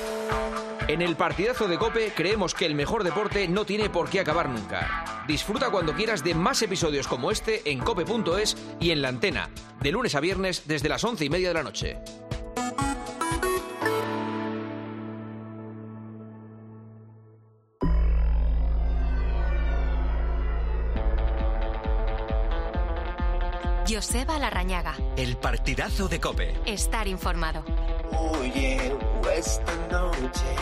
En el partidazo de COPE creemos que el mejor deporte no tiene por qué acabar nunca. Disfruta cuando quieras de más episodios como este en cope.es y en La Antena, de lunes a viernes desde las 11:30 de la noche. Joseba Larrañaga. El partidazo de COPE. Estar informado. Oye, esta noche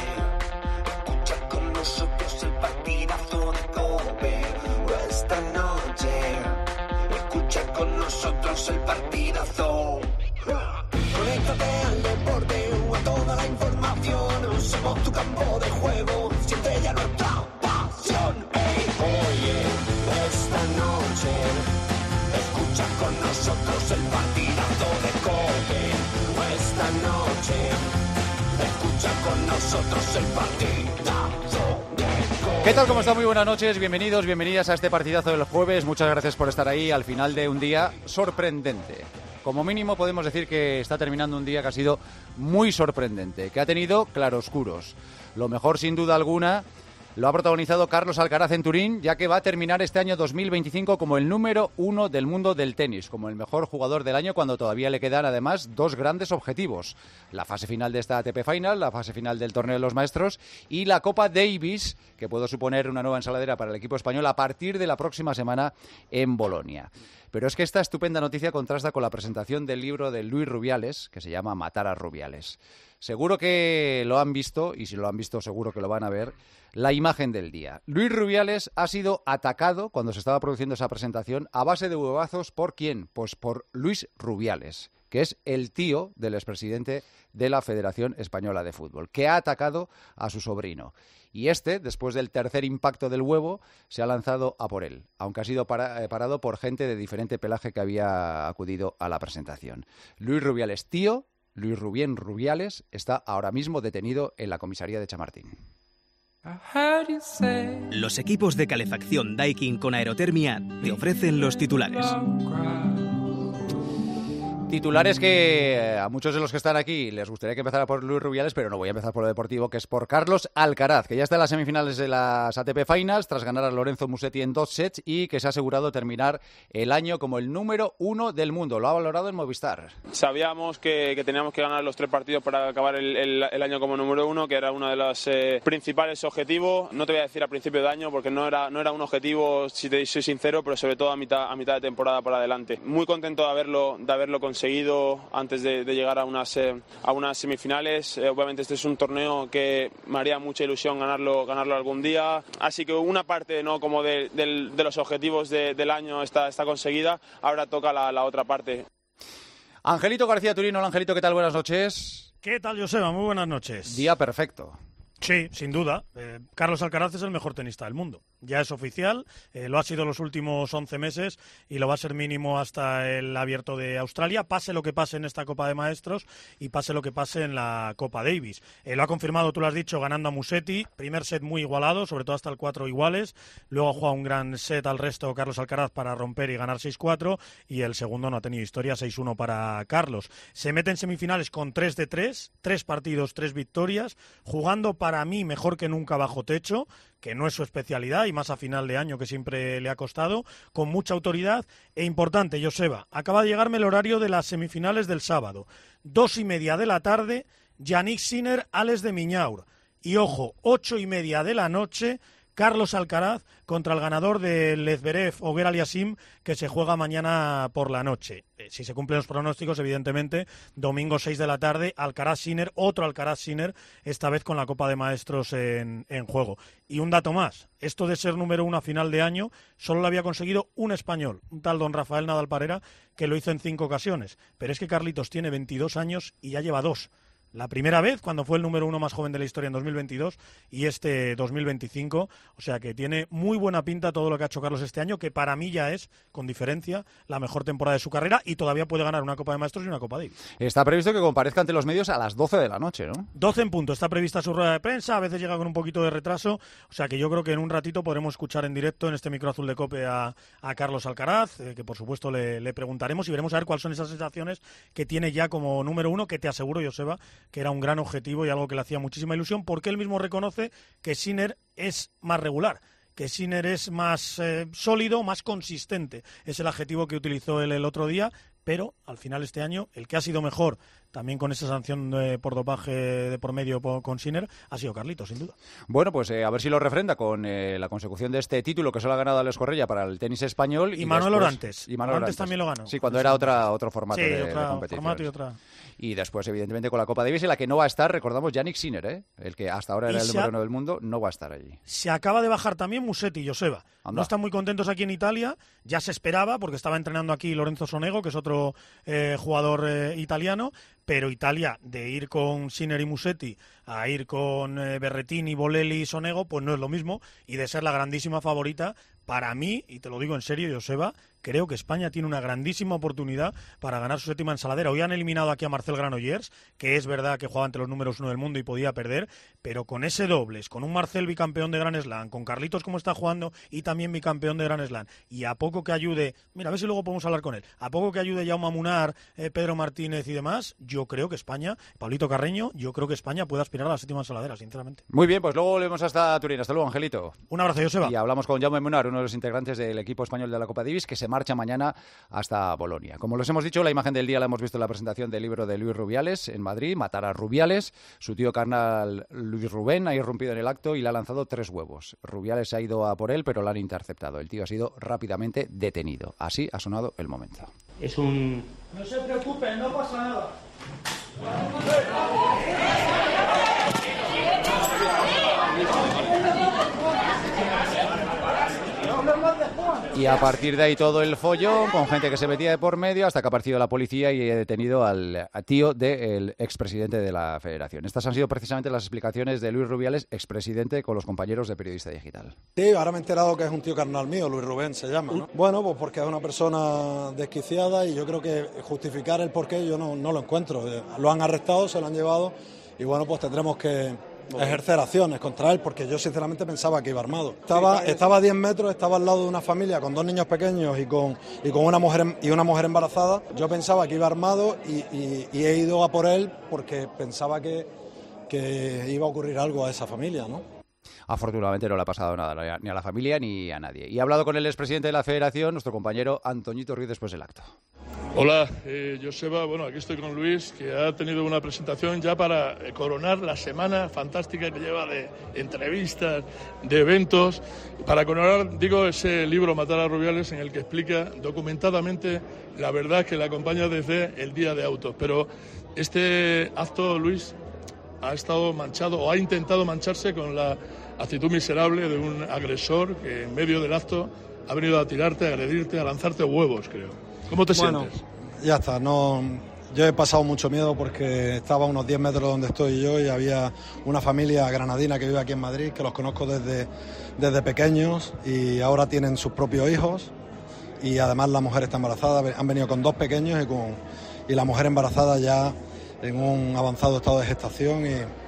escucha con nosotros el partidazo de COPE. Esta noche escucha con nosotros el partidazo. Conéctate al deporte o a toda la información. Somos tu campo de juego. Siente ya nuestra pasión. Hey, oye, esta noche escucha con nosotros el partidazo de COPE. Esta noche escucha con nosotros el partidazo de COPE. ¿Qué tal? ¿Cómo están? Muy buenas noches, bienvenidos, bienvenidas a este partidazo del jueves. Muchas gracias por estar ahí al final de un día sorprendente. Como mínimo podemos decir que está terminando un día que ha sido muy sorprendente, que ha tenido claroscuros. Lo mejor, sin duda alguna, lo ha protagonizado Carlos Alcaraz en Turín, ya que va a terminar este año 2025 como el número 1 del mundo del tenis, como el mejor jugador del año, cuando todavía le quedan además dos grandes objetivos: la fase final de esta ATP Final, la fase final del Torneo de los Maestros, y la Copa Davis, que puede suponer una nueva ensaladera para el equipo español a partir de la próxima semana en Bolonia. Pero es que esta estupenda noticia contrasta con la presentación del libro de Luis Rubiales, que se llama Matar a Rubiales. Seguro que lo han visto, y si lo han visto seguro que lo van a ver, la imagen del día. Luis Rubiales ha sido atacado, cuando se estaba produciendo esa presentación, a base de huevazos. ¿Por quién? Pues por Luis Rubiales, que es el tío del expresidente de la Federación Española de Fútbol, que ha atacado a su sobrino. Y después del tercer impacto del huevo, se ha lanzado a por él, aunque ha sido parado por gente de diferente pelaje que había acudido a la presentación. Luis Rubiales, tío, Luis Rubén Rubiales, está ahora mismo detenido en la comisaría de Chamartín. Los equipos de calefacción Daikin con aerotermia te ofrecen los titulares. Titulares que a muchos de los que están aquí les gustaría que empezara por Luis Rubiales, pero no voy a empezar por lo deportivo, que es por Carlos Alcaraz, que ya está en las semifinales de las ATP Finals tras ganar a Lorenzo Musetti en 2 sets y que se ha asegurado terminar el año como el número 1 del mundo. Lo ha valorado en Movistar. Sabíamos que teníamos que ganar los 3 partidos para acabar el año como número 1, que era uno de los principales objetivos. No te voy a decir a principio de año porque no era un objetivo, si te soy sincero, pero sobre todo a mitad de temporada para adelante. Muy contento de haberlo conseguido antes de llegar a unas semifinales. Obviamente este es un torneo que me haría mucha ilusión ganarlo algún día, así que una parte como de los objetivos del año está conseguida. Ahora toca la otra parte. Angelito García Turín. Hola Angelito, ¿qué tal? Buenas noches. ¿Qué tal, Joseba? Muy buenas noches. Día perfecto. Sí, sin duda. Carlos Alcaraz es el mejor tenista del mundo. Ya es oficial, lo ha sido los últimos 11 meses y lo va a ser mínimo hasta el Abierto de Australia, pase lo que pase en esta Copa de Maestros y pase lo que pase en la Copa Davis. Lo ha confirmado, tú lo has dicho, ganando a Musetti. Primer set muy igualado, sobre todo hasta el 4 iguales. Luego ha jugado un gran set al resto Carlos Alcaraz para romper y ganar 6-4. Y el segundo no ha tenido historia, 6-1 para Carlos. Se mete en semifinales con 3 de 3, 3 partidos, 3 victorias, jugando para mí mejor que nunca bajo techo, que no es su especialidad, y más a final de año, que siempre le ha costado, con mucha autoridad. E importante, Joseba, acaba de llegarme el horario de las semifinales del sábado. 2:30 de la tarde, Yannick Sinner, Alex de Minaur. Y ojo, 8:30 de la noche, Carlos Alcaraz contra el ganador del Zverev Auger Aliassime, que se juega mañana por la noche. Si se cumplen los pronósticos, evidentemente, domingo 6 de la tarde, Alcaraz-Sinner, otro Alcaraz-Sinner, esta vez con la Copa de Maestros en juego. Y un dato más, esto de ser número 1 a final de año, solo lo había conseguido un español, un tal don Rafael Nadal Parera, que lo hizo en 5 ocasiones. Pero es que Carlitos tiene 22 años y ya lleva 2. La primera vez cuando fue el número 1 más joven de la historia en 2022 y este 2025, o sea que tiene muy buena pinta todo lo que ha hecho Carlos este año, que para mí ya es, con diferencia, la mejor temporada de su carrera y todavía puede ganar una Copa de Maestros y una Copa Davis. Está previsto que comparezca ante los medios a las 12 de la noche, ¿no? 12 en punto, está prevista su rueda de prensa, a veces llega con un poquito de retraso, o sea que yo creo que en un ratito podremos escuchar en directo en este micro azul de COPE a Carlos Alcaraz, que por supuesto le preguntaremos y veremos a ver cuáles son esas sensaciones que tiene ya como número 1, que te aseguro, Joseba, que era un gran objetivo y algo que le hacía muchísima ilusión, porque él mismo reconoce que Sinner es más regular, que Sinner es más sólido, más consistente. Es el adjetivo que utilizó él el otro día, pero al final este año el que ha sido mejor, también con esa sanción por dopaje de por medio con Sinner, ha sido Carlitos, sin duda. Bueno, pues a ver si lo refrenda con la consecución de este título que solo ha ganado Alex Correia para el tenis español. Y Manuel Orantes. Y Manuel Orantes también lo ganó. Sí, cuando era otro formato de competición. Formato y otra. Y después, evidentemente, con la Copa Davis, en la que no va a estar, recordamos, Jannik Sinner, el que hasta ahora era el número 1 del mundo, no va a estar allí. Se acaba de bajar también Musetti y Joseba. No están muy contentos aquí en Italia, ya se esperaba, porque estaba entrenando aquí Lorenzo Sonego, que es otro jugador italiano, pero Italia, de ir con Sinner y Musetti a ir con Berrettini, Bolelli y Sonego, pues no es lo mismo, y de ser la grandísima favorita, para mí, y te lo digo en serio, Joseba, creo que España tiene una grandísima oportunidad para ganar su 7ª ensaladera. Hoy han eliminado aquí a Marcel Granollers, que es verdad que jugaba entre los números 1 del mundo y podía perder, pero con ese dobles, con un Marcel bicampeón de Grand Slam, con Carlitos como está jugando y también bicampeón de Grand Slam, y a poco que ayude, mira, a ver si luego podemos hablar con él, a poco que ayude Jaume Munar, Pedro Martínez y demás, yo creo que España, Pablito Carreño, yo creo que España puede aspirar a la 7ª ensaladera, sinceramente. Muy bien, pues luego volvemos hasta Turín. Hasta luego, Angelito. Un abrazo, Joseba. Y hablamos con Jaume Munar, uno de los integrantes del equipo español de la Copa Davis, que se marcha mañana hasta Bolonia. Como les hemos dicho, la imagen del día la hemos visto en la presentación del libro de Luis Rubiales en Madrid, Matar a Rubiales. Su tío carnal Luis Rubén ha irrumpido en el acto y le ha lanzado 3 huevos. Rubiales se ha ido a por él, pero lo han interceptado. El tío ha sido rápidamente detenido. Así ha sonado el momento. No se preocupen, no pasa nada. Y a partir de ahí todo el follón, con gente que se metía de por medio, hasta que ha aparecido la policía y ha detenido al tío del expresidente de la Federación. Estas han sido precisamente las explicaciones de Luis Rubiales, expresidente, con los compañeros de Periodista Digital. Sí, ahora me he enterado que es un tío carnal mío, Luis Rubén se llama, ¿no? Bueno, pues porque es una persona desquiciada y yo creo que justificar el porqué yo no lo encuentro. Lo han arrestado, se lo han llevado y bueno, pues tendremos que ejercer acciones contra él, porque yo sinceramente pensaba que iba armado. Estaba a 10 metros, estaba al lado de una familia con 2 niños pequeños y con una mujer embarazada. Yo pensaba que iba armado y he ido a por él porque pensaba que iba a ocurrir algo a esa familia, ¿no? Afortunadamente no le ha pasado nada, ni a la familia ni a nadie. Y ha hablado con el expresidente de la Federación, nuestro compañero Antoñito Ruiz, después del acto. Hola, Joseba. Bueno, aquí estoy con Luis, que ha tenido una presentación ya para coronar la semana fantástica que lleva de entrevistas, de eventos, para coronar, digo, ese libro Matar a Rubiales, en el que explica documentadamente la verdad que le acompaña desde el día de autos. Pero este acto, Luis, ha estado manchado o ha intentado mancharse con la actitud miserable de un agresor que en medio del acto ha venido a tirarte, a agredirte, a lanzarte huevos, creo. ¿Cómo te sientes? Ya está, yo he pasado mucho miedo porque estaba a unos 10 metros donde estoy yo y había una familia granadina que vive aquí en Madrid, que los conozco desde pequeños y ahora tienen sus propios hijos y además la mujer está embarazada, han venido con 2 pequeños y la mujer embarazada ya en un avanzado estado de gestación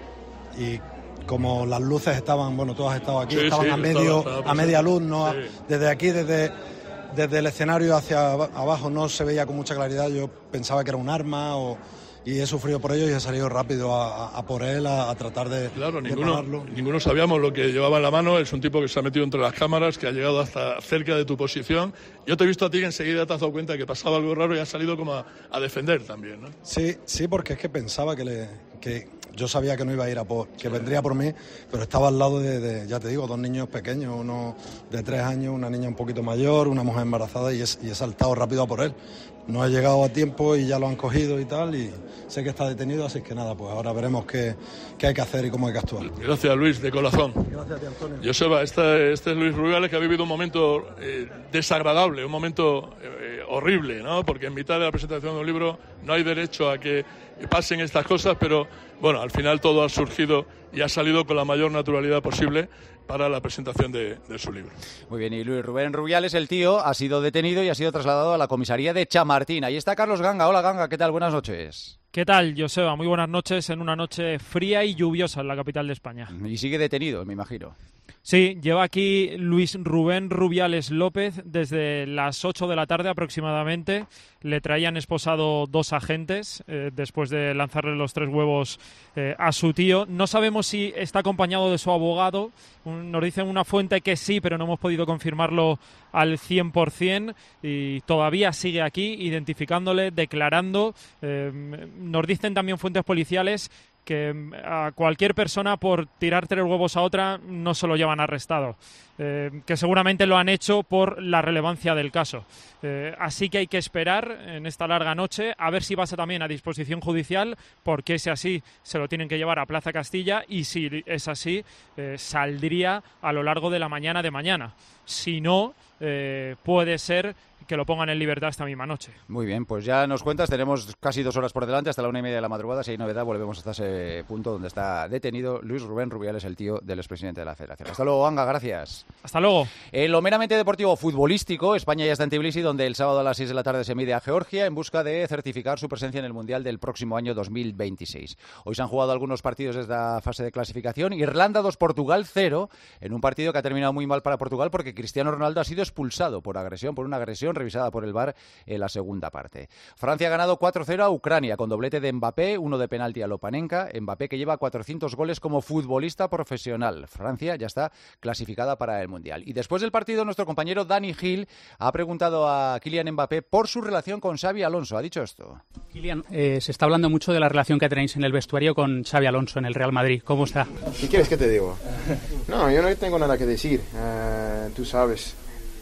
y como las luces estaban, bueno, tú has estado aquí, estaban a media luz, ¿no? Sí. Desde aquí, desde el escenario hacia abajo no se veía con mucha claridad, yo pensaba que era un arma y he sufrido por ello y he salido rápido a por él, a tratar de pararlo. Ninguno sabíamos lo que llevaba en la mano, es un tipo que se ha metido entre las cámaras, que ha llegado hasta cerca de tu posición. Yo te he visto a ti que enseguida te has dado cuenta que pasaba algo raro y has salido como a defender también, ¿no? Sí, porque es que pensaba que yo sabía que no iba a ir que vendría por mí, pero estaba al lado de ya te digo, 2 niños pequeños, uno de 3 años, una niña un poquito mayor, una mujer embarazada y he saltado rápido a por él. No he llegado a tiempo y ya lo han cogido y tal, y sé que está detenido, así que nada, pues ahora veremos qué hay que hacer y cómo hay que actuar. Gracias, Luis, de corazón. Gracias a ti, Antonio. Joseba, este es Luis Rubiales, que ha vivido un momento desagradable, un momento horrible, ¿no? Porque en mitad de la presentación de un libro no hay derecho a que pasen estas cosas, pero bueno, al final todo ha surgido y ha salido con la mayor naturalidad posible para la presentación de su libro. Muy bien, y Luis Rubén Rubiales, el tío, ha sido detenido y ha sido trasladado a la comisaría de Chamartín. Ahí está Carlos Ganga. Hola, Ganga, ¿qué tal? Buenas noches. ¿Qué tal, Joseba? Muy buenas noches en una noche fría y lluviosa en la capital de España. Y sigue detenido, me imagino. Sí, lleva aquí Luis Rubén Rubiales López desde las 8 de la tarde aproximadamente. Le traían esposado 2 agentes después de lanzarle los 3 huevos a su tío. No sabemos si está acompañado de su abogado. Nos dicen una fuente que sí, pero no hemos podido confirmarlo al 100%. Y todavía sigue aquí identificándole, declarando. Nos dicen también fuentes policiales que a cualquier persona por tirar 3 huevos a otra no se lo llevan arrestado, que seguramente lo han hecho por la relevancia del caso. Así que hay que esperar en esta larga noche a ver si pasa también a disposición judicial, porque si así se lo tienen que llevar a Plaza Castilla y si es así saldría a lo largo de la mañana de mañana. Si no, puede ser que lo pongan en libertad esta misma noche. Muy bien, pues ya nos cuentas, tenemos casi 2 horas por delante, hasta la 1:30 de la madrugada. Si hay novedad, volvemos hasta ese punto donde está detenido Luis Rubén Rubiales, el tío del expresidente de la Federación. Hasta luego, Anga, gracias. Hasta luego. En lo meramente deportivo futbolístico, España ya está en Tbilisi, donde el sábado a las 6 de la tarde se mide a Georgia en busca de certificar su presencia en el Mundial del próximo año 2026. Hoy se han jugado algunos partidos de esta fase de clasificación. Irlanda 2, Portugal 0, en un partido que ha terminado muy mal para Portugal porque Cristiano Ronaldo ha sido expulsado por una agresión revisada por el VAR en la segunda parte. Francia ha ganado 4-0 a Ucrania con doblete de Mbappé, 1 de penalti a Lopanenka. Mbappé, que lleva 400 goles como futbolista profesional. Francia ya está clasificada para el Mundial. Y después del partido, nuestro compañero Dani Gil ha preguntado a Kylian Mbappé por su relación con Xabi Alonso. Ha dicho esto. Kylian, se está hablando mucho de la relación que tenéis en el vestuario con Xabi Alonso en el Real Madrid. ¿Cómo está? ¿Qué quieres que te diga? No, yo no tengo nada que decir. Tú sabes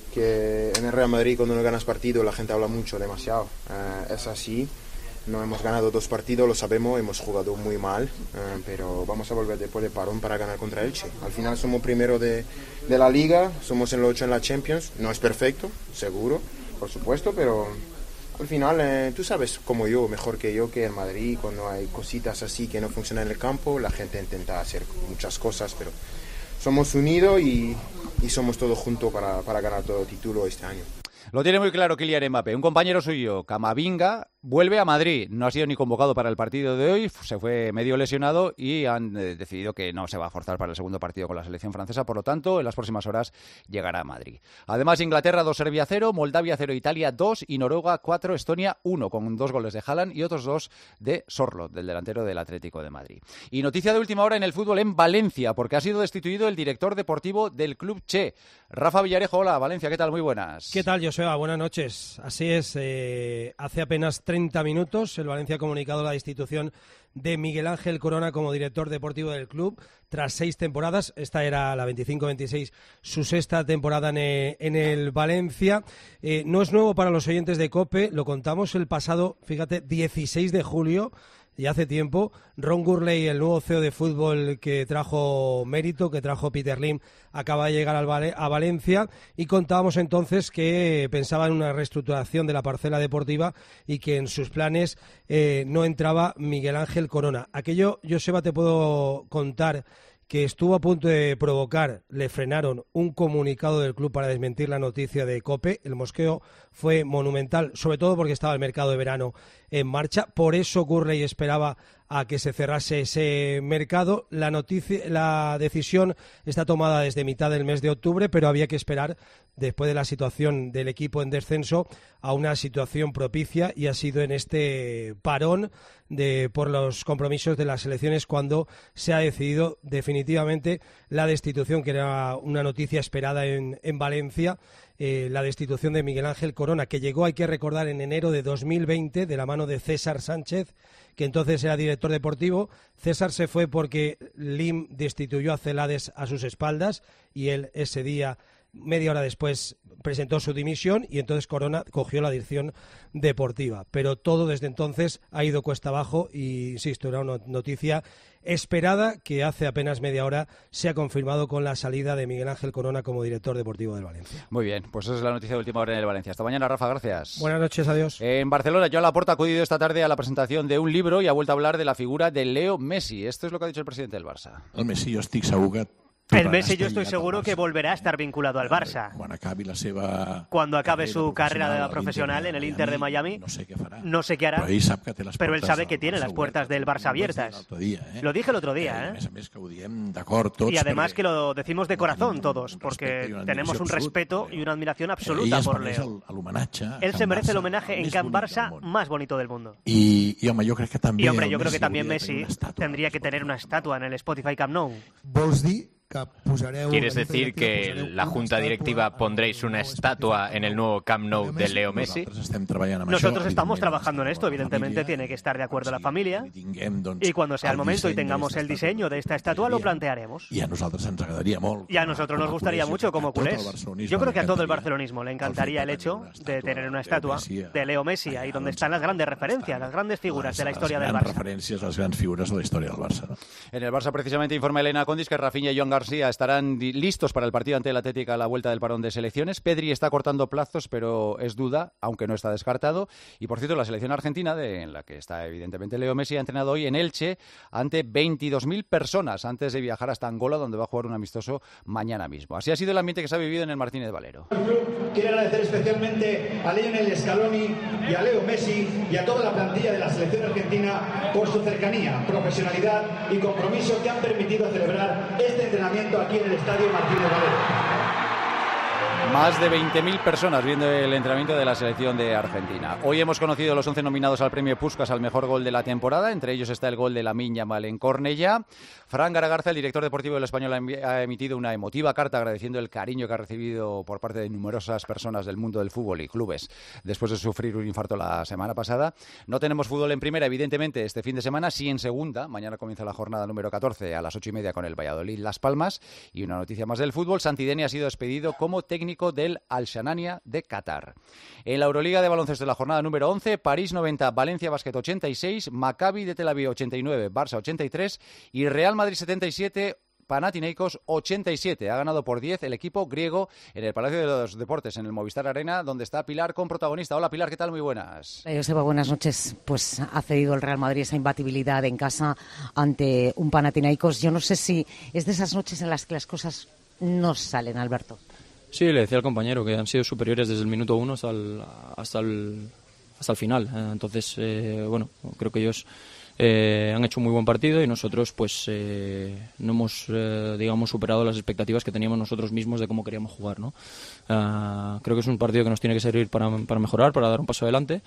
que en el Real Madrid cuando no ganas partido la gente habla mucho, demasiado. Es así, no hemos ganado 2 partidos, lo sabemos, hemos jugado muy mal, pero vamos a volver después de parón para ganar contra Elche. Al final somos primero de la Liga, somos en el 8 en la Champions, no es perfecto, seguro, por supuesto, pero al final tú sabes como yo, mejor que yo, que en Madrid cuando hay cositas así que no funcionan en el campo, la gente intenta hacer muchas cosas, pero somos unidos y somos todos juntos para ganar todo el título este año. Lo tiene muy claro Kylian Mbappé. Un compañero suyo, Camavinga, vuelve a Madrid. No ha sido ni convocado para el partido de hoy, se fue medio lesionado y han decidido que no se va a forzar para el segundo partido con la selección francesa. Por lo tanto, en las próximas horas llegará a Madrid. Además, Inglaterra 2, Serbia 0, Moldavia 0, Italia 2 y Noruega 4, Estonia 1, con 2 goles de Haaland y otros 2 de Sorloth, del delantero del Atlético de Madrid. Y noticia de última hora en el fútbol en Valencia, porque ha sido destituido el director deportivo del club Che. Rafa Villarejo, hola, Valencia, ¿qué tal? Muy buenas. ¿Qué tal, Joseba? Buenas noches. Así es, hace apenas 30 minutos el Valencia ha comunicado la destitución de Miguel Ángel Corona como director deportivo del club tras 6 temporadas. Esta era la 25-26, su 6ª temporada en el Valencia. No es nuevo para los oyentes de COPE, lo contamos el pasado, fíjate, 16 de julio. Y hace tiempo, Ron Gurley, el nuevo CEO de fútbol que trajo mérito, que trajo Peter Lim, acaba de llegar a Valencia y contábamos entonces que pensaba en una reestructuración de la parcela deportiva y que en sus planes no entraba Miguel Ángel Corona. Aquello, Joseba, te puedo contar que estuvo a punto de provocar, le frenaron un comunicado del club para desmentir la noticia de COPE. El mosqueo fue monumental, sobre todo porque estaba el mercado de verano en marcha. Por eso Gurley esperaba a que se cerrase ese mercado. La decisión está tomada desde mitad del mes de octubre, pero había que esperar, después de la situación del equipo en descenso, a una situación propicia, y ha sido en este parón por los compromisos de las elecciones cuando se ha decidido definitivamente la destitución, que era una noticia esperada en Valencia, la destitución de Miguel Ángel Corona, que llegó, hay que recordar, en enero de 2020 de la mano de César Sánchez, que entonces era director deportivo. César se fue porque Lim destituyó a Celades a sus espaldas y él ese día, media hora después, presentó su dimisión y entonces Corona cogió la dirección deportiva. Pero todo desde entonces ha ido cuesta abajo y, insisto, era una noticia esperada que hace apenas media hora se ha confirmado con la salida de Miguel Ángel Corona como director deportivo del Valencia. Muy bien, pues esa es la noticia de última hora en el Valencia. Hasta mañana, Rafa, gracias. Buenas noches, adiós. En Barcelona, Joan Laporta ha acudido esta tarde a la presentación de un libro y ha vuelto a hablar de la figura de Leo Messi. Esto es lo que ha dicho el presidente del Barça. El Messi, jo estic segur que El Messi yo estoy seguro que volverá a estar vinculado al Barça. Cuando acabe su carrera profesional en el Inter de Miami, no sé qué hará, pero él sabe que tiene las puertas del Barça abiertas. Lo dije el otro día, Y además que lo decimos de corazón todos, porque tenemos un respeto y una admiración absoluta por Leo. Él se merece el homenaje en Camp Barça más bonito del mundo. Y hombre, yo creo que también Messi tendría que tener una estatua en el Spotify Camp Nou. ¿Quieres decir que la junta directiva pondréis una estatua en el nuevo Camp Nou de Leo Messi? Nosotros estamos trabajando en esto, evidentemente tiene que estar de acuerdo la familia, y cuando sea el momento y tengamos el diseño de esta estatua lo plantearemos. Y a nosotros nos gustaría mucho como culés. Yo creo que a todo el barcelonismo le encantaría el hecho de tener una estatua de Leo Messi ahí donde están las grandes referencias, las grandes figuras de la historia del Barça. Las grandes figuras de la historia del Barça. En el Barça precisamente informa Elena Condis que Rafinha y Joan García estarán listos para el partido ante el Atlético a la vuelta del parón de selecciones. Pedri está cortando plazos, pero es duda, aunque no está descartado. Y por cierto, la selección argentina, en la que está evidentemente Leo Messi, ha entrenado hoy en Elche ante 22.000 personas antes de viajar hasta Angola, donde va a jugar un amistoso mañana mismo. Así ha sido el ambiente que se ha vivido en el Martínez Valero. El club quiere agradecer especialmente a Lionel Scaloni y a Leo Messi y a toda la plantilla de la selección argentina por su cercanía, profesionalidad y compromiso que han permitido celebrar este entrenamiento aquí en el Estadio Martínez Valero. Más de 20.000 personas viendo el entrenamiento de la selección de Argentina. Hoy hemos conocido los 11 nominados al premio Puskás al mejor gol de la temporada. Entre ellos está el gol de Lamine Yamal en Cornellà. Fran Garagarza, el director deportivo del Español, ha emitido una emotiva carta agradeciendo el cariño que ha recibido por parte de numerosas personas del mundo del fútbol y clubes después de sufrir un infarto la semana pasada. No tenemos fútbol en primera, evidentemente, este fin de semana, sí en segunda. Mañana comienza la jornada número 14 a las 8:30 con el Valladolid Las Palmas. Y una noticia más del fútbol: Santideni ha sido despedido como técnico del Al-Shanania de Qatar. En la Euroliga de baloncesto de la jornada número 11, París 90, Valencia Basket 86, Maccabi de Tel Aviv 89, Barça 83 y Real Madrid 77, Panathinaikos 87. Ha ganado por 10 el equipo griego en el Palacio de los Deportes, en el Movistar Arena, donde está Pilar con protagonista. Hola Pilar, ¿qué tal? Muy buenas. Joseba, buenas noches. Pues ha cedido el Real Madrid esa imbatibilidad en casa ante un Panathinaikos. Yo no sé si es de esas noches en las que las cosas no salen, Alberto. Sí, le decía al compañero que han sido superiores desde el minuto 1 hasta el final. Entonces, bueno, creo que ellos han hecho un muy buen partido y nosotros pues no hemos digamos superado las expectativas que teníamos nosotros mismos de cómo queríamos jugar, ¿no? Creo que es un partido que nos tiene que servir para mejorar, para dar un paso adelante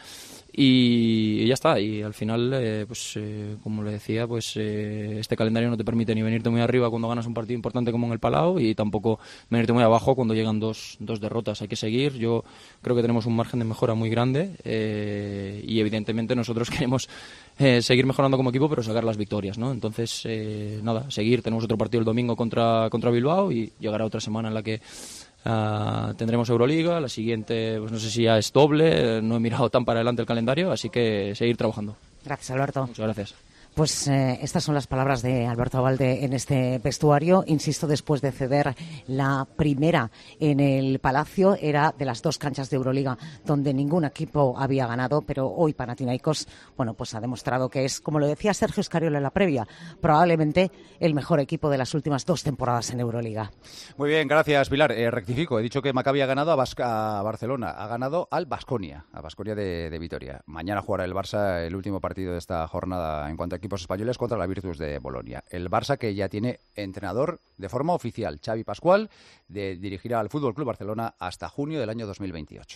y ya está. Y al final pues como le decía, pues este calendario no te permite ni venirte muy arriba cuando ganas un partido importante como en el Palau y tampoco venirte muy abajo cuando llegan dos derrotas. Hay que seguir. Yo creo que tenemos un margen de mejora muy grande y evidentemente nosotros queremos seguir mejorando como equipo, pero sacar las victorias, ¿no? Entonces, nada, seguir. Tenemos otro partido el domingo contra Bilbao y llegará otra semana en la que tendremos Euroliga. La siguiente, pues no sé si ya es doble, no he mirado tan para adelante el calendario, así que seguir trabajando. Gracias, Alberto. Muchas gracias. Pues estas son las palabras de Alberto Abalde en este vestuario. Insisto, después de ceder la primera en el Palacio, era de las dos canchas de Euroliga donde ningún equipo había ganado, pero hoy Panathinaikos, bueno, pues ha demostrado que es, como lo decía Sergio Escariolo en la previa, probablemente el mejor equipo de las últimas 2 temporadas en Euroliga. Muy bien, gracias Pilar. Rectifico, he dicho que Maccabi ha ganado a Barcelona, ha ganado al Baskonia, de Vitoria. Mañana jugará el Barça el último partido de esta jornada en cuanto a equipos españoles contra la Virtus de Bolonia. El Barça que ya tiene entrenador de forma oficial, Xavi Pascual, dirigirá al Fútbol Club Barcelona hasta junio del año 2028.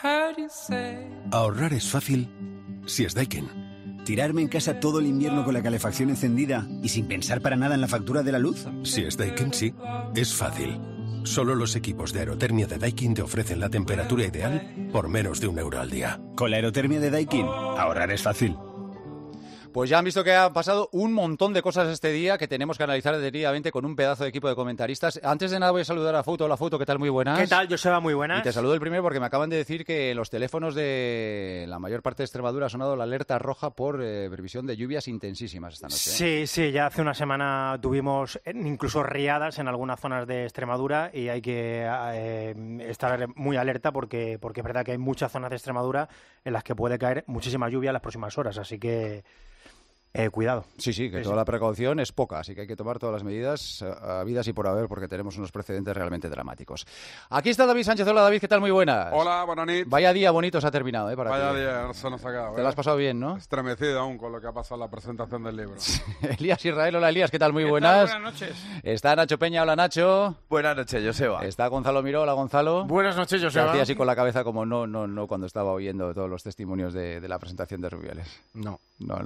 Ahorrar es fácil si es Daikin. ¿Tirarme en casa todo el invierno con la calefacción encendida y sin pensar para nada en la factura de la luz? Si es Daikin, sí. Es fácil. Solo los equipos de aerotermia de Daikin te ofrecen la temperatura ideal por menos de €1 al día. Con la aerotermia de Daikin, ahorrar es fácil. Pues ya han visto que ha pasado un montón de cosas este día que tenemos que analizar detenidamente con un pedazo de equipo de comentaristas. Antes de nada voy a saludar a Fouto. Hola Fouto, ¿qué tal? Muy buenas. ¿Qué tal, Joseba? Muy buenas. Y te saludo el primero porque me acaban de decir que en los teléfonos de la mayor parte de Extremadura ha sonado la alerta roja por previsión de lluvias intensísimas esta noche. Sí, ya hace una semana tuvimos incluso riadas en algunas zonas de Extremadura y hay que estar muy alerta porque es verdad que hay muchas zonas de Extremadura en las que puede caer muchísima lluvia en las próximas horas, así que cuidado. Sí, que toda la precaución es poca, así que hay que tomar todas las medidas habidas y por haber, porque tenemos unos precedentes realmente dramáticos. Aquí está David Sánchez. Hola, David, ¿qué tal? Muy buenas. Hola, buenas noches. Vaya día bonito se ha terminado, para Vaya ti. día, se nos ha acabado. Te lo has pasado bien, ¿no? Estremecido aún con lo que ha pasado en la presentación del libro. Elías Israel, hola Elías, ¿qué tal? Muy ¿Qué buenas. tal? Buenas noches. Está Nacho Peña, hola Nacho. Buenas noches, Joseba. Está Gonzalo Miró, hola Gonzalo. Buenas noches, Joseba. Hacía así con la cabeza como no cuando estaba oyendo todos los testimonios de la presentación de Rubiales. No.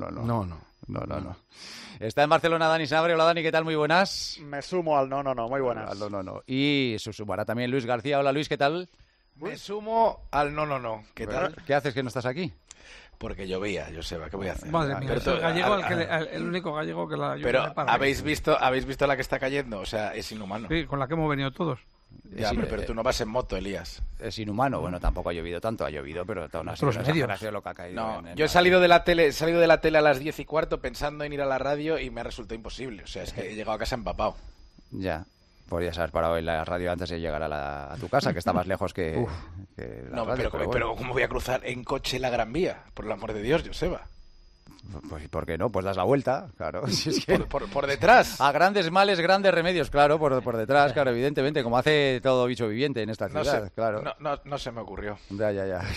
Está en Barcelona Dani Sabre. Hola Dani, ¿qué tal? Muy buenas. Me sumo al no, muy buenas. Al no. Y se sumará también Luis García. Hola Luis, ¿qué tal? Me sumo al no. ¿Qué tal? ¿Qué haces que no estás aquí? Porque llovía, Joseba, ¿qué voy a hacer? Madre mía, el único gallego que la lluvia. Pero ¿habéis visto la que está cayendo? O sea, es inhumano. Sí, con la que hemos venido todos. Ya, sí, pero tú no vas en moto, Elías. Es inhumano. Bueno, tampoco ha llovido tanto, pero otros medios. Lo que ha caído. No, yo he salido de la tele a las 10:15 pensando en ir a la radio y me ha resultado imposible. O sea, es que he llegado a casa empapado. Ya. Podrías haber parado en la radio antes de llegar a tu casa, que está más lejos que la radio. Pero ¿cómo voy a cruzar en coche la Gran Vía? Por el amor de Dios, Joseba. Pues ¿por qué no? Pues das la vuelta, claro. Si es que... por detrás. A grandes males, grandes remedios, claro, por detrás, claro, evidentemente, como hace todo bicho viviente en esta ciudad, claro. No se me ocurrió. Ya.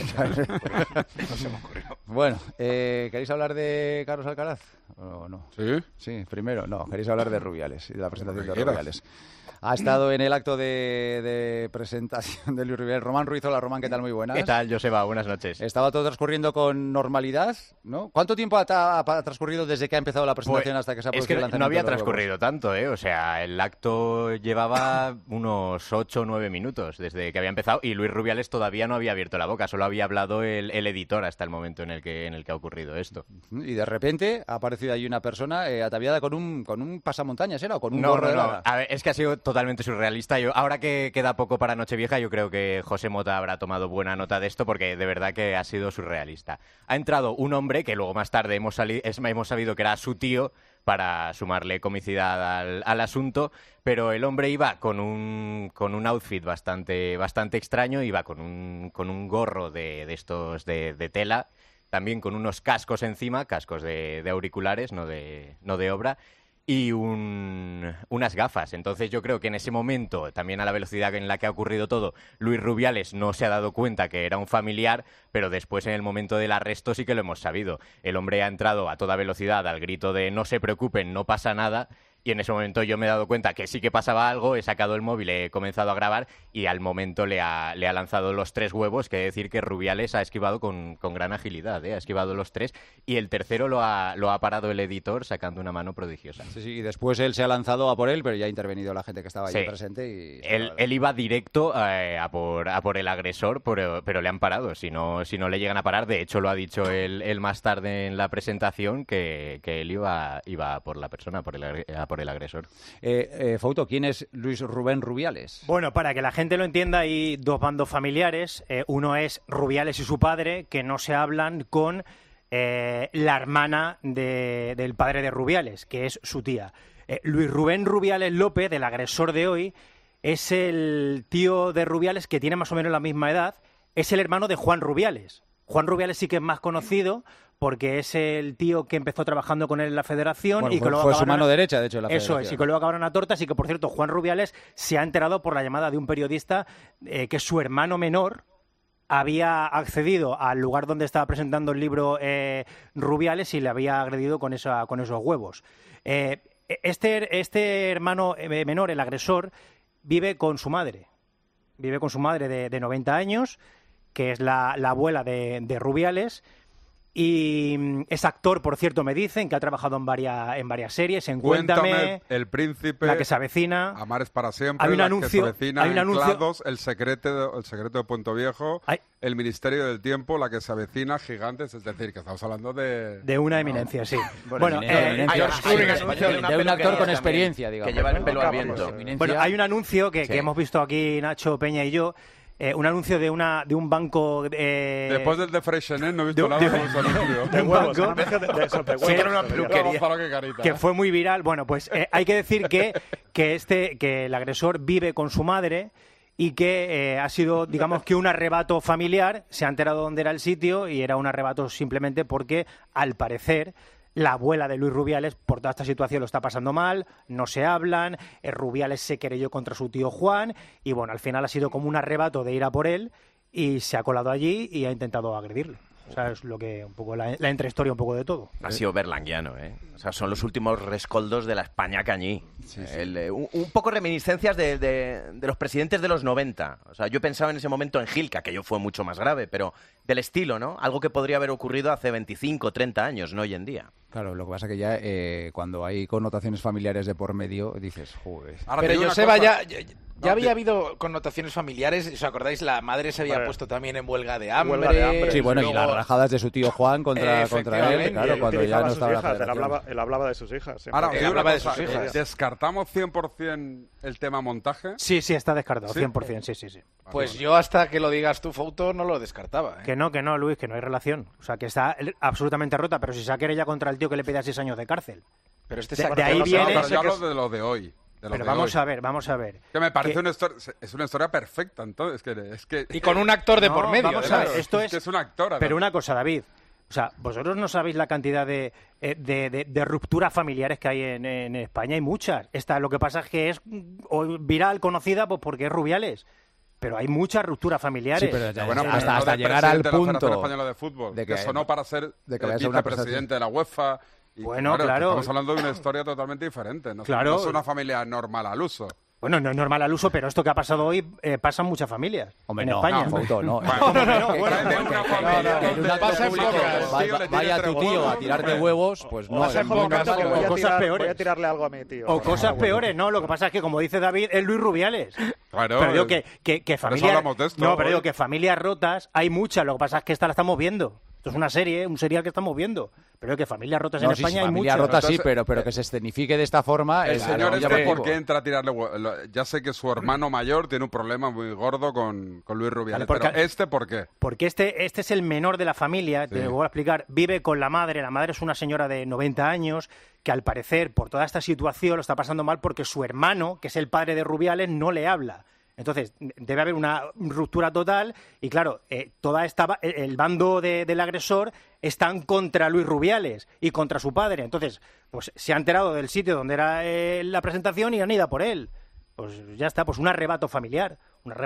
No se me ocurrió. Bueno, ¿queréis hablar de Carlos Alcaraz o no? Sí, primero, no, queréis hablar de Rubiales y de la presentación de Rubiales. Ha estado en el acto de presentación de Luis Rubiales. Román Ruiz, hola Román, ¿qué tal? Muy buenas. ¿Qué tal, Joseba? Buenas noches. Estaba todo transcurriendo con normalidad, ¿no? ¿Cuánto tiempo ha transcurrido desde que ha empezado la presentación hasta que se ha producido el lanzamiento? No había transcurrido tanto, O sea, el acto llevaba unos 8 o 9 minutos desde que había empezado y Luis Rubiales todavía no había abierto la boca, solo había hablado el editor hasta el momento en el que ha ocurrido esto. Y de repente ha aparecido ahí una persona ataviada con un pasamontañas, ¿era? ¿O con un gorro de lana? A ver, es que ha sido totalmente surrealista. Ahora que queda poco para Nochevieja, yo creo que José Mota habrá tomado buena nota de esto porque de verdad que ha sido surrealista. Ha entrado un hombre que luego más tarde hemos sabido que era su tío para sumarle comicidad al asunto, pero el hombre iba con un outfit bastante extraño, iba con un gorro de estos de tela, también con unos cascos encima, cascos de auriculares, no de obra, y unas gafas. Entonces yo creo que en ese momento, también a la velocidad en la que ha ocurrido todo, Luis Rubiales no se ha dado cuenta que era un familiar, pero después en el momento del arresto sí que lo hemos sabido. El hombre ha entrado a toda velocidad al grito de no se preocupen, no pasa nada. Y en ese momento yo me he dado cuenta que sí que pasaba algo, he sacado el móvil, he comenzado a grabar y al momento le ha lanzado los 3 huevos, que decir que Rubiales ha esquivado con gran agilidad, ha esquivado los 3 y el tercero lo ha parado el editor sacando una mano prodigiosa. Sí, y después él se ha lanzado a por él, pero ya ha intervenido la gente que estaba allí presente. Y él iba directo a por el agresor, pero le han parado, si no le llegan a parar. De hecho lo ha dicho él más tarde en la presentación que él iba por la persona, por el agresor. Fouto, ¿quién es Luis Rubén Rubiales? Bueno, para que la gente lo entienda, hay 2 bandos familiares. Uno es Rubiales y su padre, que no se hablan con la hermana del padre de Rubiales, que es su tía. Luis Rubén Rubiales López, el agresor de hoy, es el tío de Rubiales que tiene más o menos la misma edad. Es el hermano de Juan Rubiales. Juan Rubiales sí que es más conocido porque es el tío que empezó trabajando con él en la federación. Bueno, y que luego fue su mano derecha, de hecho, en la federación. Eso es, y que luego acabaron a tortas y que, por cierto, Juan Rubiales se ha enterado por la llamada de un periodista que su hermano menor había accedido al lugar donde estaba presentando el libro Rubiales y le había agredido con esos huevos. Este hermano menor, el agresor, vive con su madre. Vive con su madre de 90 años, que es la abuela de Rubiales. Y es actor, por cierto, me dicen, que ha trabajado en varias series, en Cuéntame, El Príncipe, La que se avecina, Amar es para siempre, hay un anuncio, que se avecina, Anclados, El secreto de Puente Viejo, El Ministerio del Tiempo, La que se avecina, Gigantes, es decir, que estamos hablando de una eminencia, sí. Bueno, de un actor con experiencia, digamos. Que lleva el pelo al viento. Bueno, hay un anuncio que hemos visto aquí, Nacho, Peña y yo, un anuncio de un banco... Después del de Freixenet no he visto nada de un anuncio. De un banco que fue muy viral. Bueno, pues hay que decir que el agresor vive con su madre y que ha sido, digamos, que un arrebato familiar. Se ha enterado dónde era el sitio y era un arrebato simplemente porque, al parecer, la abuela de Luis Rubiales por toda esta situación lo está pasando mal, no se hablan, Rubiales se querelló contra su tío Juan y bueno, al final ha sido como un arrebato de ir a por él y se ha colado allí y ha intentado agredirle. O sea, es lo que un poco la entrehistoria un poco de todo. Ha sido berlanguiano, ¿eh? O sea, son los últimos rescoldos de la España cañí. Sí. Un poco reminiscencias de los presidentes de los 90. O sea, yo pensaba en ese momento en Gil, que aquello fue mucho más grave, pero del estilo, ¿no? Algo que podría haber ocurrido hace 25, 30 años, no hoy en día. Claro, lo que pasa es que ya cuando hay connotaciones familiares de por medio, dices, joder. Pero Joseba, ya había habido connotaciones familiares, ¿os acordáis? La madre se había puesto también en huelga de hambre. Sí, bueno, y las rajadas de su tío Juan contra él, claro, cuando ya no estaba él hablaba de sus hijas. Ahora, él hablaba de sus hijas. ¿Descartamos 100% el tema montaje? Sí, está descartado, ¿sí? 100%, sí. Pues yo hasta que lo digas tú, Fouto, no lo descartaba. Que no, Luis, que no hay relación. O sea, que está absolutamente rota, pero si se querella contra el tío que le pide 6 años de cárcel. Pero de ahí viene... Pero yo hablo de lo de hoy. Pero vamos a ver. Que me parece una historia perfecta, entonces. Es que y con un actor de por medio. Vamos a ver, esto es un actor. Pero una cosa, David. O sea, vosotros no sabéis la cantidad de rupturas familiares que hay en España. Hay muchas. Lo que pasa es que es viral, conocida, pues porque es Rubiales. Pero hay muchas rupturas familiares. Sí, pero hasta llegar al punto de la Federación Española de Fútbol, de que sonó para ser vicepresidente de la UEFA. Y bueno, claro. Estamos hablando de una historia totalmente diferente. No es una familia normal al uso. Bueno, no es normal al uso, pero esto que ha pasado hoy pasa en muchas familias. Hombre, en España. No. Vaya tu tío a tirarte huevos, pues no. Voy a tirarle algo a mi tío. O cosas peores, ¿no? Lo que pasa es que, como dice David, es Luis Rubiales. Claro. Pero digo que familias... No, pero digo que familias rotas hay muchas. Lo que pasa es que esta la estamos viendo. Esto es una serie, un serial que estamos viendo. Pero que familias rotas en España hay muchas. Familias rotas sí, pero que se escenifique de esta forma... El señor ¿por qué entra a tirarle? Ya sé que su hermano mayor tiene un problema muy gordo con Luis Rubiales. Pero ¿por qué? Porque este es el menor de la familia, te voy a explicar. Vive con la madre es una señora de 90 años que al parecer por toda esta situación lo está pasando mal porque su hermano, que es el padre de Rubiales, no le habla. Entonces, debe haber una ruptura total y, claro, el bando del agresor están contra Luis Rubiales y contra su padre. Entonces, pues se ha enterado del sitio donde era la presentación y han ido a por él. Pues ya está, pues un arrebato familiar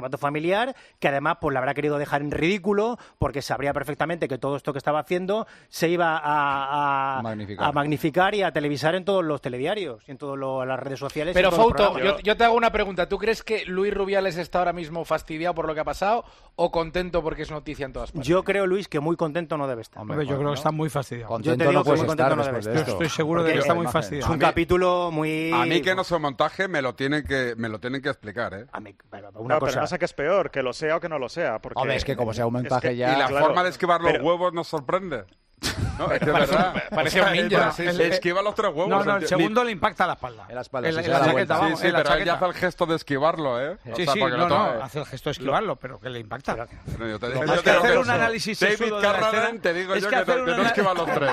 que además pues le habrá querido dejar en ridículo porque sabría perfectamente que todo esto que estaba haciendo se iba a magnificar y a televisar en todos los telediarios y en todas las redes sociales. Pero Fouto, yo te hago una pregunta. ¿Tú crees que Luis Rubiales está ahora mismo fastidiado por lo que ha pasado o contento porque es noticia en todas partes? Yo creo, Luis, que muy contento no debe estar. Hombre, yo creo que está muy fastidiado. Contento no puedes estar después de esto. Yo estoy seguro de que está muy fastidiado. Es un capítulo muy... A mí que no sea montaje me lo tienen que explicar, ¿eh? Pero no sé qué es peor, que lo sea o que no lo sea. Porque hombre, es que como sea un montaje ya... Y la forma de esquivar los huevos nos sorprende. No, es que parece un ninja. Esquiva los 3 huevos. No, el segundo le impacta la espalda. En la espalda, la chaqueta, vamos. Sí, pero él ya hace el gesto de esquivarlo, ¿eh? Sí, hace el gesto de esquivarlo, pero que le impacta. Yo te digo que hacer un análisis David Carradine, te digo yo que no esquiva los 3.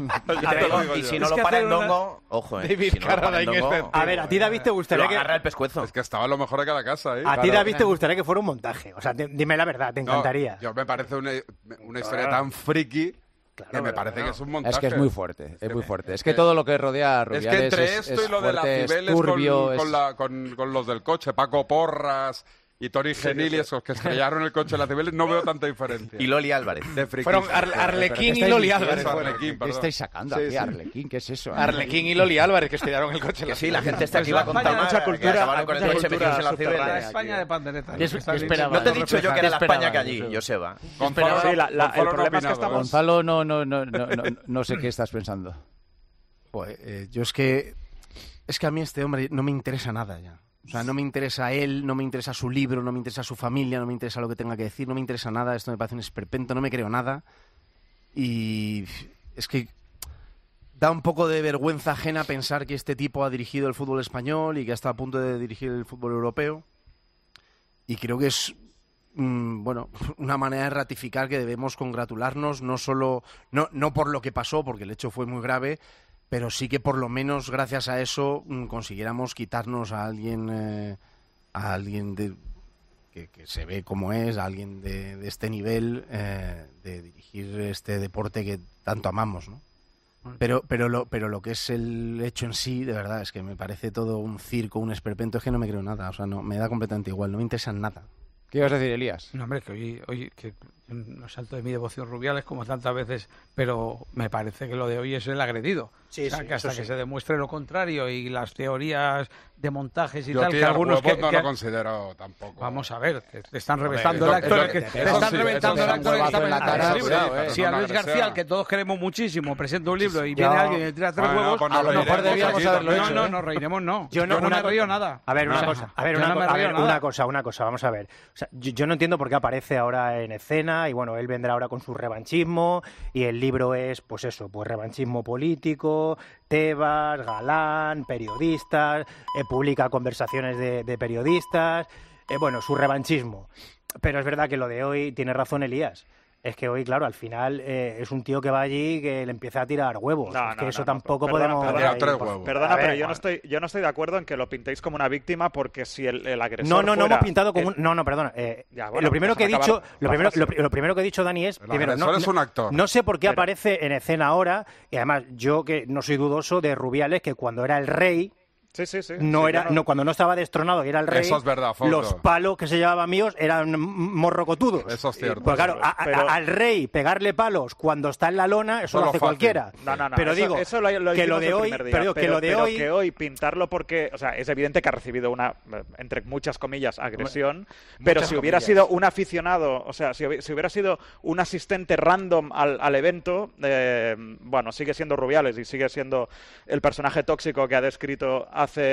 Y si no lo para en Dongo, ojo, David Carradine. A ver, a ti, David, te gustaría que... agarra el pescuezo. Es que estaba lo mejor de cada casa, ¿eh? A ti, David, te gustaría que fuera un montaje. O sea, dime la verdad, te encantaría. Yo me parece una historia tan friki... Claro, que me parece que es un montaje. Es que es muy fuerte, es muy fuerte. Es que todo lo que rodea a Rubiales es que entre esto y lo de la Cibeles con los del coche, Paco Porras y Tony Genil y esos que estrellaron el coche de la Cibeles, no veo tanta diferencia. Y Loli Álvarez. Fueron Arlequín y Loli Álvarez. ¿Qué estáis sacando aquí, Arlequín? ¿Qué es eso? Arlequín y Loli Álvarez que estrellaron el coche. Que sí, la gente está aquí va a contar mucha cultura. Con el coche metidos en la Cibeles. España de pandereta. No te he dicho yo que era la España que allí, Joseba. Gonzalo, el problema es que estamos... Gonzalo, no sé qué estás pensando. Pues yo es que a mí este hombre no me interesa nada ya. O sea, no me interesa él, no me interesa su libro, no me interesa su familia, no me interesa lo que tenga que decir, no me interesa nada, esto me parece un esperpento, no me creo nada. Y es que da un poco de vergüenza ajena pensar que este tipo ha dirigido el fútbol español y que está a punto de dirigir el fútbol europeo. Y creo que es una manera de ratificar que debemos congratularnos, no por lo que pasó, porque el hecho fue muy grave, pero sí que por lo menos gracias a eso consiguiéramos quitarnos a alguien que se ve como es, a alguien de este nivel, de dirigir este deporte que tanto amamos, ¿no? Pero lo que es el hecho en sí, de verdad, es que me parece todo un circo, un esperpento, es que no me creo nada, o sea, no, me da completamente igual, no me interesa nada. ¿Qué ibas a decir, Elías? No, hombre, que hoy que no salto de mi devoción Rubiales como tantas veces, pero me parece que lo de hoy es el agredido. Sí, o sea, que hasta que se demuestre lo contrario y las teorías de montajes y yo tal, que algunos no lo considero tampoco. Vamos a ver, que te están reventando el acto, en la cara. Si a Luis García, que todos queremos muchísimo, presenta un libro y viene alguien y le tira 3 huevos, a lo mejor debíamos haberlo hecho. No, nos reiremos, no. Yo no me río nada. A ver, una cosa, vamos a ver. O sea, yo no entiendo por qué aparece ahora en escena y bueno, él vendrá ahora con su revanchismo y el libro es, pues eso, pues revanchismo político, Tebas, Galán, periodistas, publica conversaciones de periodistas, bueno, su revanchismo. Pero es verdad que lo de hoy tiene razón Elías. Es que hoy, claro, al final es un tío que va allí y que le empieza a tirar huevos. Eso tampoco podemos... Perdona, pero yo no estoy de acuerdo en que lo pintéis como una víctima porque si el agresor No hemos pintado como un... No, perdona. Lo primero que he dicho, Dani, es... Primero, es un actor. No sé por qué aparece en escena ahora, y además yo que no soy dudoso de Rubiales, que cuando era el rey... cuando no estaba destronado y era el rey, eso es verdad, los palos que se llevaban míos eran morrocotudos. Eso es cierto. Pues claro, al rey pegarle palos cuando está en la lona, eso lo hace cualquiera. No. Pero eso, digo, eso lo que lo de hoy, que hoy pintarlo porque, o sea, es evidente que ha recibido una, entre muchas comillas, agresión, pero si hubiera sido un aficionado, o sea, si hubiera sido un asistente random al evento, bueno, sigue siendo Rubiales y sigue siendo el personaje tóxico que ha descrito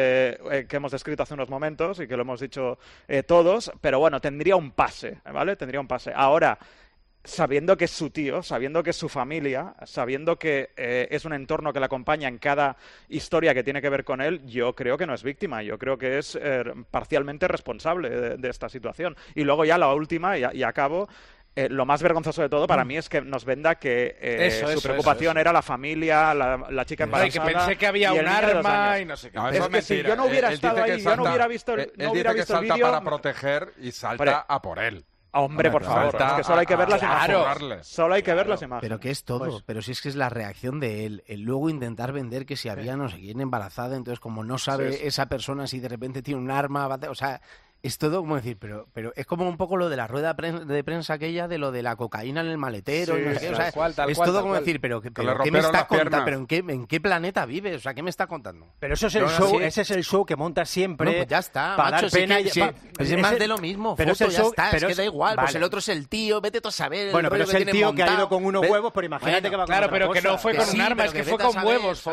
que hemos descrito hace unos momentos y que lo hemos dicho todos, pero bueno, tendría un pase, ¿vale? Tendría un pase. Ahora, sabiendo que es su tío, sabiendo que es su familia, sabiendo que es un entorno que le acompaña en cada historia que tiene que ver con él, yo creo que no es víctima, yo creo que es parcialmente responsable de esta situación. Y luego ya la última, y acabo... lo más vergonzoso de todo para mí es que nos venda que su preocupación era la familia, la chica embarazada. Y que pensé que había un arma y no sé qué. No, es que si yo no hubiera estado ahí, yo no hubiera visto el vídeo... Él dice que salta para proteger y salta a por él. Hombre, por favor, es que solo hay que ver las imágenes. Solo hay que ver las imágenes. Pero que es todo, pues, pero si es que es la reacción de él, el luego intentar vender que si había no sé quién embarazada, entonces como no sabe esa persona si de repente tiene un arma, o sea... Es todo como decir, pero es como un poco lo de la rueda de prensa aquella de lo de la cocaína en el maletero. Y no sé qué. O sea, es todo como decir, pero ¿qué me está contando? ¿Pero en qué planeta vives? O sea, ¿qué me está contando? Pero eso es el show, ese es el show que monta siempre. No, pues ya está, para macho, dar pena es más de lo mismo, pero foto, ya está, es que da igual, pues el otro es el tío, vete tú a saber. Bueno, pero es el tío que ha ido con unos huevos, pero imagínate que va con otra cosa. Claro, pero que no fue con un arma, es que fue con huevos.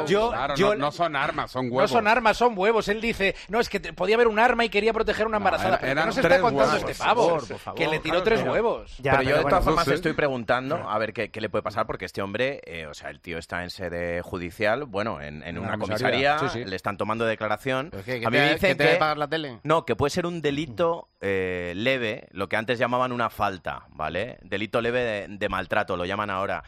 No son armas, son huevos. No son armas, son huevos. Él dice, no, es que podía haber un arma y quería proteger a una embarazada. No se está contando este pavo, por favor, que le tiró 3 huevos. Pero yo de todas formas estoy preguntando a ver qué le puede pasar, porque este hombre, o sea, el tío está en sede judicial, bueno, en una comisaría, le están tomando declaración. A mí me dicen que pagar la tele. No, que puede ser un delito leve, lo que antes llamaban una falta, ¿vale? Delito leve de maltrato, lo llaman ahora.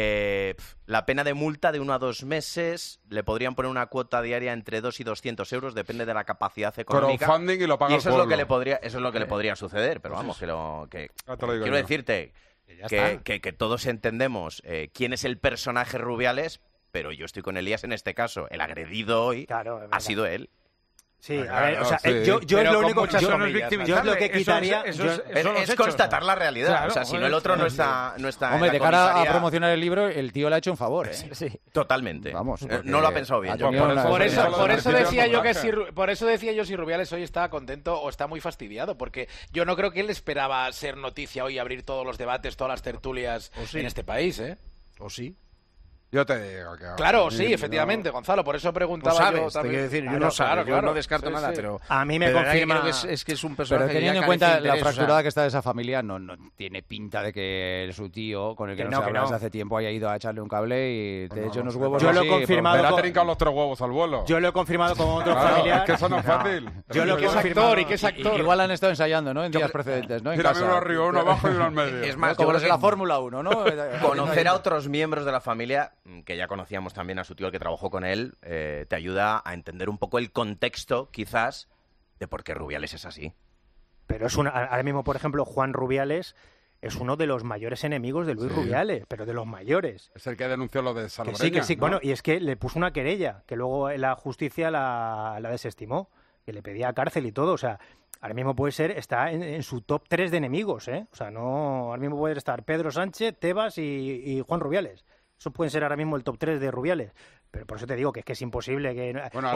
La pena de multa de 1 a 2 meses, le podrían poner una cuota diaria entre 2 y 200 euros, depende de la capacidad económica. Crowdfunding y lo paga y eso es lo que le podría suceder, pero vamos, quiero decirte que todos entendemos quién es el personaje Rubiales, pero yo estoy con Elías en este caso. El agredido hoy ha sido él. Sí, a ver, o sea, yo es lo único que yo es lo que quitaría es constatar la realidad, claro, o sea, si no el otro no está hombre, de cara a promocionar el libro, el tío le ha hecho un favor, Sí, totalmente. Vamos, no lo ha pensado bien. Por eso decía yo si Rubiales hoy está contento o está muy fastidiado, porque yo no creo que él esperaba ser noticia hoy, abrir todos los debates, todas las tertulias en este país, ¿O sí? Yo te digo que... Claro, sí, efectivamente, Gonzalo, por eso preguntaba yo también. Te decir, yo no descarto nada, pero... A mí me confirma... Es que es un personaje... Pero teniendo en cuenta la fracturada que está de esa familia, no tiene pinta de que su tío, con el que no se habla desde hace tiempo, haya ido a echarle un cable y te eche unos huevos. Yo lo he confirmado... Pero ha trincado los 3 huevos al vuelo. Yo lo he confirmado con otro familiar... Es que eso no es fácil. Yo lo he confirmado... ¿Y qué es actor? Igual han estado ensayando, ¿no? En días precedentes, ¿no? Tírame uno arriba, uno abajo y uno al medio. Es más, como los de la Fórmula 1, ¿no? Conocer a otros miembros de la familia, que ya conocíamos también a su tío, el que trabajó con él, te ayuda a entender un poco el contexto, quizás, de por qué Rubiales es así. Pero ahora mismo, por ejemplo, Juan Rubiales es uno de los mayores enemigos de Luis Rubiales, pero de los mayores. Es el que denunció lo de Salobreña. Que sí. ¿No? Bueno, y es que le puso una querella, que luego la justicia la desestimó, que le pedía cárcel y todo. O sea, ahora mismo está en su top 3 de enemigos, ¿eh? O sea, no, ahora mismo puede estar Pedro Sánchez, Tebas y Juan Rubiales. Eso pueden ser ahora mismo el top 3 de Rubiales. Pero por eso te digo que es imposible. Bueno,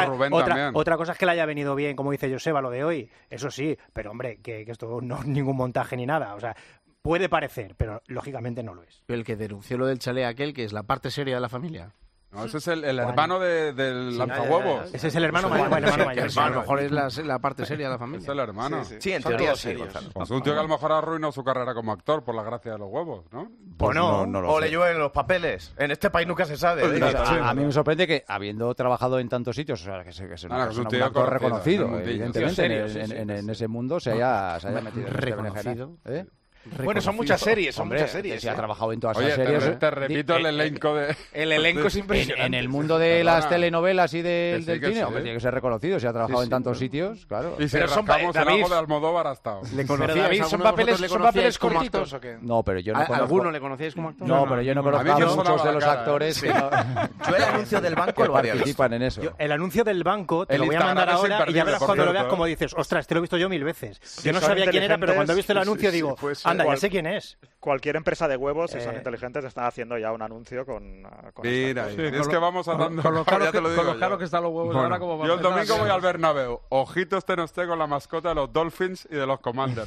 otra cosa es que le haya venido bien, como dice Joseba, lo de hoy. Eso sí, pero hombre, que esto no es ningún montaje ni nada. O sea, puede parecer, pero lógicamente no lo es. El que denunció lo del chalet aquel, que es la parte seria de la familia. No, ese es el hermano del lanzahuevos. Ese es el hermano mayor. A lo mejor es la parte seria de la familia. Es el hermano. Sí, en teoría sí. Pues un tío que a lo mejor arruinó su carrera como actor por la gracia de los huevos, ¿no? Pues no o le llueven los papeles. En este país nunca se sabe. A mí me sorprende que, habiendo trabajado en tantos sitios, o sea, que es un actor reconocido, evidentemente, en ese mundo se haya metido. Reconocido. Bueno, son muchas series, Se ha trabajado en todas esas series. Te repito el elenco de... El elenco es impresionante. En el mundo de las telenovelas y del cine, hombre, tiene que ser reconocido. Se ha trabajado en tantos sitios, claro. Y si rascamos el agua de Almodóvar ha estado. Pero David, ¿son papeles cortitos o qué? No, pero yo no conozco... ¿Alguno le conocíais como actor? No, pero yo no conozco a muchos de los actores que yo el anuncio del banco lo había participan en eso. El anuncio del banco te lo voy a mandar ahora y ya verás cuando lo veas como dices, ostras, te lo he visto yo 1000 veces. Yo no sabía quién era, pero cuando he visto el anuncio digo, anda, ya sé quién es. Cualquier empresa de huevos, si son inteligentes, están haciendo ya un anuncio con mira, es que vamos hablando con lo caro que están los huevos ahora como... Yo el domingo voy al Bernabéu. Ojito no esté con la mascota de los Dolphins y de los Commanders,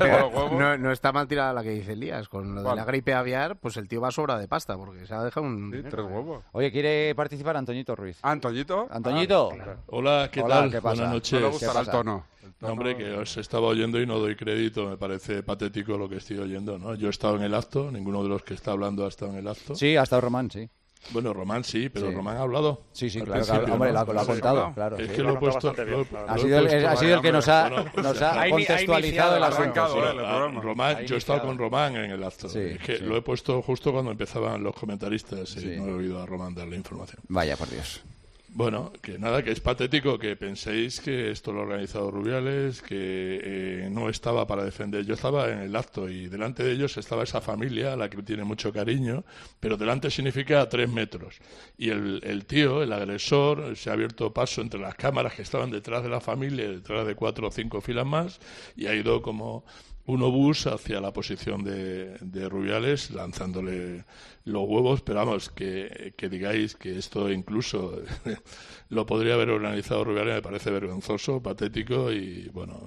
No está mal tirada la que dice Elías. Con lo de la gripe aviar, pues el tío va sobra de pasta, porque se ha dejado un... Sí, 3 huevos. Oye, ¿quiere participar Antoñito Ruiz? ¿Antoñito? ¿Antoñito? Claro. Hola, ¿qué tal? ¿qué pasa? Buenas noches. No le gustará el tono. Hombre, que os estaba oyendo y no doy crédito, me parece patético lo que estoy oyendo, ¿no? Yo he estado en el acto, ninguno de los que está hablando ha estado en el acto. Sí, ha estado Román, sí. Bueno, Román sí, pero Román ha hablado. Sí, claro, hombre, lo ha contado, claro. Es que lo he puesto... Ha sido el que nos ha contextualizado el asunto. Román, yo he estado con Román en el acto. Es que lo he puesto justo cuando empezaban los comentaristas y no he oído a Román darle información. Vaya, por Dios. Bueno, que nada, que es patético que penséis que esto lo ha organizado Rubiales, que no estaba para defender. Yo estaba en el acto y delante de ellos estaba esa familia a la que tiene mucho cariño, pero delante significa 3 metros. Y el tío, el agresor, se ha abierto paso entre las cámaras que estaban detrás de la familia, detrás de 4 o 5 filas más, y ha ido como un obús hacia la posición de Rubiales, lanzándole los huevos, pero vamos, que digáis que esto incluso lo podría haber organizado Rubiales me parece vergonzoso, patético y bueno,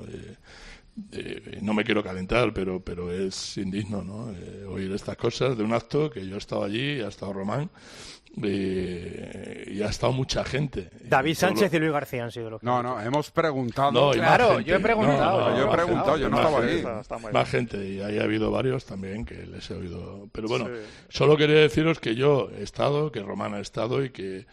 no me quiero calentar, pero es indigno, ¿no? Oír estas cosas de un acto que yo he estado allí, ha estado Román, y ha estado mucha gente. David Sánchez y Luis García han sido los que... No, hemos preguntado. No, claro, yo he preguntado. Yo he preguntado, yo no estaba ahí. Más gente, y ahí ha habido varios también que les he oído. Pero bueno, solo quería deciros que yo he estado, que Román ha estado y que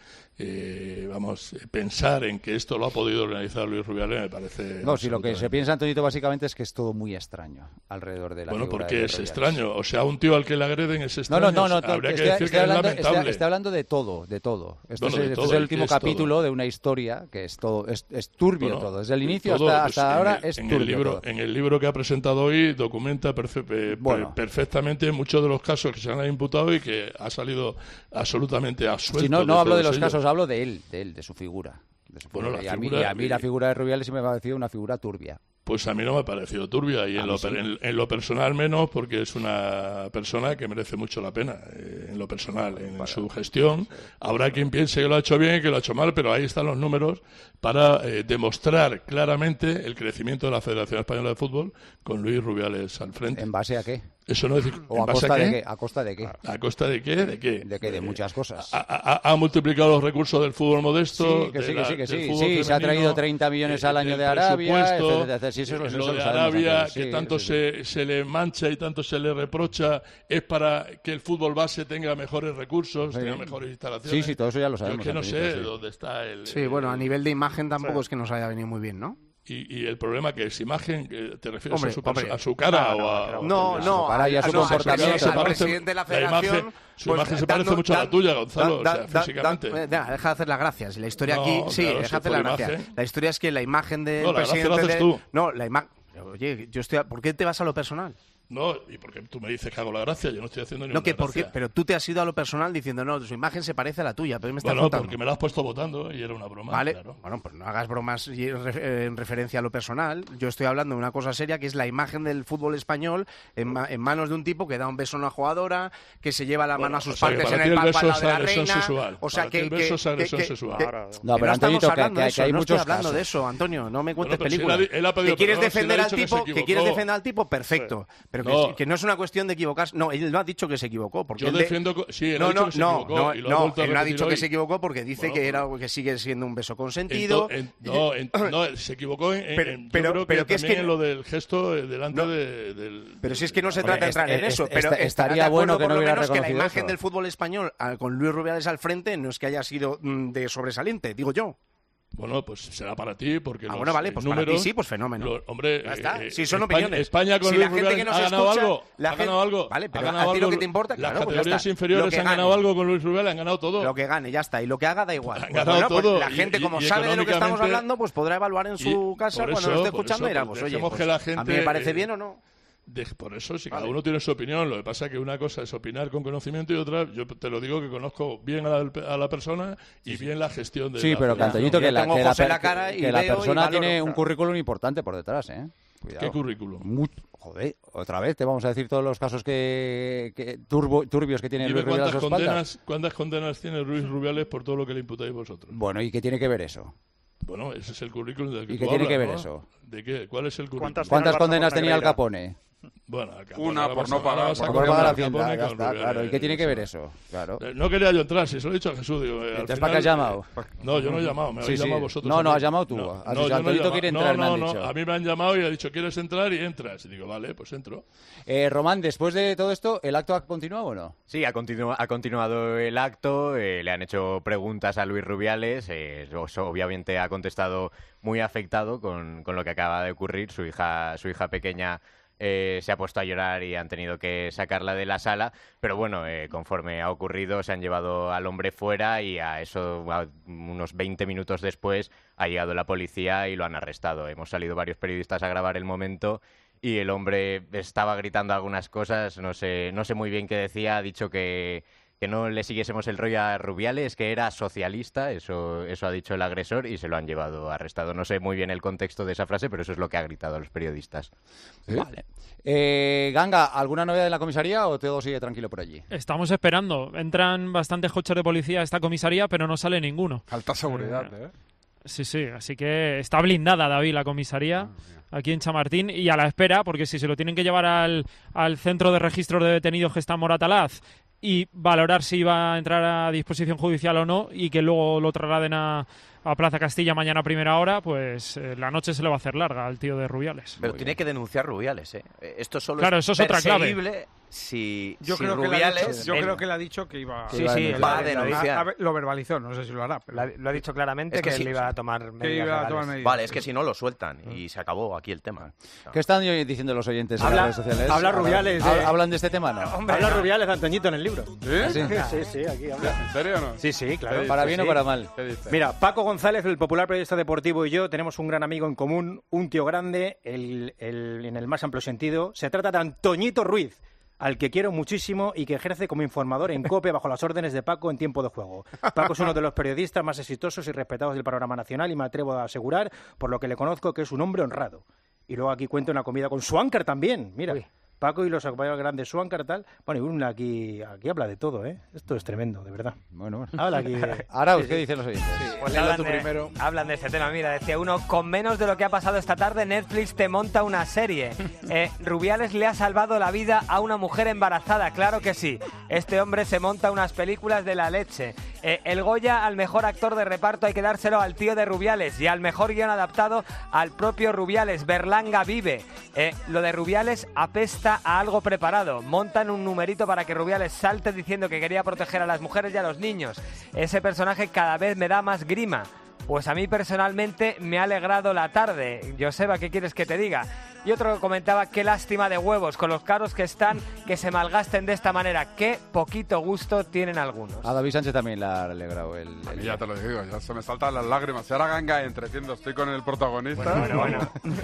pensar en que esto lo ha podido organizar Luis Rubiales me parece... No, si lo que se piensa, Antonito, básicamente es que es todo muy extraño alrededor de la Bueno, figura porque de es Rubiales. extraño. O sea, un tío al que le agreden es extraño. No, habría que decir que es lamentable. Está hablando de todo, de todo. Esto Bueno, es el último capítulo de una historia que es todo, es turbio todo. Desde el inicio hasta ahora es turbio todo. En el libro que ha presentado hoy documenta perfectamente muchos de los casos que se han imputado y que ha salido absolutamente absuelto. Si no hablo de los casos, hablo de él, de su figura. Y a mí la figura de Rubiales sí me ha parecido una figura turbia. Pues a mí no me ha parecido turbia y en lo personal menos, porque es una persona que merece mucho la pena en lo personal, en su gestión. Habrá quien piense que lo ha hecho bien y que lo ha hecho mal, pero ahí están los números para demostrar claramente el crecimiento de la Federación Española de Fútbol con Luis Rubiales al frente. ¿En base a qué? Eso no es ¿O a costa de qué? ¿A costa de qué? ¿A costa de qué? ¿De qué? ¿De qué? De muchas cosas. Ha multiplicado los recursos del fútbol modesto. Sí, que sí. Sí, se ha traído 30 millones al año de Arabia, etcétera. Sí, lo de Arabia, que tanto se le mancha y tanto se le reprocha, es para que el fútbol base tenga mejores recursos, tenga mejores instalaciones. Sí, todo eso ya lo sabemos. Yo que no sé dónde está el... Sí, bueno, a nivel de imagen tampoco es que nos haya venido muy bien, ¿no? Y el problema que es imagen, ¿te refieres a su cara o a...? No, a su comportamiento. Al presidente de la Federación... Su imagen se parece mucho a la tuya, Gonzalo, físicamente. Deja de hacer las gracias. La historia aquí... Sí, deja de hacer las gracias. La historia es que la imagen del presidente... No, la gracia la haces tú. No, la imagen... Oye, ¿por qué te vas a lo personal? No, y porque tú me dices que hago la gracia, yo no estoy haciendo ninguna gracia. Pero tú te has ido a lo personal diciendo, no, su imagen se parece a la tuya, pero me estás contando. Porque me la has puesto votando y era una broma. Vale, claro. Bueno, pues no hagas bromas en referencia a lo personal. Yo estoy hablando de una cosa seria, que es la imagen del fútbol español en manos de un tipo que da un beso a una jugadora, que se lleva la mano a sus partes en el palpalado de la reina. O sea, que el beso es agresión sexual. No, pero Antonito, que hay muchos casos. No estoy hablando de eso, Antonio, no me cuentes películas. ¿Que quieres defender al tipo? Perfecto. Pero que no es una cuestión de equivocarse. No, él no ha dicho que se equivocó. Porque yo defiendo... Sí, él ha dicho que se equivocó. No, él no ha dicho que se equivocó porque dice que sigue siendo un beso consentido. No, se equivocó pero que es que en lo del gesto delante del... Pero si es que no se trata de entrar en eso. Pero estaría bueno que no hubiera reconocido que la imagen del fútbol español con Luis Rubiales al frente no es que haya sido de sobresaliente, digo yo. Bueno, pues será para ti, porque bueno, vale, pues números, para ti sí, pues fenómeno. Hombre, ya está. Si son opiniones. España con Luis Rubiales ha ganado algo. ¿Ha ganado algo? Vale, pero a ti lo que te importa, claro, las categorías inferiores han ganado algo con Luis Rubiales, han ganado todo. Lo que gane, ya está. Y lo que haga da igual. Han ganado todo. La gente, como sabe de lo que estamos hablando, pues podrá evaluar en su casa cuando lo esté escuchando y dirá, pues oye, a mí me parece bien o no. Por eso, si cada uno tiene su opinión, lo que pasa es que una cosa es opinar con conocimiento y otra, yo te lo digo que conozco bien a la persona y bien la gestión de sí, pero Cantoñito, que la persona tiene un currículum importante por detrás, ¿eh? Cuidado. ¿Qué currículum? Joder, otra vez te vamos a decir todos los casos turbios que tiene Luis Rubiales a sus espaldas. ¿Cuántas condenas tiene Luis Rubiales por todo lo que le imputáis vosotros? Bueno, ¿y qué tiene que ver eso? Bueno, ese es el currículum del que ¿Y qué tiene que ver eso? ¿De qué? ¿Cuál es el currículum? ¿Cuántas condenas tenía Al Capone? Bueno, una por no pagar. Por no pagar la Hacienda, ya está, claro. ¿Y qué tiene que ver eso? Claro. No quería yo entrar, si se lo he dicho a Jesús. Digo, ¿Entonces para qué has llamado? No, yo no he llamado, me habéis llamado vosotros. No, has llamado tú. Antonito quiere entrar, me han dicho. A mí me han llamado y ha dicho, ¿quieres entrar? Y entras. Y digo, vale, pues entro. Román, después de todo esto, ¿el acto ha continuado o no? Sí, ha continuado el acto, le han hecho preguntas a Luis Rubiales, obviamente ha contestado muy afectado con lo que acaba de ocurrir, su hija pequeña se ha puesto a llorar y han tenido que sacarla de la sala, pero bueno, conforme ha ocurrido se han llevado al hombre fuera y unos 20 minutos después ha llegado la policía y lo han arrestado. Hemos salido varios periodistas a grabar el momento y el hombre estaba gritando algunas cosas, no sé muy bien qué decía, ha dicho que no le siguiésemos el rollo a Rubiales, que era socialista, eso ha dicho el agresor y se lo han llevado arrestado. No sé muy bien el contexto de esa frase, pero eso es lo que ha gritado a los periodistas. ¿Sí? Vale. Ganga, ¿alguna novedad en la comisaría o todo sigue tranquilo por allí? Estamos esperando. Entran bastantes coches de policía a esta comisaría, pero no sale ninguno. Alta seguridad, Sí, así que está blindada, David, la comisaría aquí en Chamartín y a la espera, porque si se lo tienen que llevar al centro de registros de detenidos que está en Moratalaz y valorar si va a entrar a disposición judicial o no y que luego lo trasladen a Plaza Castilla mañana a primera hora, pues la noche se le va a hacer larga al tío de Rubiales. Pero tiene que denunciar Rubiales, ¿eh? Esto solo claro, eso es otra clave. Yo creo que él ha dicho que iba va a denunciar. Lo verbalizó, no sé si lo hará. Pero lo ha dicho claramente que él iba a tomar medidas. Vale, es que si no lo sueltan y se acabó aquí el tema. ¿Qué están diciendo los oyentes en las redes sociales? Habla Rubiales. ¿Hablan de este tema, no? Habla Rubiales, Antoñito, en el libro. ¿Sí? Aquí habla. ¿En serio o no? Sí, claro. ¿Para bien o para mal? Mira, Paco González, el popular periodista deportivo, y yo tenemos un gran amigo en común, un tío grande, en el más amplio sentido. Se trata de Antoñito Ruiz, al que quiero muchísimo y que ejerce como informador en COPE bajo las órdenes de Paco en tiempo de juego. Paco es uno de los periodistas más exitosos y respetados del panorama nacional y me atrevo a asegurar, por lo que le conozco, que es un hombre honrado. Y luego aquí cuenta una comida con Swankar también, mira. Uy. Paco y los acompañados grandes Swankar, tal. Bueno, y uno aquí habla de todo, ¿eh? Esto es tremendo, de verdad. Bueno. Habla aquí. Arauz, ¿qué dicen los oyentes? Pues hablan de este tema. Mira, decía uno, con menos de lo que ha pasado esta tarde, Netflix te monta una serie. Rubiales le ha salvado la vida a una mujer embarazada, claro que sí. Este hombre se monta unas películas de la leche. El Goya al mejor actor de reparto hay que dárselo al tío de Rubiales y al mejor guión adaptado al propio Rubiales. Berlanga vive. Lo de Rubiales apesta a algo preparado. Montan un numerito para que Rubiales salte diciendo que quería proteger a las mujeres y a los niños. Ese personaje cada vez me da más grima. Pues a mí personalmente me ha alegrado la tarde. Joseba, ¿qué quieres que te diga? Y otro comentaba, qué lástima de huevos, con los caros que están, que se malgasten de esta manera. Qué poquito gusto tienen algunos. A David Sánchez también le ha alegrado el ya te lo digo, ya se me saltan las lágrimas. Si ahora Ganga entretiendo, estoy con el protagonista. Bueno.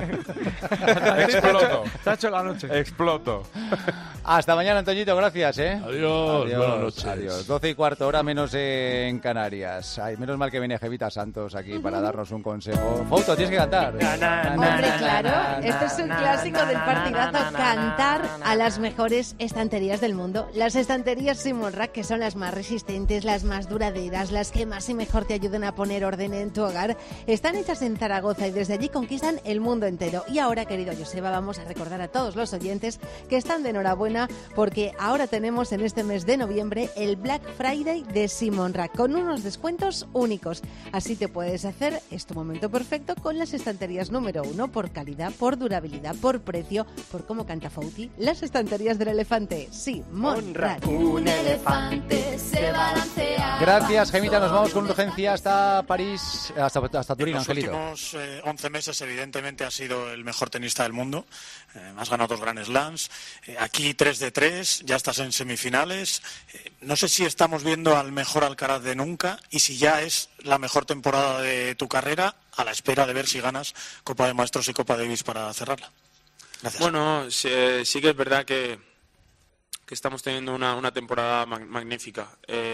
Exploto. Te ha hecho la noche. Exploto. Hasta mañana, Antoñito, gracias, ¿eh? Adiós, buenas noches. Adiós. 12:15, hora menos en Canarias. Ay, menos mal que viene Jevita Santos aquí para darnos un consejo. Fouto, tienes que cantar. Hombre, claro, este es un clásico del partidazo, cantar a las mejores estanterías del mundo. Las estanterías Simon Rack, que son las más resistentes, las más duraderas, las que más y mejor te ayudan a poner orden en tu hogar, están hechas en Zaragoza y desde allí conquistan el mundo entero. Y ahora, querido Joseba, vamos a recordar a todos los oyentes que están de enhorabuena porque ahora tenemos en este mes de noviembre el Black Friday de Simon Rack con unos descuentos únicos. Así te puedes hacer, es tu momento perfecto, con las estanterías número 1 por calidad, por durabilidad, por precio, por cómo canta Fouti, las estanterías del elefante Simon Rack. Un elefante se balancea. Gracias, Gemita. Nos vamos con urgencia hasta París, hasta Turín, Angelito. En los últimos 11 meses, evidentemente, has sido el mejor tenista del mundo. Has ganado 2 Grand Slams. Aquí 3 de 3, ya estás en semifinales. No sé si estamos viendo al mejor Alcaraz de nunca y si ya es la mejor temporada de tu carrera, a la espera de ver si ganas Copa de Maestros y Copa Davis para cerrarla. Gracias. Bueno, sí que es verdad que estamos teniendo una temporada magnífica.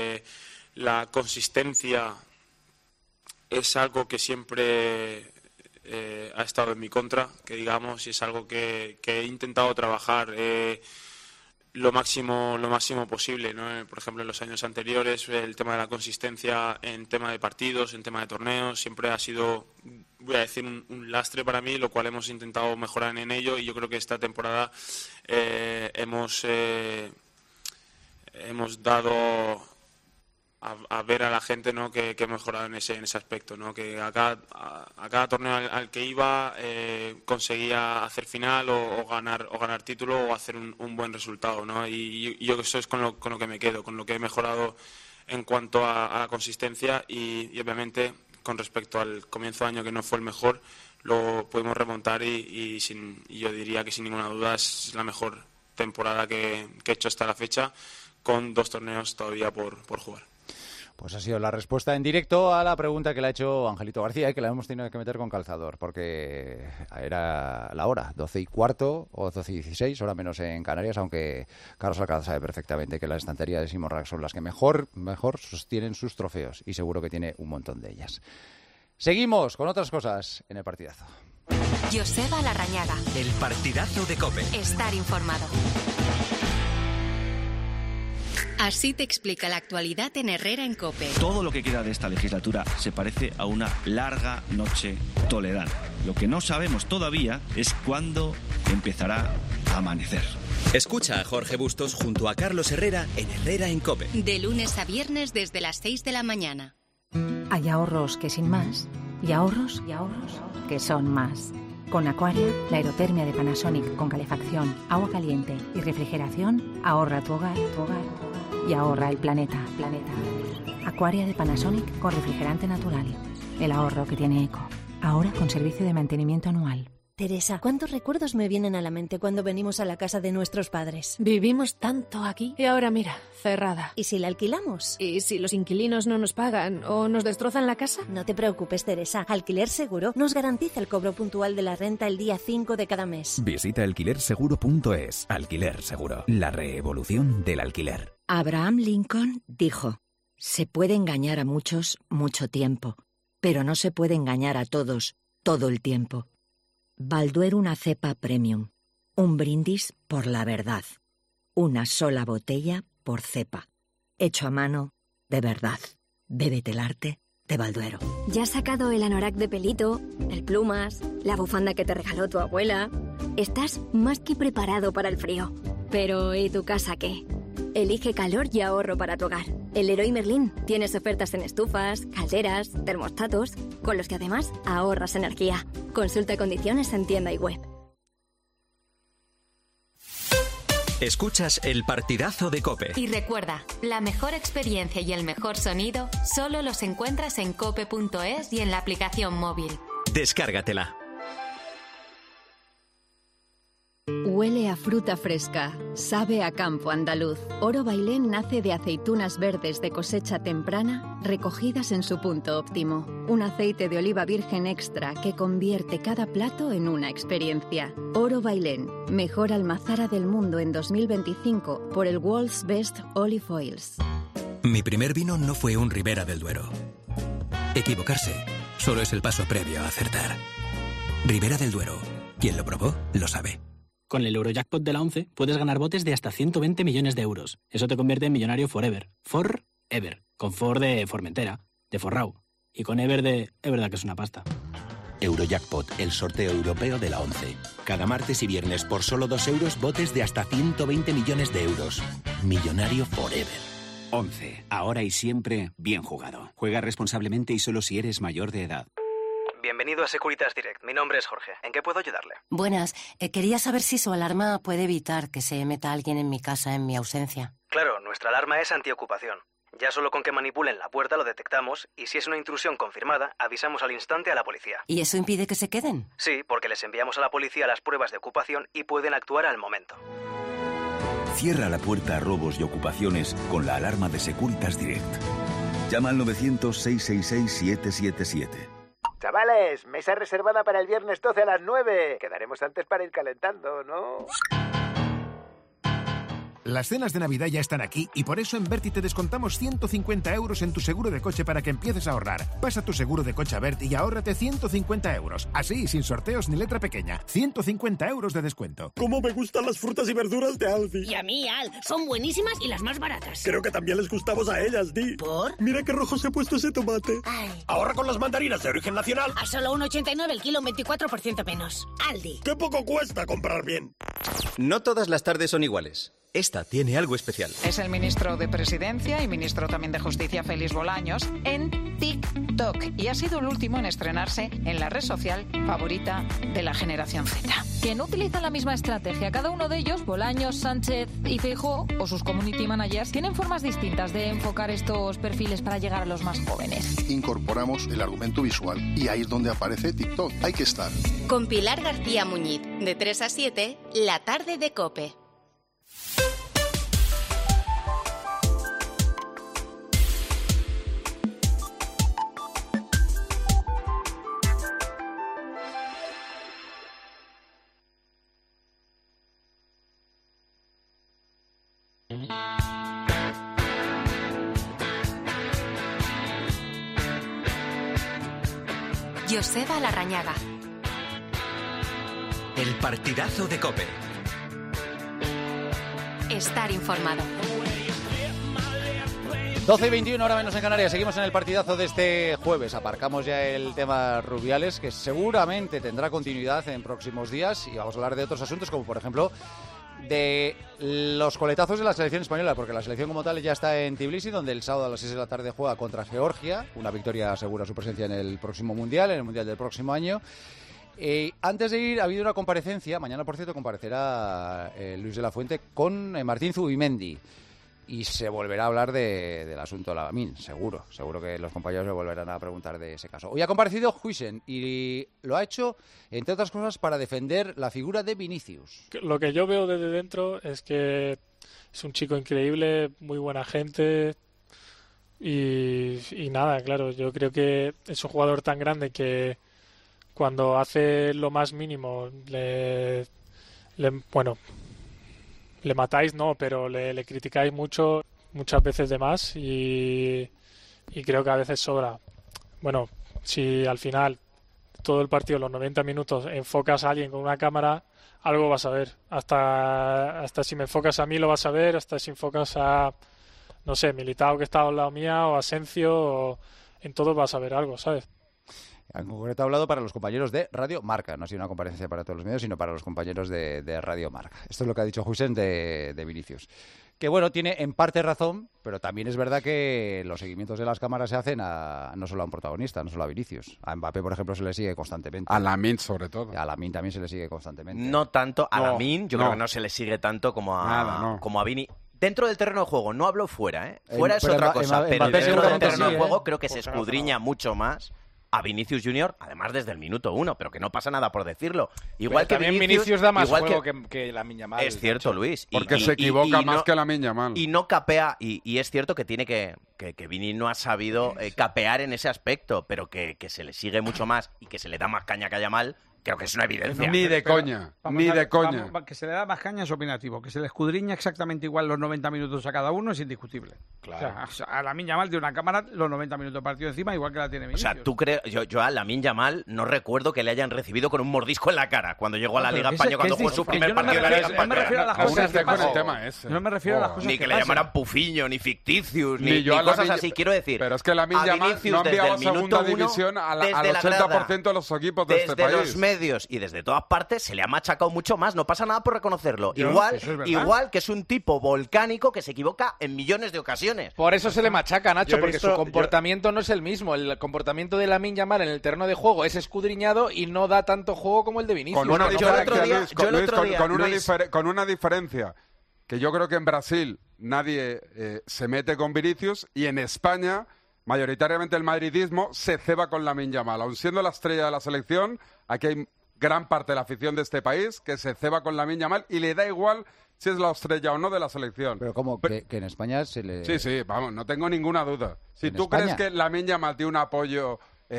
La consistencia es algo que siempre ha estado en mi contra, que digamos, y es algo que he intentado trabajar lo máximo posible, ¿no? Por ejemplo, en los años anteriores el tema de la consistencia en tema de partidos, en tema de torneos, siempre ha sido, voy a decir, un lastre para mí, lo cual hemos intentado mejorar en ello, y yo creo que esta temporada hemos dado a ver a la gente, ¿no?, que he mejorado en ese aspecto, ¿no?, que a cada torneo al que iba conseguía hacer final o ganar título o hacer un buen resultado, ¿no? Y yo eso es con lo que me quedo, con lo que he mejorado en cuanto a la consistencia y obviamente con respecto al comienzo de año, que no fue el mejor, lo pudimos remontar y yo diría que sin ninguna duda es la mejor temporada que he hecho hasta la fecha, con 2 torneos todavía por jugar. Pues ha sido la respuesta en directo a la pregunta que le ha hecho Angelito García, que la hemos tenido que meter con calzador, porque era la hora, 12:15 o 12:16, hora menos en Canarias, aunque Carlos Alcaraz sabe perfectamente que las estanterías de Simon Rack son las que mejor sostienen sus trofeos, y seguro que tiene un montón de ellas. Seguimos con otras cosas en el partidazo. Joseba Larrañaga. El partidazo de COPE. Estar informado. Así te explica la actualidad en Herrera en COPE. Todo lo que queda de esta legislatura se parece a una larga noche toledana. Lo que no sabemos todavía es cuándo empezará a amanecer. Escucha a Jorge Bustos junto a Carlos Herrera en Herrera en COPE. De lunes a viernes desde las 6 de la mañana. Hay ahorros que sin más, y ahorros que son más. Con Aquaria, la aerotermia de Panasonic con calefacción, agua caliente y refrigeración, ahorra tu hogar y ahorra el planeta. Aquaria de Panasonic con refrigerante natural. El ahorro que tiene eco. Ahora con servicio de mantenimiento anual. Teresa, ¿cuántos recuerdos me vienen a la mente cuando venimos a la casa de nuestros padres? Vivimos tanto aquí y ahora mira, cerrada. ¿Y si la alquilamos? ¿Y si los inquilinos no nos pagan o nos destrozan la casa? No te preocupes, Teresa. Alquiler Seguro nos garantiza el cobro puntual de la renta el día 5 de cada mes. Visita alquilerseguro.es. Alquiler Seguro, la revolución del alquiler. Abraham Lincoln dijo: se puede engañar a muchos mucho tiempo, pero no se puede engañar a todos todo el tiempo. Balduero, una cepa premium. Un brindis por la verdad. Una sola botella por cepa. Hecho a mano, de verdad. Bébete el arte de Balduero. Ya has sacado el anorak de pelito, el plumas, la bufanda que te regaló tu abuela. Estás más que preparado para el frío. Pero ¿y tu casa qué? Elige calor y ahorro para tu hogar. El Leroy Merlin. Tienes ofertas en estufas, calderas, termostatos, con los que además ahorras energía. Consulta condiciones en tienda y web. Escuchas el partidazo de COPE. Y recuerda, la mejor experiencia y el mejor sonido solo los encuentras en cope.es y en la aplicación móvil. Descárgatela. Huele a fruta fresca, sabe a campo andaluz. Oro Bailén nace de aceitunas verdes de cosecha temprana, recogidas en su punto óptimo. Un aceite de oliva virgen extra que convierte cada plato en una experiencia. Oro Bailén, mejor almazara del mundo en 2025 por el World's Best Olive Oils. Mi primer vino no fue un Ribera del Duero. Equivocarse solo es el paso previo a acertar. Ribera del Duero. Quien lo probó, lo sabe. Con el Eurojackpot de la 11 puedes ganar botes de hasta 120 millones de euros. Eso te convierte en millonario forever. Forever. Con For de Formentera, de Forrau. Y con Ever de... Es verdad que es una pasta. Eurojackpot, el sorteo europeo de la 11. Cada martes y viernes por solo 2 euros, botes de hasta 120 millones de euros. Millonario forever. 11. Ahora y siempre, bien jugado. Juega responsablemente y solo si eres mayor de edad. Bienvenido a Securitas Direct. Mi nombre es Jorge. ¿En qué puedo ayudarle? Buenas. Quería saber si su alarma puede evitar que se meta alguien en mi casa en mi ausencia. Claro, nuestra alarma es antiocupación. Ya solo con que manipulen la puerta lo detectamos y si es una intrusión confirmada, avisamos al instante a la policía. ¿Y eso impide que se queden? Sí, porque les enviamos a la policía las pruebas de ocupación y pueden actuar al momento. Cierra la puerta a robos y ocupaciones con la alarma de Securitas Direct. Llama al 900-666-777. Chavales, mesa reservada para el viernes 12 a las 9. Quedaremos antes para ir calentando, ¿no? Las cenas de Navidad ya están aquí y por eso en Berti te descontamos 150 euros en tu seguro de coche para que empieces a ahorrar. Pasa tu seguro de coche a Berti y ahórrate 150 euros. Así, sin sorteos ni letra pequeña. 150 euros de descuento. ¡Cómo me gustan las frutas y verduras de Aldi! Y a mí, Al. Son buenísimas y las más baratas. Creo que también les gustamos a ellas, Di. ¿Por? Mira qué rojo se ha puesto ese tomate. Ay. Ahorra con las mandarinas de origen nacional. A solo 1,89 el kilo, 24% menos. Aldi. ¡Qué poco cuesta comprar bien! No todas las tardes son iguales. Esta tiene algo especial. Es el ministro de Presidencia y ministro también de Justicia, Félix Bolaños, en TikTok. Y ha sido el último en estrenarse en la red social favorita de la generación Z. Que no utilizan la misma estrategia. Cada uno de ellos, Bolaños, Sánchez y Feijóo, o sus community managers, tienen formas distintas de enfocar estos perfiles para llegar a los más jóvenes. Incorporamos el argumento visual y ahí es donde aparece TikTok. Hay que estar. Con Pilar García Muñiz, de 3 a 7, la tarde de COPE. Joseba Larrañaga. El partidazo de COPE. Estar informado. 12:21, hora menos en Canarias. Seguimos en el partidazo de este jueves. Aparcamos ya el tema Rubiales, que seguramente tendrá continuidad en próximos días. Y vamos a hablar de otros asuntos, como por ejemplo de los coletazos de la selección española, porque la selección como tal ya está en Tbilisi, donde el sábado a las 6 de la tarde juega contra Georgia. Una victoria asegura su presencia en el próximo Mundial, en el Mundial del próximo año. Antes de ir, ha habido una comparecencia. Mañana, por cierto, comparecerá Luis de la Fuente con Martín Zubimendi. Y se volverá a hablar del asunto de Lamin, seguro que los compañeros le volverán a preguntar de ese caso. Hoy ha comparecido Huijsen y lo ha hecho, entre otras cosas, para defender la figura de Vinicius. Lo que yo veo desde dentro es que es un chico increíble, muy buena gente y nada, claro, yo creo que es un jugador tan grande que cuando hace lo más mínimo le matáis, no, pero le criticáis muchas veces de más y creo que a veces sobra. Bueno, si al final todo el partido, los 90 minutos, enfocas a alguien con una cámara, algo vas a ver. Hasta si me enfocas a mí lo vas a ver, hasta si enfocas a, no sé, Militao que está al lado mía o Asencio, o en todo vas a ver algo, ¿sabes? En concreto ha hablado para los compañeros de Radio Marca. No ha sido una comparecencia para todos los medios, sino para los compañeros de Radio Marca. Esto es lo que ha dicho Huijsen de Vinicius. Que bueno, tiene en parte razón, pero también es verdad que los seguimientos de las cámaras se hacen no solo a un protagonista, no solo a Vinicius. A Mbappé, por ejemplo, se le sigue constantemente. A Lamine, sobre todo. A Lamine también se le sigue constantemente. No tanto a Lamine, yo creo que no se le sigue tanto como a Vini. Dentro del terreno de juego, no hablo fuera, ¿eh? Fuera es otra cosa, pero dentro del terreno de juego creo que se escudriña mucho más a Vinicius Junior, además desde el minuto 1, pero que no pasa nada por decirlo. Igual que también Vinicius da más juego que Lamine Yamal. Es cierto, Luis. Porque se equivoca más que Lamine Yamal. Y no capea, y es cierto que tiene que Vini no ha sabido capear en ese aspecto, pero que se le sigue mucho más y que se le da más caña que a Yamal. Creo que es una evidencia. Ni de coña, ni de coña. Que se le da más caña es opinativo. Que se le escudriña exactamente igual los 90 minutos a cada uno es indiscutible. Claro. O sea, a Lamine Yamal de una cámara los 90 minutos de partido encima igual que la tiene Vinicius. O sea, tú crees... Yo a Lamine Yamal no recuerdo que le hayan recibido con un mordisco en la cara cuando llegó a la Liga Española, cuando jugó su primer partido de la Liga Española. No me refiero a las cosas que pasan. No me refiero a las cosas ni que le llamaran Pufiño, ni Ficticius, ni cosas así. Quiero decir... Pero es que Lamine Yamal no ha enviado a segunda división al 80% de los equipos de este país. Desde los medios y desde todas partes se le ha machacado mucho más, no pasa nada por reconocerlo. Igual que es un tipo volcánico que se equivoca en millones de ocasiones. Por eso se le machaca, Nacho, porque su comportamiento no es el mismo. El comportamiento de Lamine Yamal en el terreno de juego es escudriñado y no da tanto juego como el de Vinicius. Con una diferencia, que yo creo que en Brasil nadie se mete con Vinicius y en España mayoritariamente el madridismo se ceba con Lamine Yamal. Aun siendo la estrella de la selección, aquí hay gran parte de la afición de este país que se ceba con Lamine Yamal y le da igual si es la estrella o no de la selección. Pero como que en España se le... Sí, vamos, no tengo ninguna duda. Si tú crees que Lamine Yamal tiene un apoyo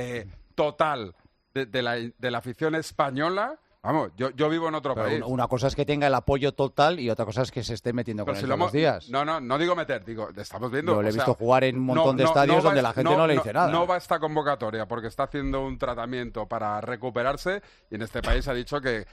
total de la afición española... Vamos, yo vivo en otro país. Una cosa es que tenga el apoyo total y otra cosa es que se esté metiendo con él todos los días. No digo meter, digo, estamos viendo... Yo le he visto jugar en un montón de estadios donde la gente no le dice nada. No va a esta convocatoria porque está haciendo un tratamiento para recuperarse y en este país ha dicho que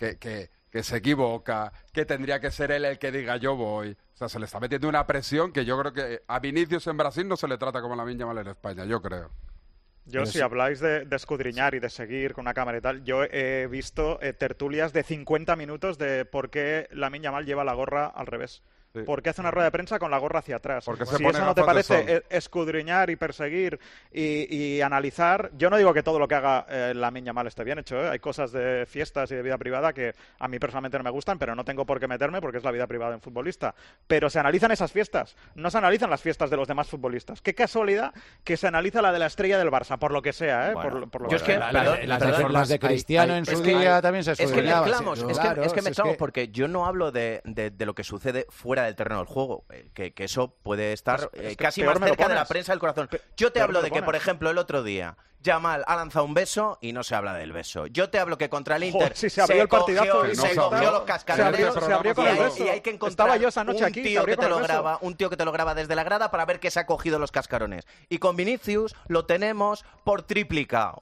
se equivoca, que tendría que ser él el que diga yo voy. O sea, se le está metiendo una presión que yo creo que a Vinicius en Brasil no se le trata como a Lamine Yamal en España, yo creo. Si habláis de escudriñar y de seguir con una cámara y tal, yo he visto tertulias de 50 minutos de por qué Lamine Yamal lleva la gorra al revés. Sí. ¿Por qué hace una rueda de prensa con la gorra hacia atrás? Si eso no te parece escudriñar y perseguir y analizar, yo no digo que todo lo que haga Lamine Yamal esté bien hecho, ¿eh? Hay cosas de fiestas y de vida privada que a mí personalmente no me gustan, pero no tengo por qué meterme porque es la vida privada de un futbolista. Pero se analizan esas fiestas, no se analizan las fiestas de los demás futbolistas. Qué casualidad que se analiza la de la estrella del Barça, por lo que sea, ¿eh? Bueno, por lo que sea. Las de Cristiano en su día también se escudriñaban. Es que mezclamos porque yo no hablo de lo que sucede fuera del terreno del juego, que eso puede estar casi más cerca de la prensa del corazón. Yo te hablo de que, por ejemplo, el otro día Yamal ha lanzado un beso y no se habla del beso. Yo te hablo que contra el Inter se abrió el partidazo se cogió los cascarones se abrió con el beso. Y hay que encontrar yo esa noche un tío que te lo graba desde la grada para ver que se ha cogido los cascarones. Y con Vinicius lo tenemos por triplicado.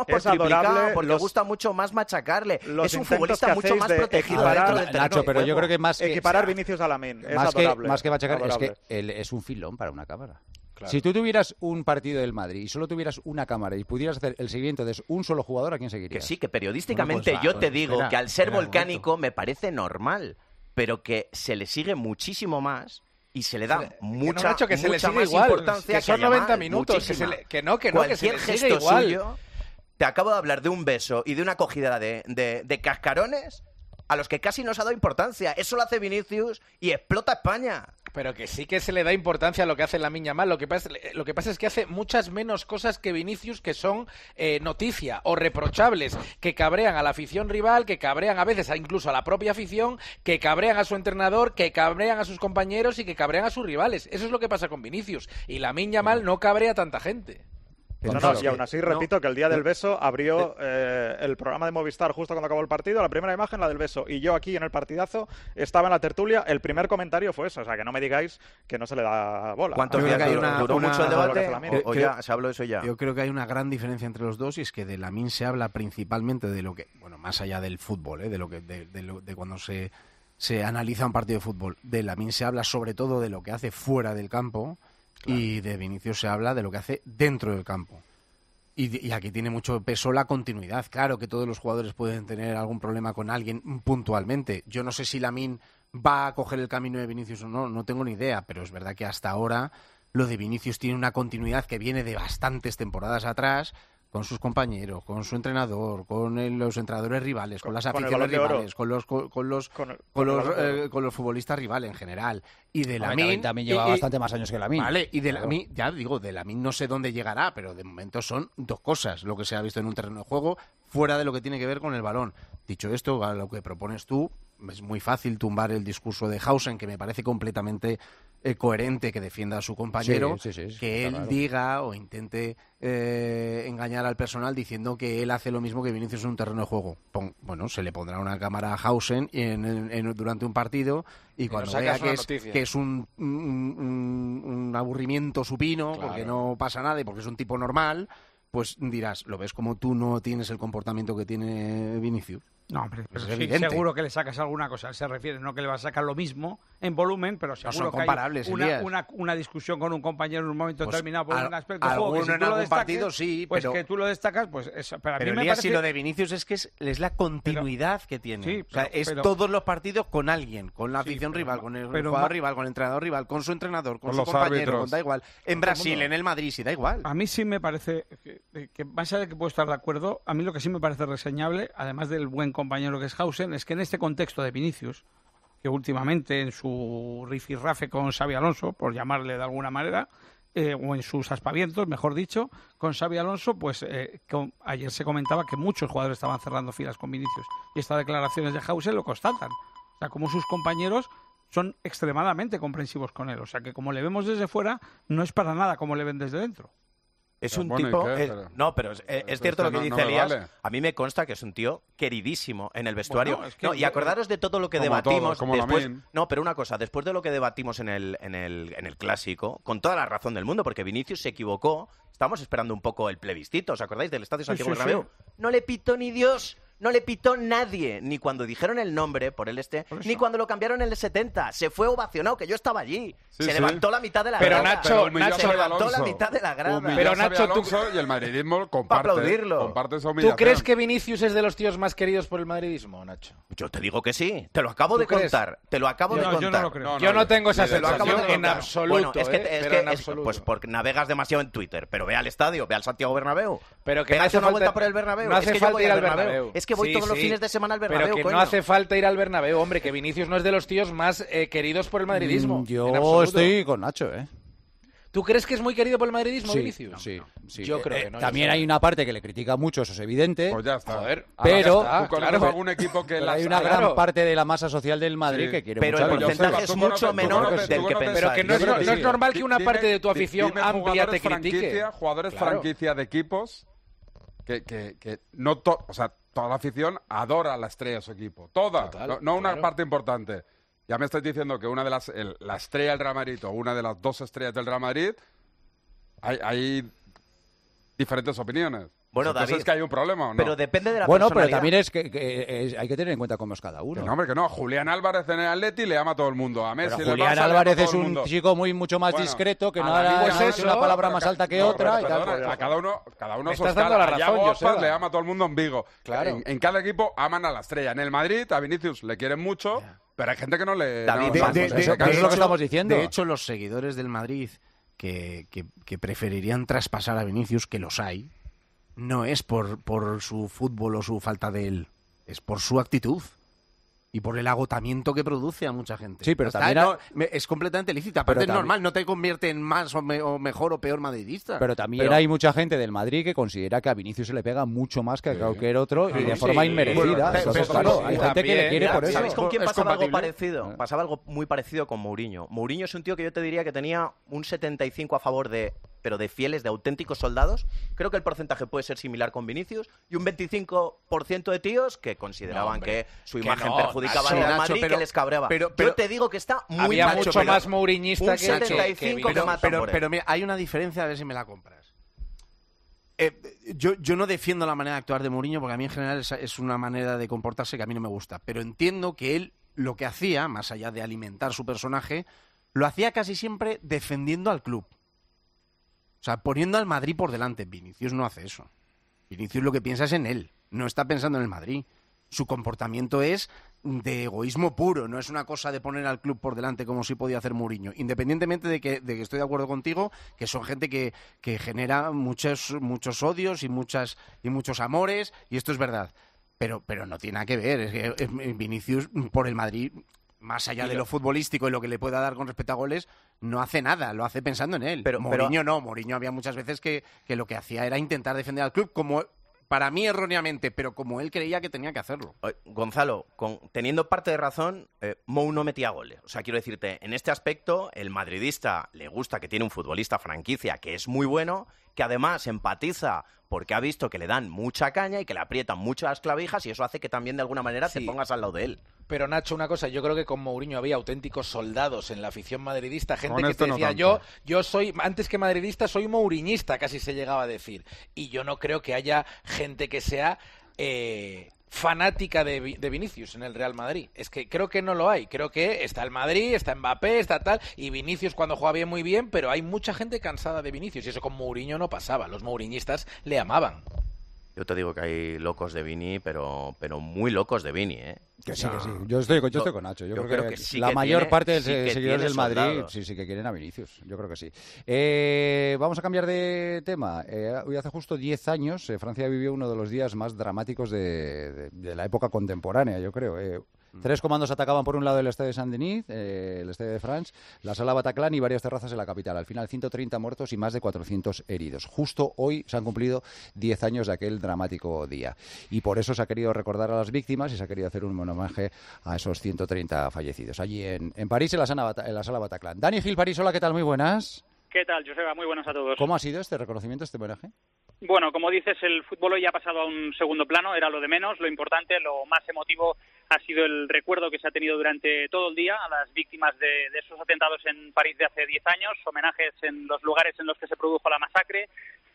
Porque gusta mucho más machacarle. Es un futbolista mucho más protegido dentro del terreno. Nacho, pero yo creo que más que equiparar Vinicius a Lamine más que machacar es que es un filón para una cámara. Claro. Si tú tuvieras un partido del Madrid y solo tuvieras una cámara y pudieras hacer el seguimiento de un solo jugador, ¿a quién seguirías? Que sí, que periodísticamente yo te digo que al ser volcánico me parece normal, pero que se le sigue muchísimo más y se le da mucha más importancia. Que son 90 minutos, que cualquier se le gesto igual. Suyo. Te acabo de hablar de un beso y de una acogida de cascarones a los que casi no se ha dado importancia. Eso lo hace Vinicius y explota España. Pero que sí que se le da importancia a lo que hace Lamine Yamal. Lo que pasa es que hace muchas menos cosas que Vinicius que son noticia o reprochables, que cabrean a la afición rival, que cabrean a veces incluso a la propia afición, que cabrean a su entrenador, que cabrean a sus compañeros y que cabrean a sus rivales. Eso es lo que pasa con Vinicius. Y Lamine Yamal no cabrea a tanta gente. Y aún así repito que el día del beso abrió el programa de Movistar justo cuando acabó el partido, la primera imagen, la del beso, y yo aquí en el partidazo estaba en la tertulia, el primer comentario fue eso, o sea que no me digáis que no se le da bola. ¿Cuántos días duró mucho el debate? ¿O ya se habló eso ya? Yo creo que hay una gran diferencia entre los dos y es que de Lamine se habla principalmente de lo que, bueno, más allá del fútbol, de cuando se analiza un partido de fútbol, de Lamine se habla sobre todo de lo que hace fuera del campo. Claro. Y de Vinicius se habla de lo que hace dentro del campo. Y aquí tiene mucho peso la continuidad. Claro que todos los jugadores pueden tener algún problema con alguien puntualmente. Yo no sé si Lamine va a coger el camino de Vinicius o no, no tengo ni idea, pero es verdad que hasta ahora lo de Vinicius tiene una continuidad que viene de bastantes temporadas atrás, con sus compañeros, con su entrenador, con los entrenadores rivales, con las aficiones rivales, con los futbolistas rivales en general. Y de Lamine también lleva bastante más años que Lamine. Vale, y de Lamine, ya digo, de Lamine no sé dónde llegará, pero de momento son dos cosas lo que se ha visto en un terreno de juego fuera de lo que tiene que ver con el balón. Dicho esto, a lo que propones tú, es muy fácil tumbar el discurso de Hausen, que me parece completamente coherente, que defienda a su compañero, que él diga o intente engañar al personal diciendo que él hace lo mismo que Vinicius en un terreno de juego. Bueno, se le pondrá una cámara a Hausen durante un partido y cuando vea que es un aburrimiento supino, porque no pasa nada y porque es un tipo normal, pues dirás, ¿lo ves como tú no tienes el comportamiento que tiene Vinicius? No, hombre, pero es sí, evidente. Seguro que le sacas alguna cosa. Él se refiere, no que le vas a sacar lo mismo en volumen, pero seguro que hay una discusión con un compañero en un momento determinado por un aspecto de juego. Que si en algún partido sí, pues pero... que tú lo destacas, pues eso. Pero a mí me Elías, parece... si lo de Vinicius es que es la continuidad que tiene. Sí, es todos los partidos con alguien, con la afición rival, con el jugador rival, con el entrenador rival, con su entrenador, con su compañero, da igual. En Brasil, en el Madrid, sí, da igual. A mí sí me parece que más allá de que puedo estar de acuerdo, a mí lo que sí me parece reseñable, además del buen compañero que es Hausen, es que en este contexto de Vinicius, que últimamente en su rifirrafe con Xabi Alonso, por llamarle de alguna manera, o en sus aspavientos, mejor dicho, con Xabi Alonso, pues ayer se comentaba que muchos jugadores estaban cerrando filas con Vinicius. Y estas declaraciones de Hausen lo constatan. O sea, como sus compañeros son extremadamente comprensivos con él. O sea, que como le vemos desde fuera, no es para nada como le ven desde dentro. Es un tipo... No, pero es cierto lo que dice Elías. Vale. A mí me consta que es un tío queridísimo en el vestuario. Bueno, y acordaros de todo lo que debatimos después... No, pero una cosa, después de lo que debatimos en el Clásico, con toda la razón del mundo, porque Vinicius se equivocó, estábamos esperando un poco el plebiscito, ¿os acordáis del Estadio Santiago Bernabéu? No le pitó ni Dios... No le pitó nadie, ni cuando dijeron el nombre por ni cuando lo cambiaron en el 70. Se fue ovacionado, que yo estaba allí. Se levantó la mitad de la grada. Nacho, se levantó la mitad de la grada. Pero Nacho, y el madridismo comparte esa humillación. ¿Tú crees que Vinicius es de los tíos más queridos por el madridismo, Nacho? Yo te digo que sí. Te lo acabo de contar. Te lo acabo de contar. Yo no lo creo. Yo no tengo esa sensación en absoluto. Bueno, pues porque navegas demasiado en Twitter. Pero ve al estadio, ve al Santiago Bernabéu. Pero que no hace una vuelta por el Bernabéu. No hace falta ir al Bernabéu. Es que voy todos los fines de semana al Bernabéu, pero que no hace falta ir al Bernabéu, hombre, que Vinicius no es de los tíos más queridos por el madridismo. Yo estoy con Nacho, ¿eh? ¿Tú crees que es muy querido por el madridismo, Vinicius? Sí. Yo creo que no. También hay una parte que le critica mucho, eso es evidente. Pues ya está. Joder, pero algún equipo que hay una gran parte de la masa social del Madrid que quiere mucho. Pero el porcentaje es mucho menor del que pensáis. Pero que no es normal que una parte de tu afición amplia te critique. Jugadores franquicia de equipos que no... O sea, toda la afición adora a la estrella de su equipo. Toda. No una parte importante. Ya me estáis diciendo que una de la estrella del Real Madrid o una de las dos estrellas del Real Madrid hay diferentes opiniones. Bueno, entonces David, es que hay un problema, ¿o no? Pero depende de la personalidad. Pero también es que hay que tener en cuenta cómo es cada uno. Que no, hombre, que no. Julián Álvarez en el Atleti le ama a todo el mundo. A Messi, Julián Álvarez es un chico mucho más discreto, que no es una palabra más alta que otra. A cada uno estás dando la razón, Josep le ama a todo el mundo en Vigo. Claro. En cada equipo aman a la estrella. En el Madrid, a Vinicius le quieren mucho, pero hay gente que no le... Eso es lo que estamos diciendo. De hecho, los seguidores del Madrid que preferirían traspasar a Vinicius, que los hay, no es por su fútbol o su falta de él, es por su actitud y por el agotamiento que produce a mucha gente. Sí, pero también es completamente lícita. Aparte es normal, no te convierte en más o mejor o peor madridista. Pero también hay mucha gente del Madrid que considera que a Vinicius se le pega mucho más que a cualquier otro y de forma inmerecida. Claro, hay gente que le quiere por eso. ¿Sabéis con quién pasaba algo parecido? Pasaba algo muy parecido con Mourinho. Mourinho es un tío que yo te diría que tenía un 75 a favor pero de fieles, de auténticos soldados. Creo que el porcentaje puede ser similar con Vinicius y un 25% de tíos que consideraban que su imagen perjudicaba al Real Madrid, que les cabreaba. Pero yo te digo que está muy había mucho más mouriñista un 75 que matan por él. Pero mira, hay una diferencia, a ver si me la compras. Yo no defiendo la manera de actuar de Mourinho porque a mí en general es una manera de comportarse que a mí no me gusta. Pero entiendo que él lo que hacía, más allá de alimentar su personaje, lo hacía casi siempre defendiendo al club. O sea, poniendo al Madrid por delante. Vinicius no hace eso. Vinicius lo que piensa es en él. No está pensando en el Madrid. Su comportamiento es de egoísmo puro, no es una cosa de poner al club por delante como sí podía hacer Mourinho, independientemente de que estoy de acuerdo contigo, que son gente que genera muchos odios y muchos amores, y esto es verdad, pero no tiene nada que ver. Es que Vinicius por el Madrid, más allá de lo futbolístico y lo que le pueda dar con respecto a goles, no hace nada, lo hace pensando en él. Pero Mourinho no, Mourinho había muchas veces que lo que hacía era intentar defender al club, como para mí erróneamente, pero como él creía que tenía que hacerlo. Gonzalo, teniendo parte de razón, Mou no metía goles. O sea, quiero decirte, en este aspecto, el madridista le gusta que tiene un futbolista franquicia que es muy bueno, que además empatiza porque ha visto que le dan mucha caña y que le aprietan mucho las clavijas, y eso hace que también de alguna manera te pongas al lado de él. Pero Nacho, una cosa, yo creo que con Mourinho había auténticos soldados en la afición madridista, gente que te decía, yo soy, antes que madridista, soy mouriñista, casi se llegaba a decir. Y yo no creo que haya gente que sea fanática de Vinicius en el Real Madrid. Es que creo que no lo hay. Creo que está el Madrid, está Mbappé, está tal, y Vinicius cuando juega bien, muy bien, pero hay mucha gente cansada de Vinicius, y eso con Mourinho no pasaba. Los mouriñistas le amaban. Yo te digo que hay locos de Vini, pero muy locos de Vini, ¿eh? Que sí, que sí. Yo estoy con Nacho. Yo creo que sí, la mayor parte de seguidores del Madrid sí que quieren a Vinicius. Yo creo que sí. Vamos a cambiar de tema. Hoy hace justo 10 años Francia vivió uno de los días más dramáticos de la época contemporánea, yo creo. 3 comandos atacaban por un lado el estadio de Saint-Denis, el estadio de France, la sala Bataclan y varias terrazas en la capital. Al final 130 muertos y más de 400 heridos. Justo hoy se han cumplido 10 años de aquel dramático día. Y por eso se ha querido recordar a las víctimas y se ha querido hacer un homenaje a esos 130 fallecidos. Allí en París, en la sala Bataclan. Dani Gil París, hola, ¿qué tal? Muy buenas. ¿Qué tal, Joseba? Muy buenas a todos. ¿Cómo ha sido este reconocimiento, este homenaje? Bueno, como dices, el fútbol hoy ha pasado a un segundo plano, era lo de menos. Lo importante, lo más emotivo ha sido el recuerdo que se ha tenido durante todo el día a las víctimas de esos atentados en París de hace 10 años, homenajes en los lugares en los que se produjo la masacre,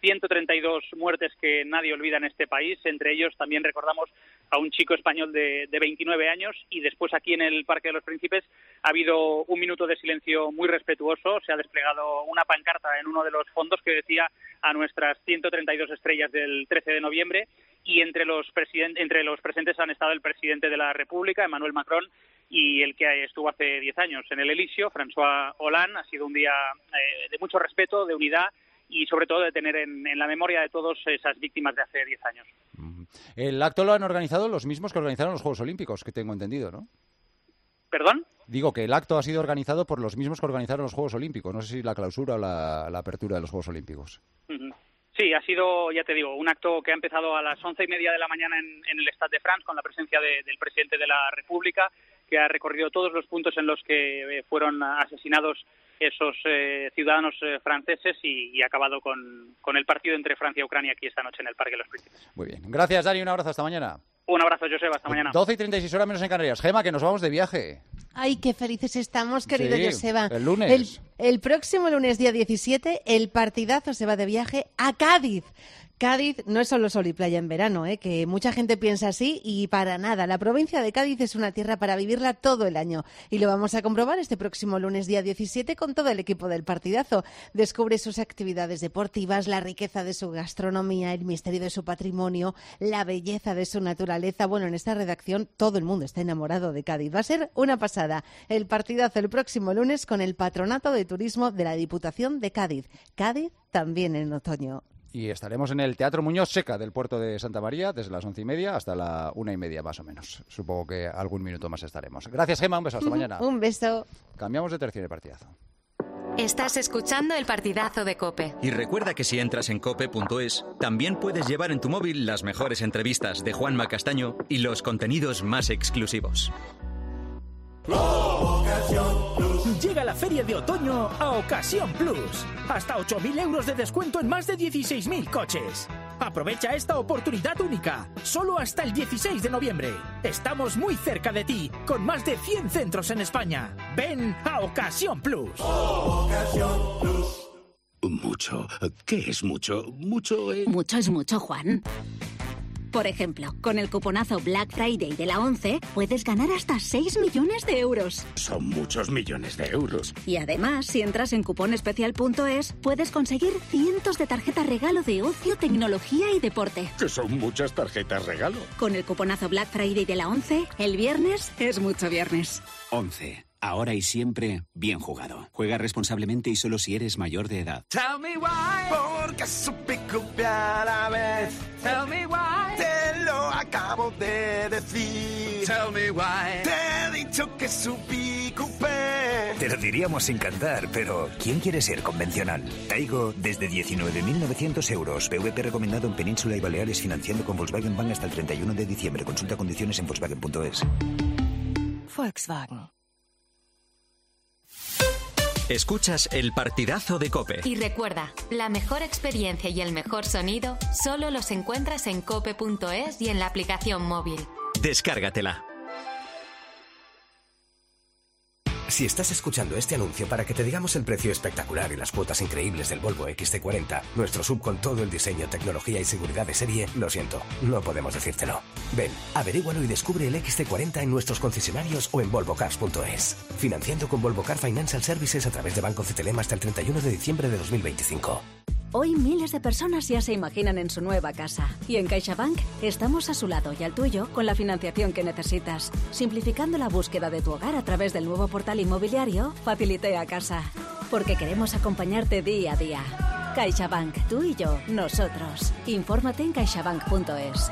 132 muertes que nadie olvida en este país. Entre ellos también recordamos a un chico español de 29 años, y después aquí en el Parque de los Príncipes ha habido un minuto de silencio muy respetuoso. Se ha desplegado una pancarta en uno de los fondos que decía a nuestras 132 estrellas del 13 de noviembre, y entre los presentes han estado el presidente de la República, Emmanuel Macron, y el que estuvo hace 10 años en el Elíseo, François Hollande. Ha sido un día de mucho respeto, de unidad y sobre todo de tener en la memoria de todos esas víctimas de hace 10 años. El acto lo han organizado los mismos que organizaron los Juegos Olímpicos, que tengo entendido, ¿no? ¿Perdón? Digo que el acto ha sido organizado por los mismos que organizaron los Juegos Olímpicos. No sé si la clausura o la apertura de los Juegos Olímpicos. Uh-huh. Sí, ha sido, ya te digo, un acto que ha empezado a las 11:30 de la mañana en el Stade de France, con la presencia del presidente de la República, que ha recorrido todos los puntos en los que fueron asesinados esos ciudadanos franceses, y ha acabado con el partido entre Francia y Ucrania aquí esta noche en el Parque de los Príncipes. Muy bien. Gracias, Dani. Un abrazo. Hasta mañana. Un abrazo, Joseba. Hasta mañana. 12:36 horas menos en Canarias. Gema, que nos vamos de viaje. Ay, qué felices estamos, querido Joseba. El lunes. El próximo lunes, día 17, el partidazo se va de viaje a Cádiz. Cádiz no es solo sol y playa en verano, que mucha gente piensa así, y para nada. La provincia de Cádiz es una tierra para vivirla todo el año, y lo vamos a comprobar este próximo lunes día 17 con todo el equipo del partidazo. Descubre sus actividades deportivas, la riqueza de su gastronomía, el misterio de su patrimonio, la belleza de su naturaleza. Bueno, en esta redacción todo el mundo está enamorado de Cádiz. Va a ser una pasada. El partidazo el próximo lunes con el Patronato de Turismo de la Diputación de Cádiz. Cádiz también en otoño. Y estaremos en el Teatro Muñoz Seca del puerto de Santa María desde las 11:30 hasta la 1:30 más o menos. Supongo que algún minuto más estaremos. Gracias, Gemma. Un beso. Hasta mañana. Un beso. Cambiamos de tercio en el partidazo. Estás escuchando el partidazo de COPE. Y recuerda que si entras en cope.es, también puedes llevar en tu móvil las mejores entrevistas de Juanma Castaño y los contenidos más exclusivos. Llega la feria de otoño a Ocasión Plus. Hasta 8.000 euros de descuento en más de 16.000 coches. Aprovecha esta oportunidad única, solo hasta el 16 de noviembre. Estamos muy cerca de ti, con más de 100 centros en España. Ven a Ocasión Plus. Ocasión Plus. Mucho. ¿Qué es mucho? Mucho es... Mucho es mucho, Juan. Por ejemplo, con el cuponazo Black Friday de la 11 puedes ganar hasta 6 millones de euros. Son muchos millones de euros. Y además, si entras en cuponespecial.es, puedes conseguir cientos de tarjetas regalo de ocio, tecnología y deporte. Que son muchas tarjetas regalo. Con el cuponazo Black Friday de la 11, el viernes es mucho viernes. 11. Ahora y siempre, bien jugado. Juega responsablemente y solo si eres mayor de edad. Tell me why, porque supe copiar a la vez. Tell me why, te lo acabo de decir. Tell me why, te he dicho que supí coupé. Te lo diríamos sin cantar, pero ¿quién quiere ser convencional? Taigo desde 19.900 euros. PVP recomendado en Península y Baleares, financiando con Volkswagen Bank hasta el 31 de diciembre. Consulta condiciones en Volkswagen.es. Volkswagen. Escuchas el partidazo de COPE. Y recuerda, la mejor experiencia y el mejor sonido solo los encuentras en cope.es y en la aplicación móvil. Descárgatela. Si estás escuchando este anuncio para que te digamos el precio espectacular y las cuotas increíbles del Volvo XC40, nuestro SUV con todo el diseño, tecnología y seguridad de serie, lo siento, no podemos decírtelo. Ven, averígualo y descubre el XC40 en nuestros concesionarios o en volvocars.es. Financiando con Volvo Car Financial Services a través de Banco CTLM hasta el 31 de diciembre de 2025. Hoy miles de personas ya se imaginan en su nueva casa. Y en CaixaBank estamos a su lado y al tuyo con la financiación que necesitas, simplificando la búsqueda de tu hogar a través del nuevo portal inmobiliario Facilité a Casa. Porque queremos acompañarte día a día. CaixaBank, tú y yo, nosotros. Infórmate en caixabank.es.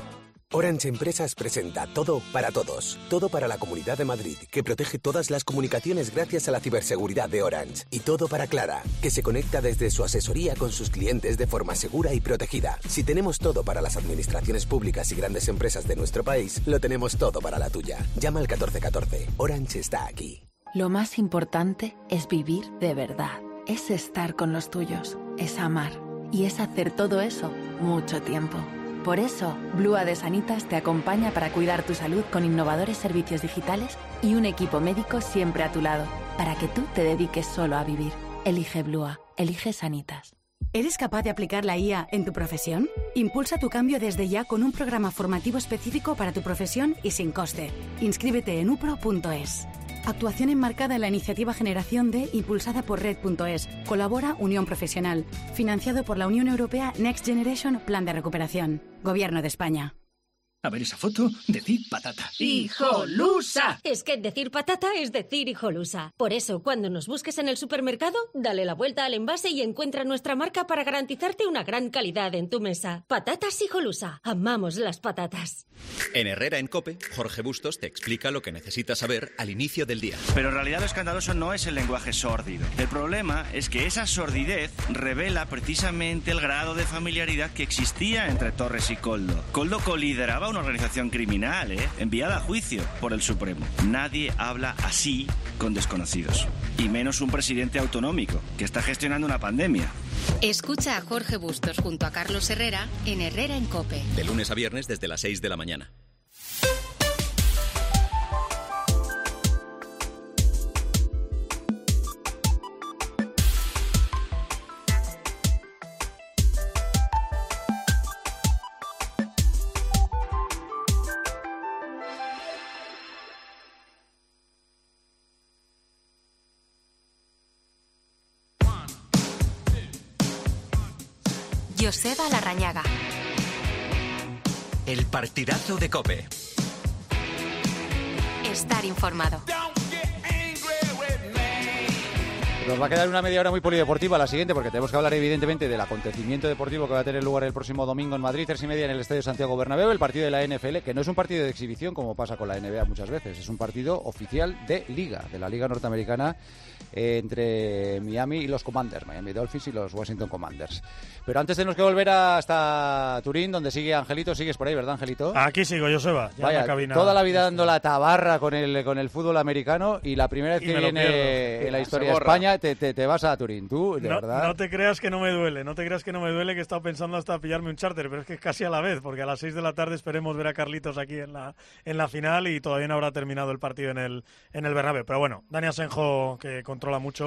Orange Empresas presenta Todo para Todos. Todo para la Comunidad de Madrid, que protege todas las comunicaciones gracias a la ciberseguridad de Orange. Y todo para Clara, que se conecta desde su asesoría con sus clientes de forma segura y protegida. Si tenemos todo para las administraciones públicas y grandes empresas de nuestro país, lo tenemos todo para la tuya. Llama al 1414. Orange está aquí. Lo más importante es vivir de verdad. Es estar con los tuyos. Es amar. Y es hacer todo eso mucho tiempo. Por eso, Blua de Sanitas te acompaña para cuidar tu salud con innovadores servicios digitales y un equipo médico siempre a tu lado, para que tú te dediques solo a vivir. Elige Blua, elige Sanitas. ¿Eres capaz de aplicar la IA en tu profesión? Impulsa tu cambio desde ya con un programa formativo específico para tu profesión y sin coste. Inscríbete en upro.es. Actuación enmarcada en la iniciativa Generación D, impulsada por Red.es. Colabora Unión Profesional. Financiado por la Unión Europea Next Generation Plan de Recuperación. Gobierno de España. A ver esa foto, decid patata. ¡Hijolusa! Es que decir patata es decir hijolusa. Por eso, cuando nos busques en el supermercado, dale la vuelta al envase y encuentra nuestra marca para garantizarte una gran calidad en tu mesa. Patatas hijolusa. Amamos las patatas. En Herrera en COPE, Jorge Bustos te explica lo que necesitas saber al inicio del día. Pero en realidad lo escandaloso no es el lenguaje sórdido. El problema es que esa sordidez revela precisamente el grado de familiaridad que existía entre Torres y Koldo. Koldo colideraba una organización criminal, enviada a juicio por el Supremo. Nadie habla así con desconocidos. Y menos un presidente autonómico que está gestionando una pandemia. Escucha a Jorge Bustos junto a Carlos Herrera en Herrera en COPE. De lunes a viernes desde las 6 de la mañana. Joseba Larrañaga. El partidazo de COPE. Estar informado. Nos va a quedar una media hora muy polideportiva la siguiente, porque tenemos que hablar evidentemente del acontecimiento deportivo que va a tener lugar el próximo domingo en Madrid, 3:30 en el Estadio Santiago Bernabéu, el partido de la NFL, que no es un partido de exhibición como pasa con la NBA muchas veces, es un partido oficial de liga, de la liga norteamericana, entre Miami y los Commanders, Miami Dolphins y los Washington Commanders. Pero antes tenemos que volver hasta Turín, donde sigue Angelito. Sigues por ahí, ¿verdad, Angelito? Aquí sigo, Joseba. Vaya, toda la vida dando la tabarra con el fútbol americano, y la primera vez que viene en la historia de España te vas a Turín. Tú, de verdad. No te creas que no me duele, que he estado pensando hasta pillarme un charter, pero es que es casi a la vez, porque a las 6 de la tarde esperemos ver a Carlitos aquí en la final, y todavía no habrá terminado el partido en el Bernabéu. Pero bueno, Dani Asenjo, que controla mucho,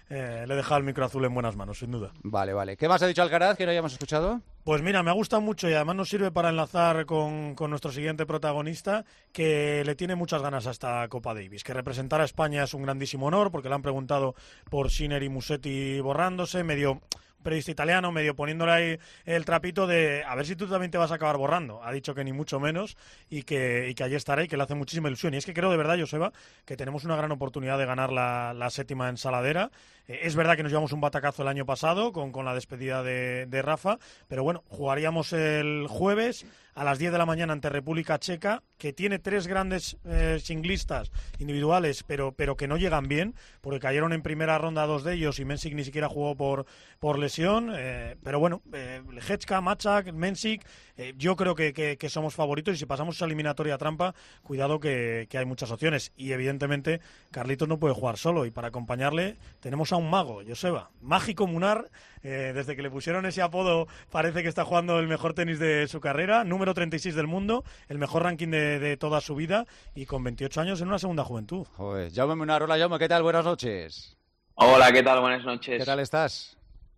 le he dejado el micro azul en buenas manos, sin duda. Vale. ¿Qué más ha dicho Alcaraz que no hayamos escuchado? Pues mira, me ha gustado mucho y además nos sirve para enlazar con nuestro siguiente protagonista, que le tiene muchas ganas a esta Copa Davis. Que representar a España es un grandísimo honor, porque le han preguntado por Sinner y Musetti borrándose, medio periodista italiano, medio poniéndole ahí el trapito de a ver si tú también te vas a acabar borrando. Ha dicho que ni mucho menos y que allí estará y que le hace muchísima ilusión. Y es que creo de verdad, Joseba, que tenemos una gran oportunidad de ganar la séptima ensaladera. Es verdad que nos llevamos un batacazo el año pasado con la despedida de Rafa, pero bueno, jugaríamos el jueves a las 10 de la mañana ante República Checa, que tiene 3 grandes singlistas individuales, pero que no llegan bien, porque cayeron en primera ronda 2 de ellos y Mensik ni siquiera jugó por lesión. Pero bueno, Leječka, Machak, Mensik, yo creo que somos favoritos y si pasamos esa eliminatoria trampa, cuidado que hay muchas opciones. Y evidentemente Carlitos no puede jugar solo y para acompañarle tenemos a un mago, Joseba, Mágico Munar. Desde que le pusieron ese apodo parece que está jugando el mejor tenis de su carrera, número 36 del mundo, el mejor ranking de toda su vida y con 28 años en una segunda juventud. Joder, Jaume Munar, hola Jaume, ¿qué tal? Buenas noches. Hola, ¿qué tal? Buenas noches. ¿Qué tal estás?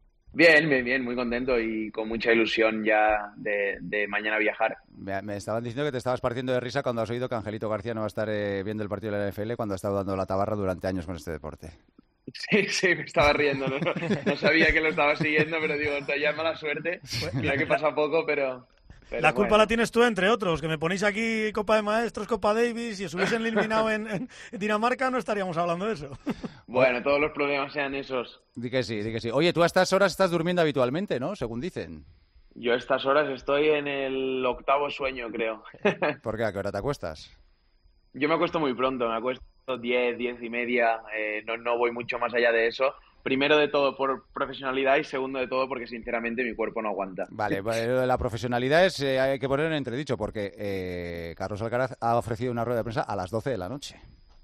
Bien, muy contento y con mucha ilusión ya de mañana viajar. Me estaban diciendo que te estabas partiendo de risa cuando has oído que Angelito García no va a estar viendo el partido de la NFL cuando ha estado dando la tabarra durante años con este deporte. Sí, me estaba riendo, no sabía que lo estaba siguiendo, pero digo, ya es mala suerte, mira que pasa poco, pero la culpa la tienes tú, entre otros, que me ponéis aquí Copa de Maestros, Copa Davis, y si os hubiesen eliminado en Dinamarca no estaríamos hablando de eso. Bueno, todos los problemas sean esos. Di que sí. Oye, tú a estas horas estás durmiendo habitualmente, ¿no? Según dicen. Yo a estas horas estoy en el 8º sueño, creo. ¿Por qué? ¿A qué hora te acuestas? Yo me acuesto muy pronto, me acuesto 10 y media, no voy mucho más allá de eso. Primero de todo por profesionalidad y segundo de todo porque sinceramente mi cuerpo no aguanta. Vale, la profesionalidad hay que poner en entredicho porque Carlos Alcaraz ha ofrecido una rueda de prensa a las 12 de la noche.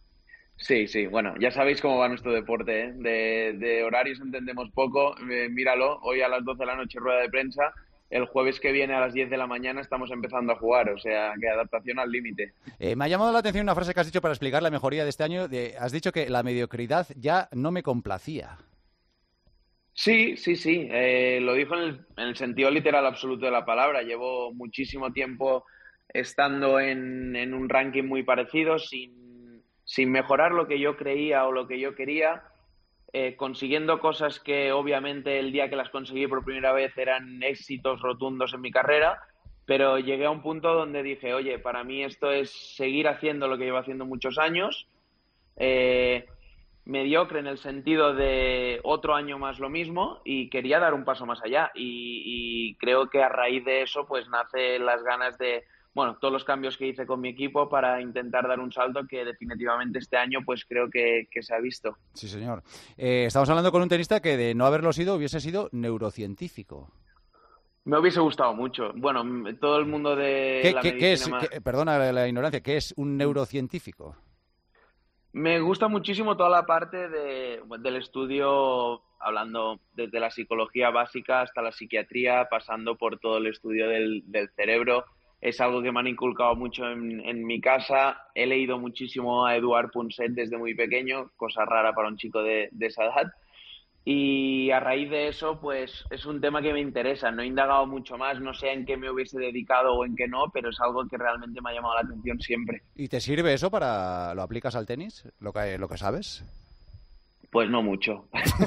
Sí, bueno, ya sabéis cómo va nuestro deporte, ¿eh? De horarios entendemos poco, míralo, hoy a las 12 de la noche rueda de prensa. El jueves que viene a las 10 de la mañana estamos empezando a jugar, o sea, que adaptación al límite. Me ha llamado la atención una frase que has dicho para explicar la mejoría de este año. Has dicho que la mediocridad ya no me complacía. Sí. Lo dijo en el sentido literal absoluto de la palabra. Llevo muchísimo tiempo estando en un ranking muy parecido, sin mejorar lo que yo creía o lo que yo quería. Consiguiendo cosas que obviamente el día que las conseguí por primera vez eran éxitos rotundos en mi carrera, pero llegué a un punto donde dije, oye, para mí esto es seguir haciendo lo que llevo haciendo muchos años, mediocre en el sentido de otro año más lo mismo y quería dar un paso más allá y creo que a raíz de eso pues nacen las ganas de todos los cambios que hice con mi equipo para intentar dar un salto que definitivamente este año pues creo que se ha visto. Sí, señor. Estamos hablando con un tenista que de no haberlo sido hubiese sido neurocientífico. Me hubiese gustado mucho. Bueno, todo el mundo de la medicina... Perdona la ignorancia, ¿qué es un neurocientífico? Me gusta muchísimo toda la parte del estudio, hablando desde la psicología básica hasta la psiquiatría, pasando por todo el estudio del cerebro. Es algo que me han inculcado mucho en mi casa. He leído muchísimo a Eduard Punset desde muy pequeño, cosa rara para un chico de esa edad. Y a raíz de eso, pues es un tema que me interesa. No he indagado mucho más, no sé en qué me hubiese dedicado o en qué no, pero es algo que realmente me ha llamado la atención siempre. ¿Y te sirve eso para lo aplicas al tenis, lo que sabes? Pues no mucho.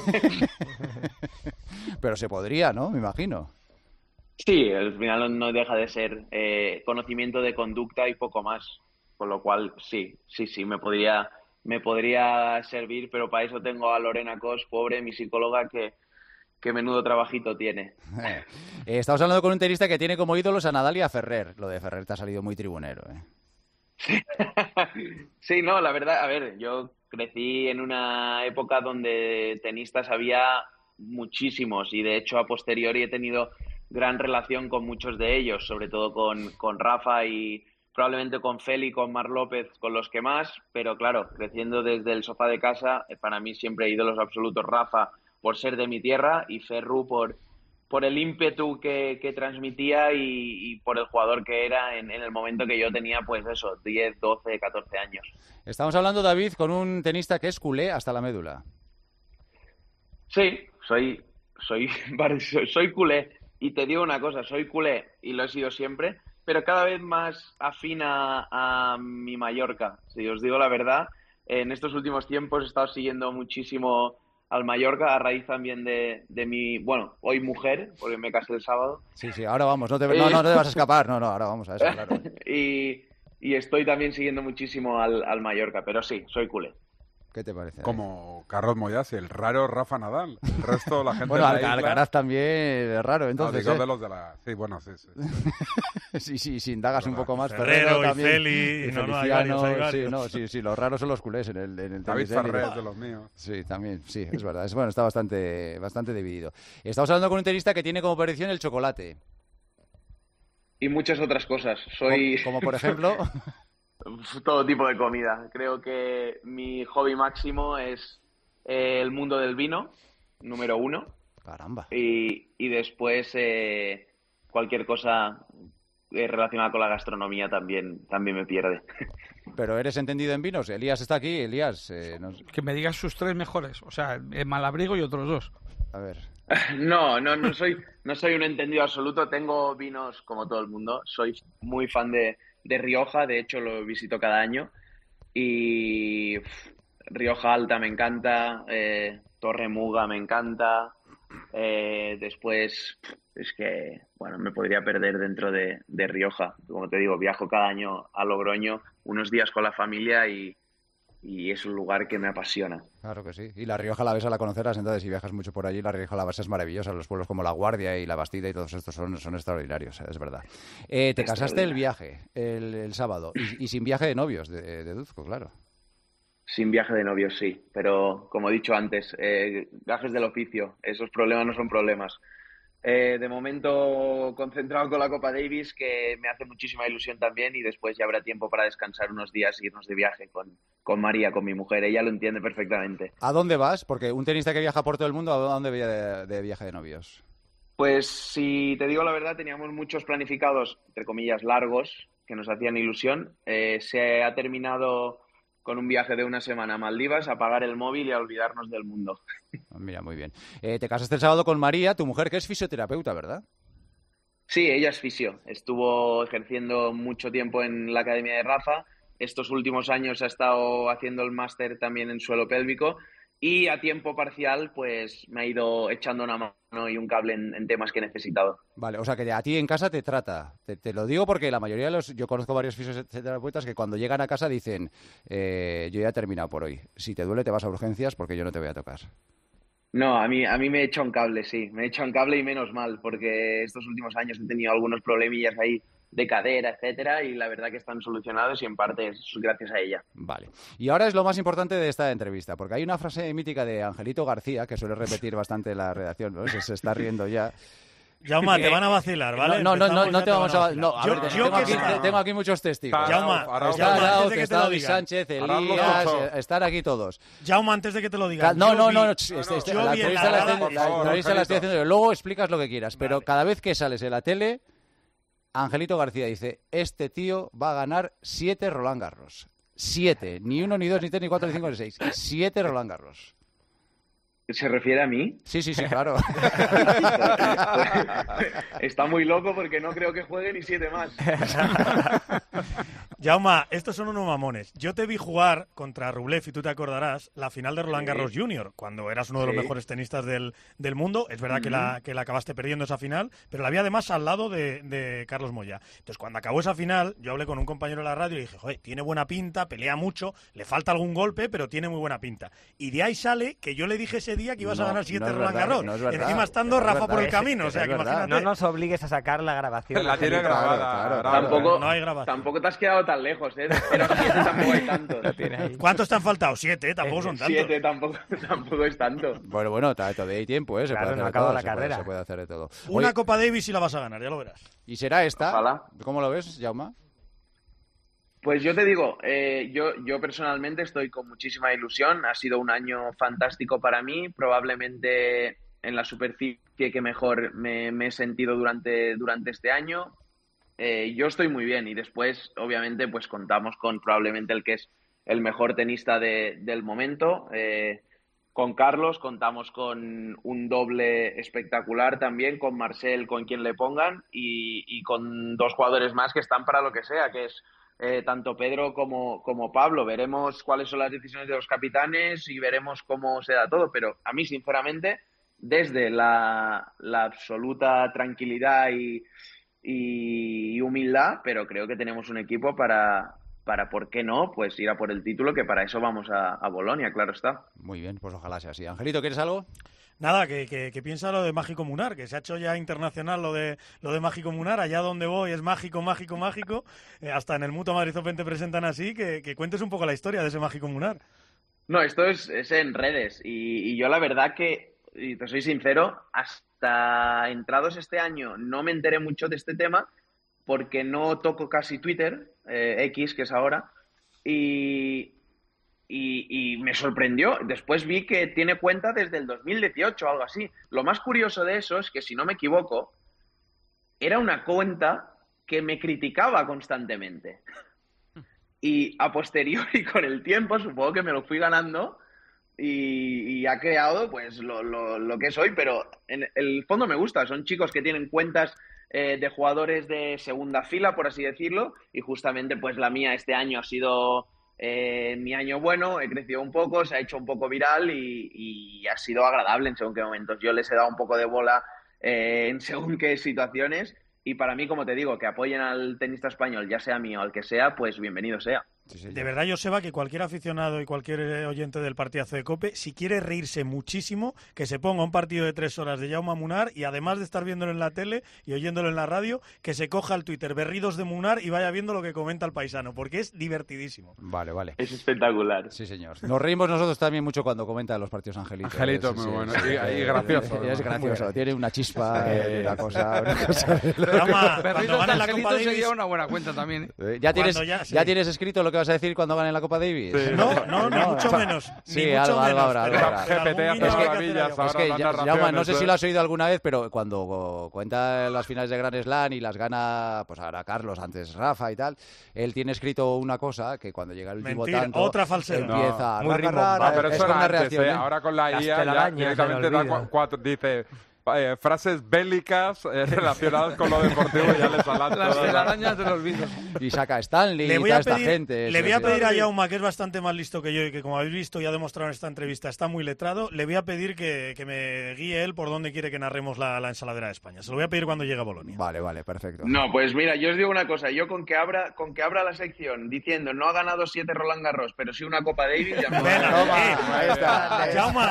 Pero se podría, ¿no? Me imagino. Sí, al final no deja de ser conocimiento de conducta y poco más. Con lo cual, sí, me podría servir, pero para eso tengo a Lorena Cos, pobre, mi psicóloga, que menudo trabajito tiene. Estamos hablando con un tenista que tiene como ídolos a Nadal y a Ferrer. Lo de Ferrer te ha salido muy tribunero, ¿eh? Sí, no, la verdad, a ver, yo crecí en una época donde tenistas había muchísimos y de hecho a posteriori he tenido gran relación con muchos de ellos, sobre todo con Rafa y probablemente con Feli, con Marc López, con los que más, pero claro, creciendo desde el sofá de casa, para mí siempre ídolos absolutos Rafa por ser de mi tierra y Ferru por el ímpetu que transmitía y por el jugador que era en el momento que yo tenía, pues eso, 10, 12, 14 años. Estamos hablando, David, con un tenista que es culé hasta la médula. Sí, soy culé. Y te digo una cosa, soy culé y lo he sido siempre, pero cada vez más afín a mi Mallorca. Si os digo la verdad, en estos últimos tiempos he estado siguiendo muchísimo al Mallorca a raíz también de mi, bueno, hoy mujer, porque me casé el sábado. Sí, ahora vamos, no te vas a escapar, no, ahora vamos a eso, claro. y estoy también siguiendo muchísimo al Mallorca, pero sí, soy culé. ¿Qué te parece? Como Carlos Moyas y el raro Rafa Nadal. El resto, la gente bueno, de la isla... Alcaraz también es raro, entonces. No, digo de los de la... Sí, bueno, sí. sí, si indagas un poco más. Ferrero y también, Feli, no, hay varios. Sí, los raros son los culés en el David Ferrer de los míos. Sí, también, sí, es verdad. Bueno, está bastante dividido. Estamos hablando con un tenista que tiene como perdición el chocolate. Y muchas otras cosas. Como por ejemplo... Todo tipo de comida. Creo que mi hobby máximo es el mundo del vino, número 1. Caramba. Y después cualquier cosa relacionada con la gastronomía también me pierde. ¿Pero eres entendido en vinos? Elías está aquí. Elías... Que me digas sus 3 mejores. O sea, Malabrigo y otros 2. A ver... No soy un entendido absoluto. Tengo vinos como todo el mundo. Soy muy fan de Rioja, de hecho lo visito cada año. Y Rioja Alta me encanta, Torre Muga me encanta. Después es que, bueno, me podría perder dentro de Rioja. Como te digo, viajo cada año a Logroño unos días con la familia y es un lugar que me apasiona. Claro que sí. Y la Rioja Alavesa la conocerás, entonces si viajas mucho por allí, la Rioja Alavesa es maravillosa. Los pueblos como La Guardia y La Bastida y todos estos son extraordinarios, es verdad. Te casaste el viaje, el sábado, y sin viaje de novios, deduzco, claro. Sin viaje de novios, sí. Pero, como he dicho antes, gajes del oficio. Esos problemas no son problemas. De momento concentrado con la Copa Davis, que me hace muchísima ilusión también, y después ya habrá tiempo para descansar unos días e irnos de viaje con María, con mi mujer. Ella lo entiende perfectamente. ¿A dónde vas? Porque un tenista que viaja por todo el mundo, ¿a dónde va de viaje de novios? Pues si te digo la verdad, teníamos muchos planificados, entre comillas, largos, que nos hacían ilusión. Se ha terminado con un viaje de una semana a Maldivas, a apagar el móvil y a olvidarnos del mundo. Mira, muy bien. Te casaste el sábado con María, tu mujer, que es fisioterapeuta, ¿verdad? Sí, ella es fisio. Estuvo ejerciendo mucho tiempo en la Academia de Rafa. Estos últimos años ha estado haciendo el máster también en suelo pélvico. Y a tiempo parcial, pues me ha ido echando una mano y un cable en temas que he necesitado. Vale, o sea que a ti en casa te trata. Te lo digo porque la mayoría de yo conozco varios fisioterapeutas que cuando llegan a casa dicen, yo ya he terminado por hoy. Si te duele te vas a urgencias porque yo no te voy a tocar. No, a mí me he echado un cable, sí. Me he echado un cable y menos mal, porque estos últimos años he tenido algunos problemillas ahí de cadera, etcétera, y la verdad que están solucionados y en parte es gracias a ella. Vale. Y ahora es lo más importante de esta entrevista, porque hay una frase mítica de Angelito García, que suele repetir bastante la redacción, ¿no? Se está riendo ya. Jaume, te van a vacilar, ¿vale? No te vamos a... No, a ver, tengo aquí muchos testigos. Jaume, está David Sánchez, Elías, están aquí todos. Jaume, antes de que te lo digan. La entrevista la estoy haciendo yo. Luego explicas lo que quieras, pero cada vez que sales en la tele, Angelito García dice, este tío va a ganar 7 Roland Garros. 7, ni 1, ni 2, ni 3, ni 4, ni 5, ni 6. 7 Roland Garros. ¿Se refiere a mí? Sí, claro. Está muy loco porque no creo que juegue ni 7 más. Jaume, estos son unos mamones. Yo te vi jugar contra Rublev, y tú te acordarás, la final de Roland Garros Junior, cuando eras uno de los mejores tenistas del mundo. Es verdad que la acabaste perdiendo esa final, pero la había además al lado de Carlos Moya. Entonces, cuando acabó esa final, yo hablé con un compañero de la radio y dije, joder, tiene buena pinta, pelea mucho, le falta algún golpe, pero tiene muy buena pinta. Y de ahí sale que yo le dije ese día que ibas a ganar 7 Roland Garros. Encima estando Rafa por el camino, o sea, que imagínate. No nos obligues a sacar la grabación. La tiene grabada. Tampoco, no hay grabación. Tampoco te has quedado tan lejos, ¿eh? Pero 7 tampoco hay tanto. ¿Cuántos te han faltado? 7, tampoco son tantos. 7 tampoco es tanto. Bueno, todavía hay tiempo, ¿eh? Se puede hacer de todo. Se puede hacer de todo. Una Copa Davis y la vas a ganar, ya lo verás. ¿Y será esta? Ojalá. ¿Cómo lo ves, Jaume? Pues yo te digo, yo personalmente estoy con muchísima ilusión. Ha sido un año fantástico para mí. Probablemente en la superficie que mejor me he sentido durante este año. Yo estoy muy bien y después, obviamente, pues contamos con probablemente el que es el mejor tenista del momento. con Carlos, contamos con un doble espectacular también, con Marcel, con quien le pongan, y con 2 jugadores más que están para lo que sea, que es tanto Pedro como Pablo. Veremos cuáles son las decisiones de los capitanes y veremos cómo se da todo, pero a mí, sinceramente, desde la absoluta tranquilidad y humildad, pero creo que tenemos un equipo para, ¿por qué no?, pues ir a por el título, que para eso vamos a Bolonia, claro está. Muy bien, pues ojalá sea así. Angelito, ¿quieres algo? Nada, que piensa lo de Mágico Munar, que se ha hecho ya internacional lo de Mágico Munar. Allá donde voy es mágico, mágico, mágico. Hasta en el Mutua Madrid Open te presentan así, que cuentes un poco la historia de ese Mágico Munar. No, esto es en redes, y yo la verdad que, y te soy sincero, hasta entrados este año no me enteré mucho de este tema, porque no toco casi Twitter, X, que es ahora, y me sorprendió. Después vi que tiene cuenta desde el 2018 o algo así. Lo más curioso de eso es que, si no me equivoco, era una cuenta que me criticaba constantemente. Y a posteriori, con el tiempo, supongo que me lo fui ganando y ha creado pues lo que soy, pero en el fondo me gusta. Son chicos que tienen cuentas de jugadores de segunda fila, por así decirlo, y justamente pues la mía este año ha sido mi año bueno. He crecido un poco, se ha hecho un poco viral y ha sido agradable en según qué momentos. Yo les he dado un poco de bola en según qué situaciones, y para mí, como te digo, que apoyen al tenista español, ya sea mío o al que sea, pues bienvenido sea. De verdad, Joseba, que cualquier aficionado y cualquier oyente del partidazo de COPE, si quiere reírse muchísimo, que se ponga un partido de 3 horas de Jaume Munar, y además de estar viéndolo en la tele y oyéndolo en la radio, que se coja el Twitter Berridos de Munar y vaya viendo lo que comenta el paisano, porque es divertidísimo. Vale. Es espectacular. Sí, señor. Nos reímos nosotros también mucho cuando comenta los partidos Angelito. Angelito es muy bueno. Y gracioso. Es gracioso. Tiene una chispa, una cosa... Cuando gane la Copa Davis sería una buena cuenta también. ¿Ya tienes escrito lo que vas a decir cuando gane la Copa Davis? Sí. No, ni mucho menos. Sí, algo habrá. GPT hace maravillas. Es que, Jaume, no sé si lo has oído alguna vez, pero cuando cuenta las finales de Grand Slam y las gana, pues ahora Carlos, antes Rafa y tal, él tiene escrito una cosa que cuando llega el último tanto... otra falsedad. Empieza muy rara, pero eso era una antes, reacción. Ahora con la IA ya directamente da 4, dice... frases bélicas relacionadas con lo deportivo, ya le salan las telarañas del olvido. Y saca Stanley y toda esta gente. Le voy a pedir a Jaume, que es bastante más listo que yo y que, como habéis visto y ha demostrado en esta entrevista, está muy letrado. Le voy a pedir que me guíe él por dónde quiere que narremos la ensaladera de España. Se lo voy a pedir cuando llegue a Bolonia. Vale, perfecto. No, pues mira, yo os digo una cosa. Yo con que abra la sección diciendo no ha ganado 7 Roland Garros, pero sí una Copa Davis, ya me ahí está. Jaume,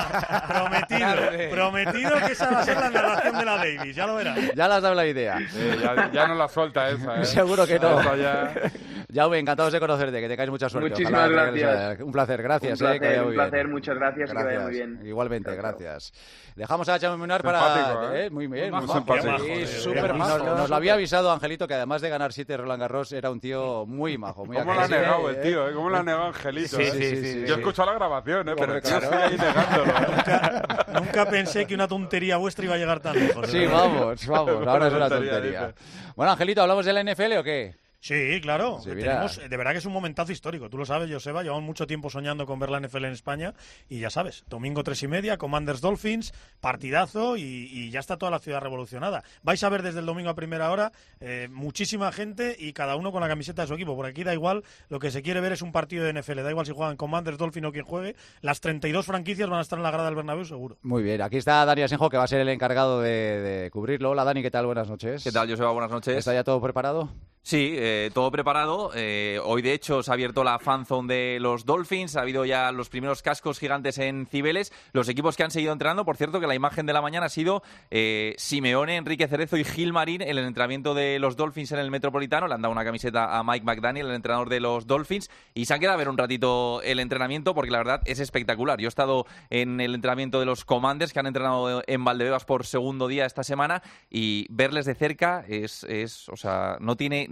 prometido que esa va a ser la narración de la Davis, ya lo verás. Ya le has dado la idea. Ya no la suelta esa. Seguro que no. Jaume, encantados de conocerte, que te caes mucha suerte. Muchísimas gracias. Un placer, gracias. Un placer, muchas gracias. Y que vaya muy bien. Igualmente, gracias. Dejamos a Jaume Munar para... Muy bien, muy simpático. Súper majo. Nos lo había avisado Angelito, que además de ganar 7 Roland Garros, era un tío muy majo. Muy ¿Cómo lo ha negado el tío? ¿Cómo lo ha negado Angelito? Sí. Yo he escuchado la grabación, pero el tío sigue ahí negándolo. Nunca pensé que una tontería vuestra iba a llegar tan lejos. Sí, vamos, ahora es una tontería. Bueno, Angelito, ¿hablamos de la NFL o qué? Sí, claro. Sí, tenemos, de verdad que es un momentazo histórico. Tú lo sabes, Joseba, llevamos mucho tiempo soñando con ver la NFL en España y ya sabes, domingo 3:30, Commanders Dolphins, partidazo y ya está toda la ciudad revolucionada. Vais a ver desde el domingo a primera hora muchísima gente y cada uno con la camiseta de su equipo. Por aquí da igual, lo que se quiere ver es un partido de NFL. Da igual si juegan Commanders, Dolphins o quien juegue. Las 32 franquicias van a estar en la grada del Bernabéu seguro. Muy bien, aquí está Dani Asenjo, que va a ser el encargado de cubrirlo. Hola Dani, ¿qué tal? Buenas noches. ¿Qué tal, Joseba? Buenas noches. ¿Está ya todo preparado? Sí, todo preparado. Hoy, de hecho, se ha abierto la fanzone de los Dolphins. Ha habido ya los primeros cascos gigantes en Cibeles. Los equipos que han seguido entrenando, por cierto, que la imagen de la mañana ha sido Simeone, Enrique Cerezo y Gil Marín en el entrenamiento de los Dolphins en el Metropolitano. Le han dado una camiseta a Mike McDaniel, el entrenador de los Dolphins, y se han quedado a ver un ratito el entrenamiento porque la verdad es espectacular. Yo he estado en el entrenamiento de los Commanders, que han entrenado en Valdebebas por segundo día esta semana, y verles de cerca o sea, no tiene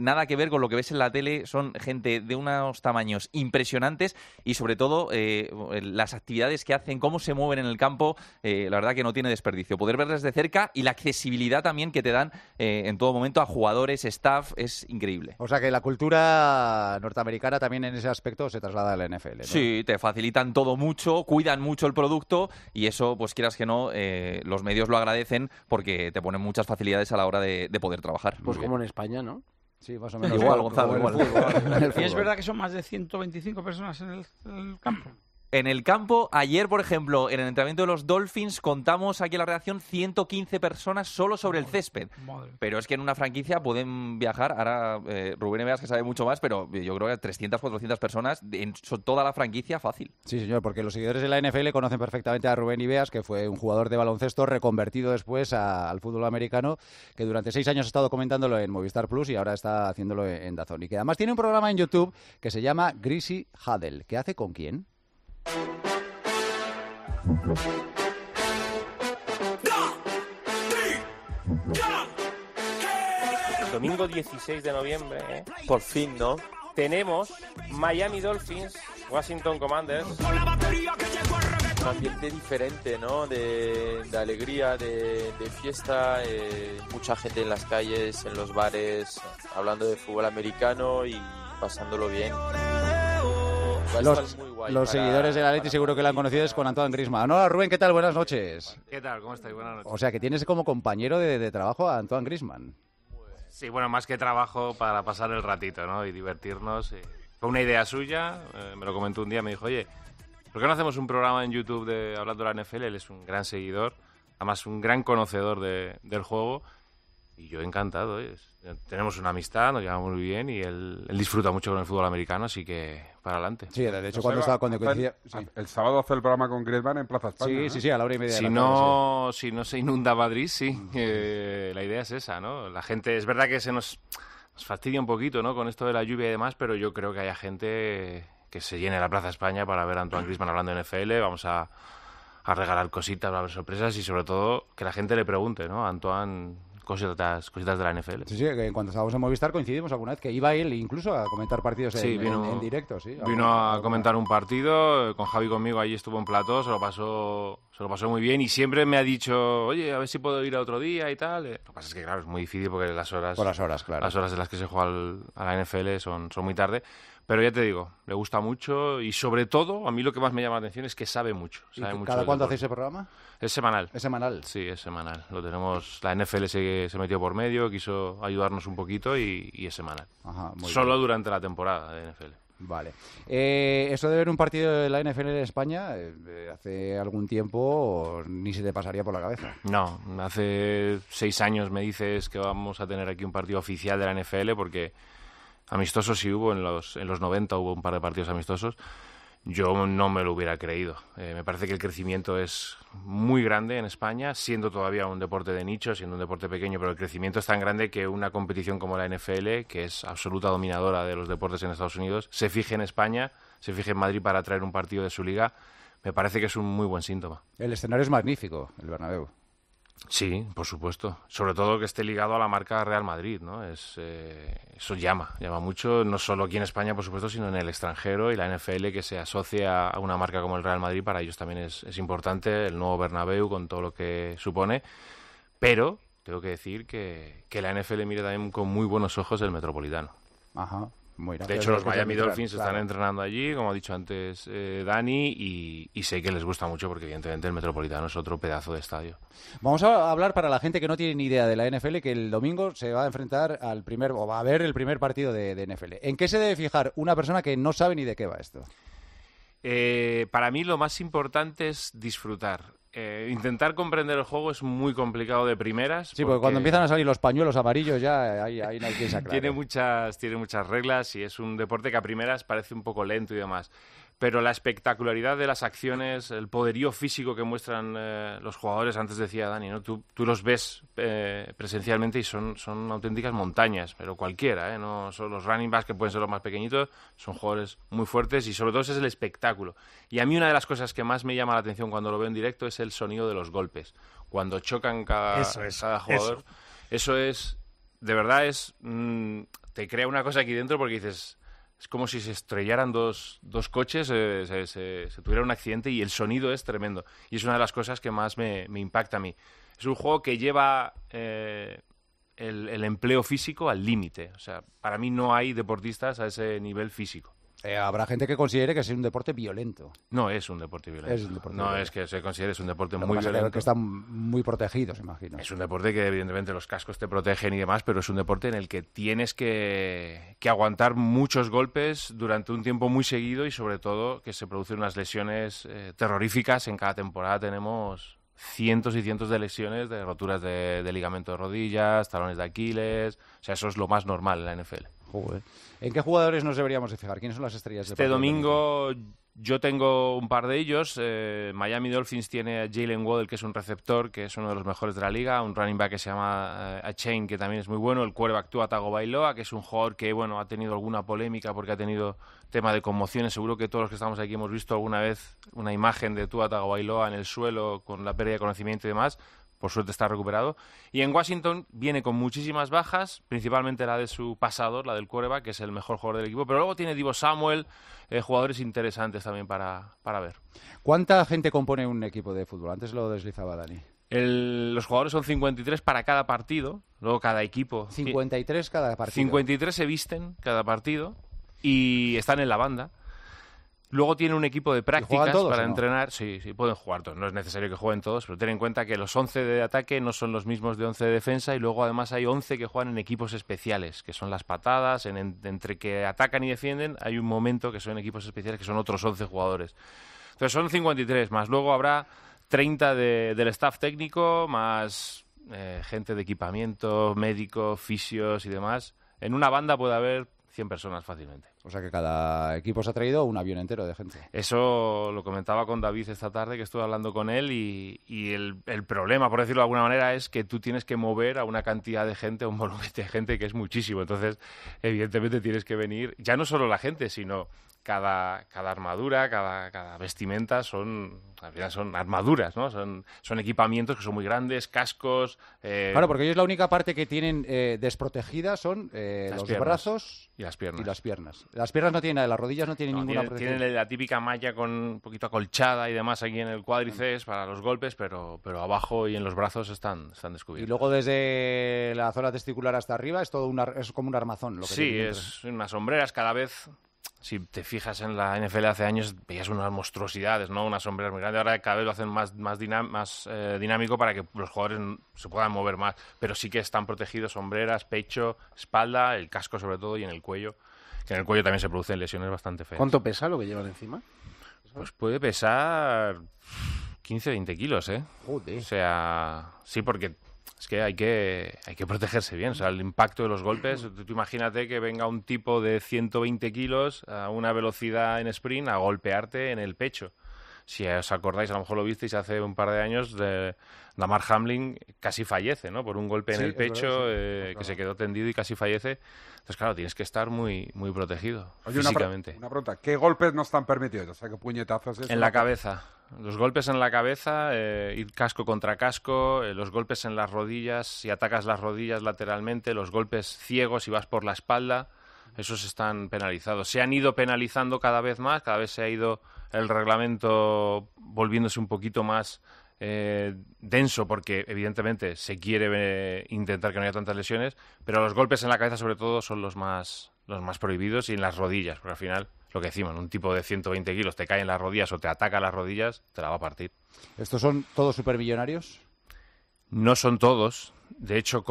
nada que ver con lo que ves en la tele. Son gente de unos tamaños impresionantes y sobre todo las actividades que hacen, cómo se mueven en el campo, la verdad que no tiene desperdicio. Poder verles de cerca y la accesibilidad también que te dan en todo momento a jugadores, staff, es increíble. O sea que la cultura norteamericana también en ese aspecto se traslada a la NFL, ¿no? Sí, te facilitan todo mucho, cuidan mucho el producto y eso, pues quieras que no, los medios lo agradecen porque te ponen muchas facilidades a la hora de poder trabajar. Pues como en España, ¿no? Sí, más o menos. Igual, Gonzalo, igual. Y es verdad que son más de 125 personas en el campo. En el campo, ayer, por ejemplo, en el entrenamiento de los Dolphins, contamos aquí en la redacción 115 personas solo sobre el césped. Pero es que en una franquicia pueden viajar, ahora Rubén Eveas que sabe mucho más, pero yo creo que 300, 400 personas en toda la franquicia fácil. Sí, señor, porque los seguidores de la NFL conocen perfectamente a Rubén Ibeas, que fue un jugador de baloncesto reconvertido después al fútbol americano, que durante 6 años ha estado comentándolo en Movistar Plus y ahora está haciéndolo en DAZN. Y que además tiene un programa en YouTube que se llama Greasy Huddle. ¿Qué hace con quién? Domingo 16 de noviembre, por fin, ¿no? Tenemos Miami Dolphins, Washington Commanders. Un ambiente diferente, ¿no? De alegría, de fiesta, mucha gente en las calles, en los bares, hablando de fútbol americano y pasándolo bien. Los seguidores del Atleti seguro que la han conocido es con Antoine Griezmann. Hola Rubén, ¿qué tal? Buenas noches. ¿Qué tal? ¿Cómo estáis? Buenas noches. O sea, que tienes como compañero de trabajo a Antoine Griezmann. Sí, bueno, más que trabajo para pasar el ratito, ¿no? Y divertirnos. Fue una idea suya, me lo comentó un día, me dijo, oye, ¿por qué no hacemos un programa en YouTube hablando de la NFL? Él es un gran seguidor, además un gran conocedor del juego. Y yo encantado, tenemos una amistad, nos llevamos muy bien y él disfruta mucho con el fútbol americano, así que para adelante. Sí, de hecho cuando estaba con el sábado hace el programa con Griezmann en Plaza España. Sí, a la 1:30 de la tarde. Si no se inunda Madrid, sí. La idea es esa, ¿no? La gente, es verdad que se nos fastidia un poquito, ¿no? Con esto de la lluvia y demás, pero yo creo que haya gente que se llene la Plaza España para ver a Antoine Griezmann hablando de NFL. Vamos a regalar cositas, va a haber sorpresas y sobre todo que la gente le pregunte, ¿no? A Antoine cositas de la NFL. Sí, que cuando estábamos en Movistar coincidimos alguna vez que iba él incluso a comentar partidos en directo. Sí, vino a comentar un partido, con Javi conmigo, allí estuvo en plató, se lo pasó muy bien y siempre me ha dicho, oye, a ver si puedo ir a otro día y tal. Lo que pasa es que, claro, es muy difícil porque las horas en las que se juega a la NFL son muy tarde. Pero ya te digo, le gusta mucho y sobre todo, a mí lo que más me llama la atención es que sabe mucho. ¿Cada cuándo hacéis ese programa? Es semanal. ¿Es semanal? Sí, es semanal. Lo tenemos, la NFL se metió por medio, quiso ayudarnos un poquito y es semanal. Ajá, Solo durante la temporada de NFL. Vale. Eso de ver un partido de la NFL en España, hace algún tiempo ni se te pasaría por la cabeza. No, hace 6 años me dices que vamos a tener aquí un partido oficial de la NFL porque amistosos sí hubo, en los 90 hubo un par de partidos amistosos. Yo no me lo hubiera creído. Me parece que el crecimiento es muy grande en España, siendo todavía un deporte de nicho, siendo un deporte pequeño, pero el crecimiento es tan grande que una competición como la NFL, que es absoluta dominadora de los deportes en Estados Unidos, se fije en España, se fije en Madrid para traer un partido de su liga, me parece que es un muy buen síntoma. El escenario es magnífico, el Bernabéu. Sí, por supuesto. Sobre todo que esté ligado a la marca Real Madrid, ¿no? Eso llama mucho, no solo aquí en España, por supuesto, sino en el extranjero, y la NFL que se asocia a una marca como el Real Madrid, para ellos también es importante, el nuevo Bernabéu con todo lo que supone, pero tengo que decir que la NFL mira también con muy buenos ojos el Metropolitano. Ajá. De hecho, los Miami Dolphins están entrenando allí, como ha dicho antes Dani, y sé que les gusta mucho porque evidentemente el Metropolitano es otro pedazo de estadio. Vamos a hablar para la gente que no tiene ni idea de la NFL, que el domingo se va a enfrentar va a ver el primer partido de NFL. ¿En qué se debe fijar una persona que no sabe ni de qué va esto? Para mí lo más importante es disfrutar. Intentar comprender el juego es muy complicado de primeras. Sí, porque cuando empiezan a salir los pañuelos amarillos ya ahí no hay que sacar. Tiene muchas reglas y es un deporte que a primeras parece un poco lento y demás. Pero la espectacularidad de las acciones, el poderío físico que muestran los jugadores, antes decía Dani, ¿no? Tú los ves presencialmente y son auténticas montañas, pero cualquiera, no son los running backs, que pueden ser los más pequeñitos, son jugadores muy fuertes y sobre todo ese es el espectáculo. Y a mí una de las cosas que más me llama la atención cuando lo veo en directo es el sonido de los golpes. Cuando chocan cada jugador, eso es... De verdad te crea una cosa aquí dentro porque dices, es como si se estrellaran dos coches, se tuviera un accidente y el sonido es tremendo. Y es una de las cosas que más me impacta a mí. Es un juego que lleva el empleo físico al límite. O sea, para mí no hay deportistas a ese nivel físico. Habrá gente que considere que es un deporte violento. No es un deporte violento. Es que se considere es un deporte muy violento. Que están muy protegidos, imagino. Es un deporte que evidentemente los cascos te protegen y demás, pero es un deporte en el que tienes que aguantar muchos golpes durante un tiempo muy seguido y sobre todo que se producen unas lesiones terroríficas. En cada temporada tenemos cientos y cientos de lesiones, de roturas de ligamento de rodillas, talones de Aquiles. O sea, eso es lo más normal en la NFL. Joder. ¿En qué jugadores nos deberíamos de fijar? ¿Quiénes son las estrellas del partido? Este domingo yo tengo un par de ellos. Miami Dolphins tiene a Jalen Waddle, que es un receptor, que es uno de los mejores de la liga. Un running back que se llama Achane, que también es muy bueno. El quarterback Tua Tagovailoa, que es un jugador que ha tenido alguna polémica porque ha tenido tema de conmociones. Seguro que todos los que estamos aquí hemos visto alguna vez una imagen de Tua Tagovailoa en el suelo con la pérdida de conocimiento y demás. Por suerte está recuperado. Y en Washington viene con muchísimas bajas, principalmente la de su pasador, la del quarterback, que es el mejor jugador del equipo. Pero luego tiene Divo Samuel, jugadores interesantes también para ver. ¿Cuánta gente compone un equipo de fútbol? Antes lo deslizaba Dani. Los jugadores son 53 para cada partido, luego cada equipo. 53 cada partido. 53 se visten cada partido y están en la banda. Luego tiene un equipo de prácticas para entrenar. Sí, pueden jugar todos. No es necesario que jueguen todos, pero ten en cuenta que los 11 de ataque no son los mismos de 11 de defensa y luego además hay 11 que juegan en equipos especiales, que son las patadas. Entre que atacan y defienden hay un momento que son equipos especiales, que son otros 11 jugadores. Entonces son 53 más. Luego habrá 30 del staff técnico, más gente de equipamiento, médicos, fisios y demás. En una banda puede haber 100 personas fácilmente. O sea que cada equipo se ha traído un avión entero de gente. Eso lo comentaba con David esta tarde, que estuve hablando con él, y el problema, por decirlo de alguna manera, es que tú tienes que mover a una cantidad de gente, a un volumen de gente que es muchísimo. Entonces, evidentemente tienes que venir, ya no solo la gente, sino cada armadura, cada vestimenta al final son armaduras, ¿no? Son equipamientos que son muy grandes, cascos. Claro, porque ellos la única parte que tienen desprotegida son los brazos y las piernas. Las piernas no tienen nada, las rodillas no tienen ninguna protección. Tienen la típica malla con un poquito acolchada y demás aquí en el cuádriceps para los golpes, pero abajo y en los brazos están descubiertos. Y luego desde la zona testicular hasta arriba es como un armazón. Lo que sí, es unas sombreras cada vez. Si te fijas en la NFL hace años veías unas monstruosidades, ¿no? Unas sombreras muy grandes. Ahora cada vez lo hacen más dinámico para que los jugadores se puedan mover más. Pero sí que están protegidos sombreras, pecho, espalda, el casco sobre todo y en el cuello. Que en el cuello también se producen lesiones bastante feas. ¿Cuánto pesa lo que llevan encima? Pues puede pesar 15-20 kilos, ¿eh? Joder. O sea, sí, porque es que hay que protegerse bien. O sea, el impacto de los golpes. Tú imagínate que venga un tipo de 120 kilos a una velocidad en sprint a golpearte en el pecho. Si os acordáis, a lo mejor lo visteis hace un par de años, de Damar Hamlin casi fallece, ¿no? Por un golpe en el pecho, que se quedó tendido y casi fallece. Entonces, claro, tienes que estar muy protegido. Oye, físicamente. Una pregunta. ¿Qué golpes no están permitidos? O sea, ¿qué puñetazos es? En la cabeza. Los golpes en la cabeza, ir casco contra casco, los golpes en las rodillas, si atacas las rodillas lateralmente, los golpes ciegos si vas por la espalda, esos están penalizados. Se han ido penalizando cada vez más, cada vez se ha ido el reglamento volviéndose un poquito más denso porque evidentemente se quiere intentar que no haya tantas lesiones, pero los golpes en la cabeza sobre todo son los más prohibidos y en las rodillas, porque al final lo que decimos, un tipo de 120 kilos te cae en las rodillas o te ataca las rodillas, te la va a partir. ¿Estos son todos supermillonarios? No son todos. De hecho,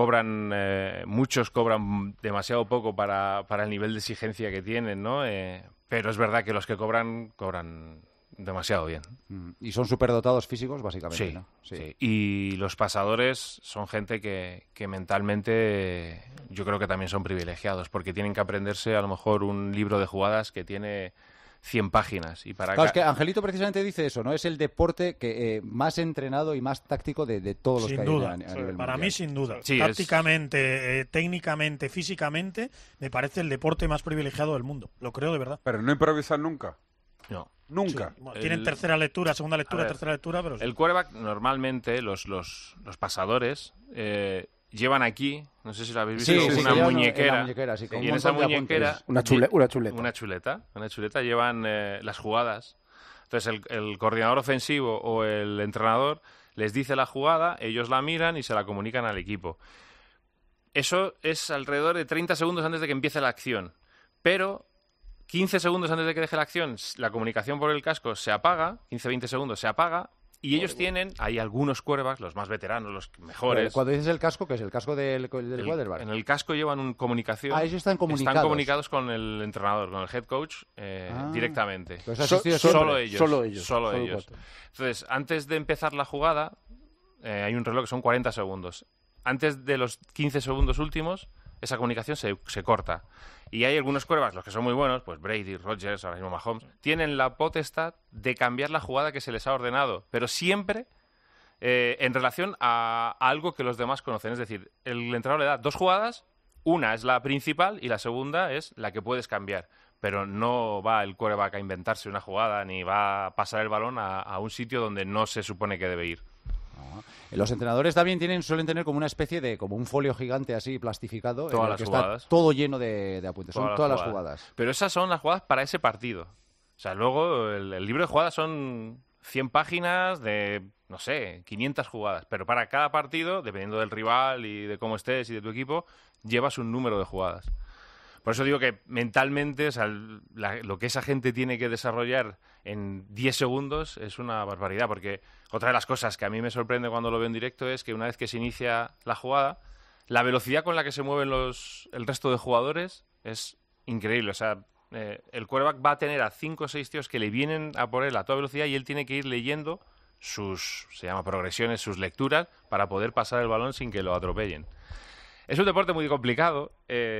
muchos cobran demasiado poco para el nivel de exigencia que tienen, ¿no? Pero es verdad que los que cobran demasiado bien. Y son superdotados físicos, básicamente, sí, ¿no? Sí. Y los pasadores son gente que mentalmente yo creo que también son privilegiados, porque tienen que aprenderse a lo mejor un libro de jugadas que tiene 100 páginas. Y claro, es que Angelito precisamente dice eso, ¿no? Es el deporte que más entrenado y más táctico de todos los que hay a nivel para mundial. mí, sin duda. Sí, tácticamente, técnicamente, físicamente, me parece el deporte más privilegiado del mundo. Lo creo de verdad. Pero no improvisan nunca. No. Nunca. Sí. Tienen tercera lectura, segunda lectura, tercera lectura, pero sí. El quarterback, normalmente, los pasadores llevan aquí, no sé si lo habéis Sí, visto, sí, una sí, muñequera. en la muñequera, sí, con Y un en esa montón de muñequera... apuntes. Una chuleta. Una chuleta llevan las jugadas. Entonces el coordinador ofensivo o el entrenador les dice la jugada, ellos la miran y se la comunican al equipo. Eso es alrededor de 30 segundos antes de que empiece la acción. Pero 15 segundos antes de que deje la acción, la comunicación por el casco se apaga, 15-20 segundos se apaga, y ellos tienen, hay algunos quarterbacks, los más veteranos, los mejores. Cuando dices el casco, ¿qué es? ¿El casco del quarterback? En el casco llevan una comunicación. Ellos están comunicados. Están comunicados con el entrenador, con el head coach, directamente. Solo ellos. Solo ellos. Entonces, antes de empezar la jugada, hay un reloj que son 40 segundos. Antes de los 15 segundos últimos, esa comunicación se corta. Y hay algunos quarterbacks, los que son muy buenos, pues Brady, Rodgers, ahora mismo Mahomes, tienen la potestad de cambiar la jugada que se les ha ordenado, pero siempre en relación a algo que los demás conocen. Es decir, el entrenador le da 2 jugadas, una es la principal y la segunda es la que puedes cambiar. Pero no va el quarterback a inventarse una jugada ni va a pasar el balón a un sitio donde no se supone que debe ir. Los entrenadores también suelen tener como una especie de, como un folio gigante así plastificado, todas en el las que jugadas. Está todo lleno de apuntes. Son todas las jugadas. Pero esas son las jugadas para ese partido. O sea, luego el libro de jugadas son 100 páginas de, no sé, 500 jugadas. Pero para cada partido, dependiendo del rival y de cómo estés y de tu equipo, llevas un número de jugadas. Por eso digo que mentalmente, o sea, lo que esa gente tiene que desarrollar en 10 segundos es una barbaridad, porque otra de las cosas que a mí me sorprende cuando lo veo en directo es que una vez que se inicia la jugada, la velocidad con la que se mueven el resto de jugadores es increíble. O sea, el quarterback va a tener a 5 o 6 tíos que le vienen a por él a toda velocidad y él tiene que ir leyendo se llama progresiones, sus lecturas, para poder pasar el balón sin que lo atropellen. Es un deporte muy complicado.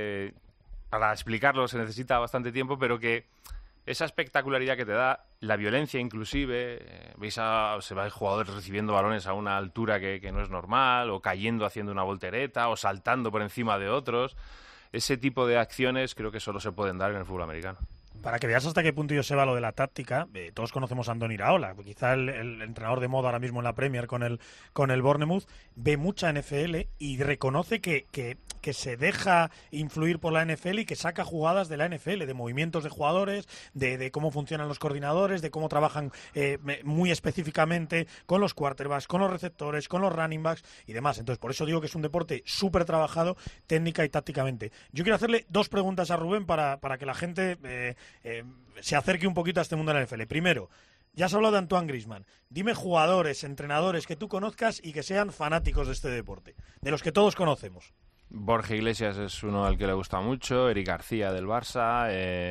Para explicarlo se necesita bastante tiempo, pero que esa espectacularidad que te da, la violencia inclusive, se va jugadores recibiendo balones a una altura que no es normal, o cayendo haciendo una voltereta, o saltando por encima de otros. Ese tipo de acciones creo que solo se pueden dar en el fútbol americano. Para que veas hasta qué punto yo se va lo de la táctica, todos conocemos a Andoni Iraola, quizá el entrenador de moda ahora mismo en la Premier con el Bournemouth, ve mucha NFL y reconoce que se deja influir por la NFL y que saca jugadas de la NFL, de movimientos de jugadores, de cómo funcionan los coordinadores, de cómo trabajan muy específicamente con los quarterbacks, con los receptores, con los running backs y demás. Entonces, por eso digo que es un deporte súper trabajado técnica y tácticamente. Yo quiero hacerle 2 preguntas a Rubén para que la gente se acerque un poquito a este mundo de la NFL. Primero, ya has hablado de Antoine Griezmann. Dime jugadores, entrenadores que tú conozcas y que sean fanáticos de este deporte, de los que todos conocemos. Borja Iglesias es uno al que le gusta mucho, Eric García del Barça,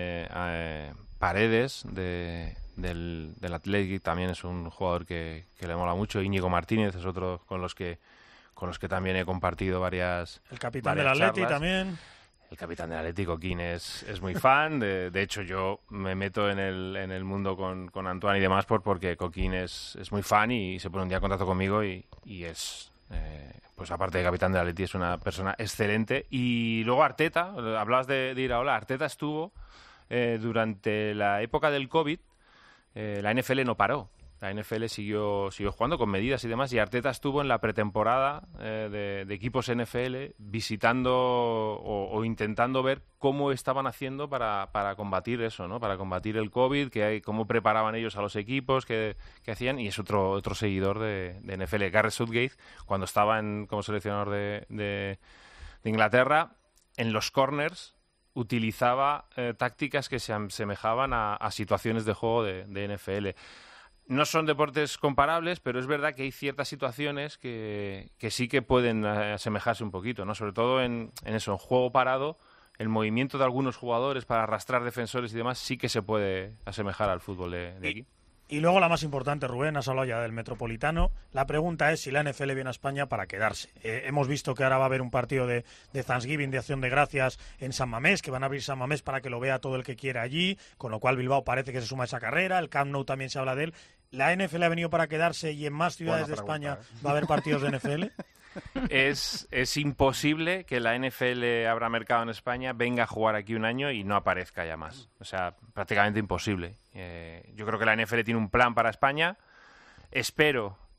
Paredes del Athletic también es un jugador que le mola mucho, Íñigo Martínez es otro con los que también he compartido varias. El capitán del Atleti también. El capitán del Atlético, Coquín, es muy fan. De hecho, yo me meto en el mundo con Antoine y demás porque Coquín es muy fan y se pone un día en contacto conmigo y es, pues aparte de capitán del Atleti, es una persona excelente. Y luego Arteta, hablabas de Iraola, Arteta estuvo durante la época del COVID, la NFL no paró. La NFL siguió jugando con medidas y demás, y Arteta estuvo en la pretemporada de equipos NFL visitando o intentando ver cómo estaban haciendo para combatir eso, ¿no? Para combatir el COVID, cómo preparaban ellos a los equipos, qué hacían, y es otro seguidor de NFL. Gareth Southgate, cuando estaba como seleccionador de Inglaterra, en los corners utilizaba tácticas que se asemejaban a situaciones de juego de NFL. No son deportes comparables, pero es verdad que hay ciertas situaciones que sí que pueden asemejarse un poquito, ¿no? Sobre todo en eso, en juego parado, el movimiento de algunos jugadores para arrastrar defensores y demás sí que se puede asemejar al fútbol de aquí. Y luego la más importante, Rubén, has hablado ya del Metropolitano. La pregunta es si la NFL viene a España para quedarse. Hemos visto que ahora va a haber un partido de Thanksgiving, de Acción de Gracias en San Mamés, que van a abrir San Mamés para que lo vea todo el que quiera allí, con lo cual Bilbao parece que se suma a esa carrera. El Camp Nou también se habla de él. ¿La NFL ha venido para quedarse y en más ciudades de España va a haber partidos de NFL? Es imposible que la NFL abra mercado en España, venga a jugar aquí un año y no aparezca ya más. O sea, prácticamente imposible. Yo creo que la NFL tiene un plan para España. Espero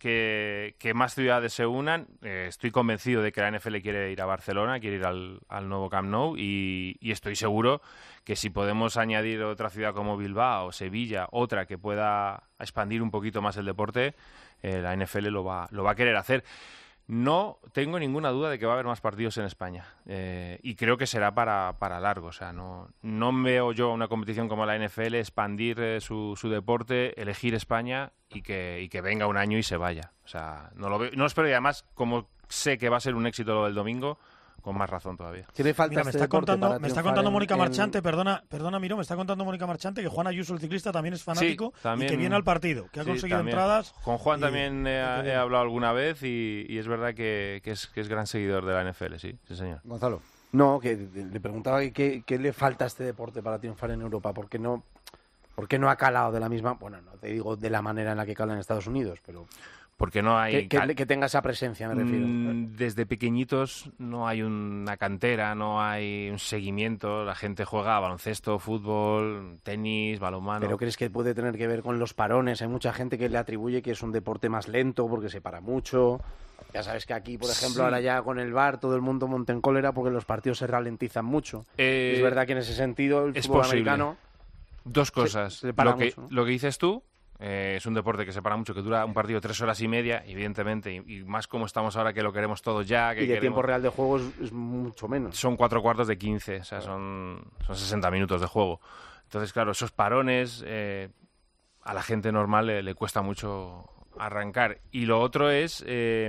que más ciudades se unan. Estoy convencido de que la NFL quiere ir a Barcelona, quiere ir al nuevo Camp Nou y estoy seguro que si podemos añadir otra ciudad como Bilbao, Sevilla, otra que pueda expandir un poquito más el deporte, la NFL lo va a querer hacer. No tengo ninguna duda de que va a haber más partidos en España y creo que será para largo. O sea, no veo yo una competición como la NFL expandir su deporte, elegir España y que venga un año y se vaya. O sea, no lo espero, y además, como sé que va a ser un éxito lo del domingo, con más razón todavía. Mira, me está contando Mónica Marchante, perdona Miró, me está contando Mónica Marchante que Juan Ayuso, el ciclista, también es fanático, también, y que viene al partido, que ha conseguido entradas. Con Juan también he hablado alguna vez y es verdad que es gran seguidor de la NFL, sí señor. Gonzalo. No, que le preguntaba qué le falta a este deporte para triunfar en Europa, ¿por qué no ha calado de la misma, bueno, no te digo de la manera en la que cala en Estados Unidos, pero... Porque no hay... Que tenga esa presencia, me refiero. Desde pequeñitos no hay una cantera, no hay un seguimiento. La gente juega baloncesto, fútbol, tenis, balonmano. ¿Pero crees que puede tener que ver con los parones? Hay mucha gente que le atribuye que es un deporte más lento porque se para mucho. Ya sabes que aquí, por ejemplo, ahora ya con el VAR todo el mundo monta en cólera porque los partidos se ralentizan mucho. Es verdad que en ese sentido el fútbol americano... Dos cosas. Se para mucho, ¿no? Lo que dices tú, es un deporte que se para mucho, que dura un partido 3 horas y media, evidentemente, y más como estamos ahora que lo queremos todos ya. Que y de tiempo real de juego es mucho menos. Son 4 cuartos de 15, o sea, son 60 minutos de juego. Entonces, claro, esos parones a la gente normal le cuesta mucho arrancar. Y lo otro es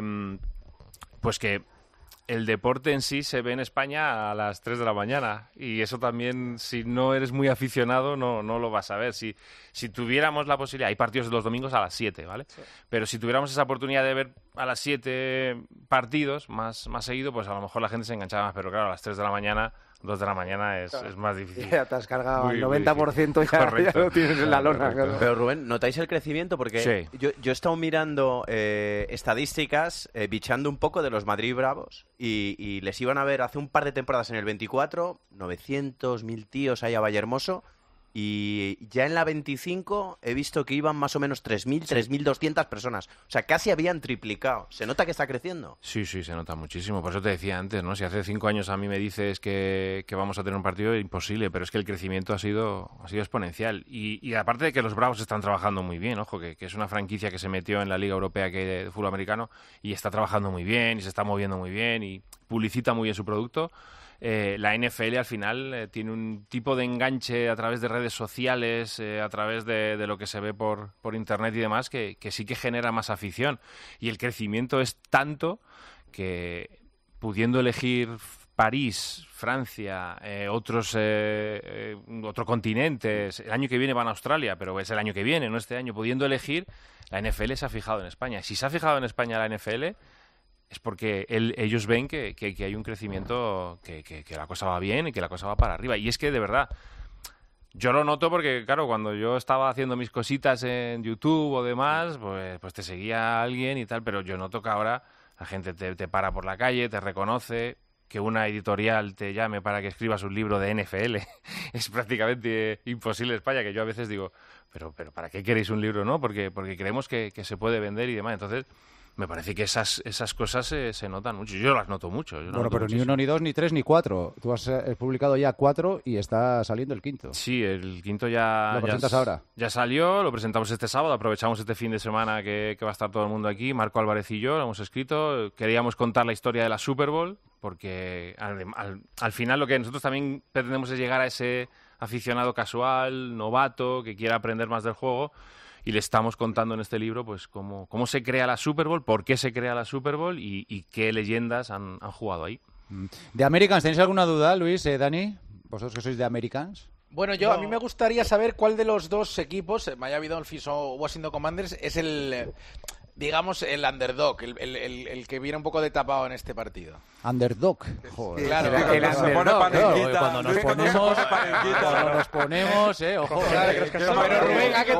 pues que el deporte en sí se ve en España a las 3 de la mañana y eso también, si no eres muy aficionado, no lo vas a ver. Si tuviéramos la posibilidad, hay partidos los domingos a las 7, ¿vale? Sí. Pero si tuviéramos esa oportunidad de ver a las 7 partidos más seguido, pues a lo mejor la gente se enganchaba más, pero claro, a las 3 de la mañana, 2 de la mañana es más difícil. Ya te has cargado el 90% ya lo tienes en la lona. Claro. Pero Rubén, ¿notáis el crecimiento? Porque yo he estado mirando estadísticas, bichando un poco de los Madrid Bravos y les iban a ver hace un par de temporadas en el 24, 900.000 tíos ahí a Vallehermoso. Y ya en la 25 he visto que iban más o menos 3.000, 3.200 personas. O sea, casi habían triplicado. ¿Se nota que está creciendo? Sí, se nota muchísimo. Por eso te decía antes, ¿no? Si hace 5 años a mí me dices que vamos a tener un partido, imposible. Pero es que el crecimiento ha sido exponencial. Y aparte de que los Bravos están trabajando muy bien, ojo, que es una franquicia que se metió en la Liga Europea que hay de fútbol americano y está trabajando muy bien y se está moviendo muy bien y publicita muy bien su producto. La NFL al final tiene un tipo de enganche a través de redes sociales, a través de lo que se ve por internet y demás, que sí que genera más afición. Y el crecimiento es tanto que pudiendo elegir París, Francia, otro continente, el año que viene van a Australia, pero es el año que viene, no este año, pudiendo elegir, la NFL se ha fijado en España. Si se ha fijado en España la NFL... es porque ellos ven que hay un crecimiento, que la cosa va bien y que la cosa va para arriba. Y es que, de verdad, yo lo noto porque, claro, cuando yo estaba haciendo mis cositas en YouTube o demás, pues te seguía alguien y tal, pero yo noto que ahora la gente te para por la calle, te reconoce, que una editorial te llame para que escribas un libro de NFL. Es prácticamente imposible en España, que yo a veces digo, pero ¿para qué queréis un libro, no? Porque creemos que se puede vender y demás. Entonces... me parece que esas cosas se notan mucho. Yo las noto mucho. Bueno, pero ni 1, ni 2, ni 3, ni 4. Tú has publicado ya 4 y está saliendo el 5º. Sí, el 5º ya... ¿Lo presentas ahora? Ya salió, lo presentamos este sábado, aprovechamos este fin de semana que va a estar todo el mundo aquí. Marco Álvarez y yo lo hemos escrito. Queríamos contar la historia de la Super Bowl, porque al final lo que nosotros también pretendemos es llegar a ese aficionado casual, novato, que quiera aprender más del juego. Y le estamos contando en este libro pues cómo se crea la Super Bowl, por qué se crea la Super Bowl y qué leyendas han jugado ahí. ¿De Americans tenéis alguna duda, Luis, Dani? ¿Vosotros que sois de Americans? Bueno, a mí me gustaría saber cuál de los dos equipos, Miami Dolphins o Washington Commanders, es el underdog, el que viene un poco de tapado en este partido. Underdog. Joder. Claro, cuando nos ponemos, ojo. Pero Rubén, a que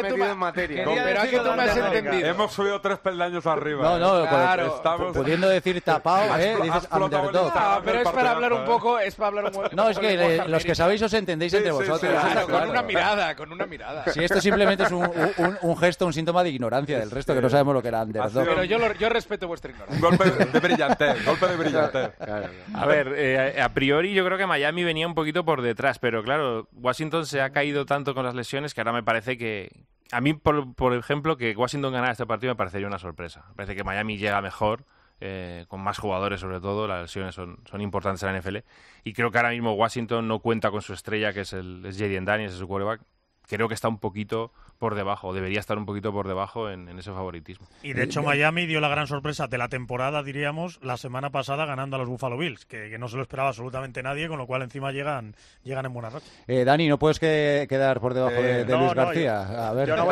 tú me has entendido. Hemos subido 3 peldaños arriba. No, claro. Estamos... pudiendo decir tapado, dices underdog. Pero es para hablar un poco, No, es que los que sabéis os entendéis entre vosotros. Claro, con una mirada. Si esto simplemente es un gesto, un síntoma de ignorancia del resto, que no sabemos sabemos lo que era underdog. Pero yo respeto vuestra ignorancia. Un golpe de brillantez, golpe de brillantez. A ver, a priori yo creo que Miami venía un poquito por detrás, pero claro, Washington se ha caído tanto con las lesiones que ahora me parece que... A mí, por ejemplo, que Washington ganara este partido me parecería una sorpresa. Me parece que Miami llega mejor, con más jugadores sobre todo, las lesiones son importantes en la NFL, y creo que ahora mismo Washington no cuenta con su estrella, que es Jaden Daniels, es su quarterback. Creo que está un poquito por debajo, debería estar un poquito por debajo en ese favoritismo. Y de hecho Miami dio la gran sorpresa de la temporada, diríamos, la semana pasada ganando a los Buffalo Bills, que no se lo esperaba absolutamente nadie, con lo cual encima llegan en buena racha. Dani, ¿no puedes quedar por debajo de Luis García?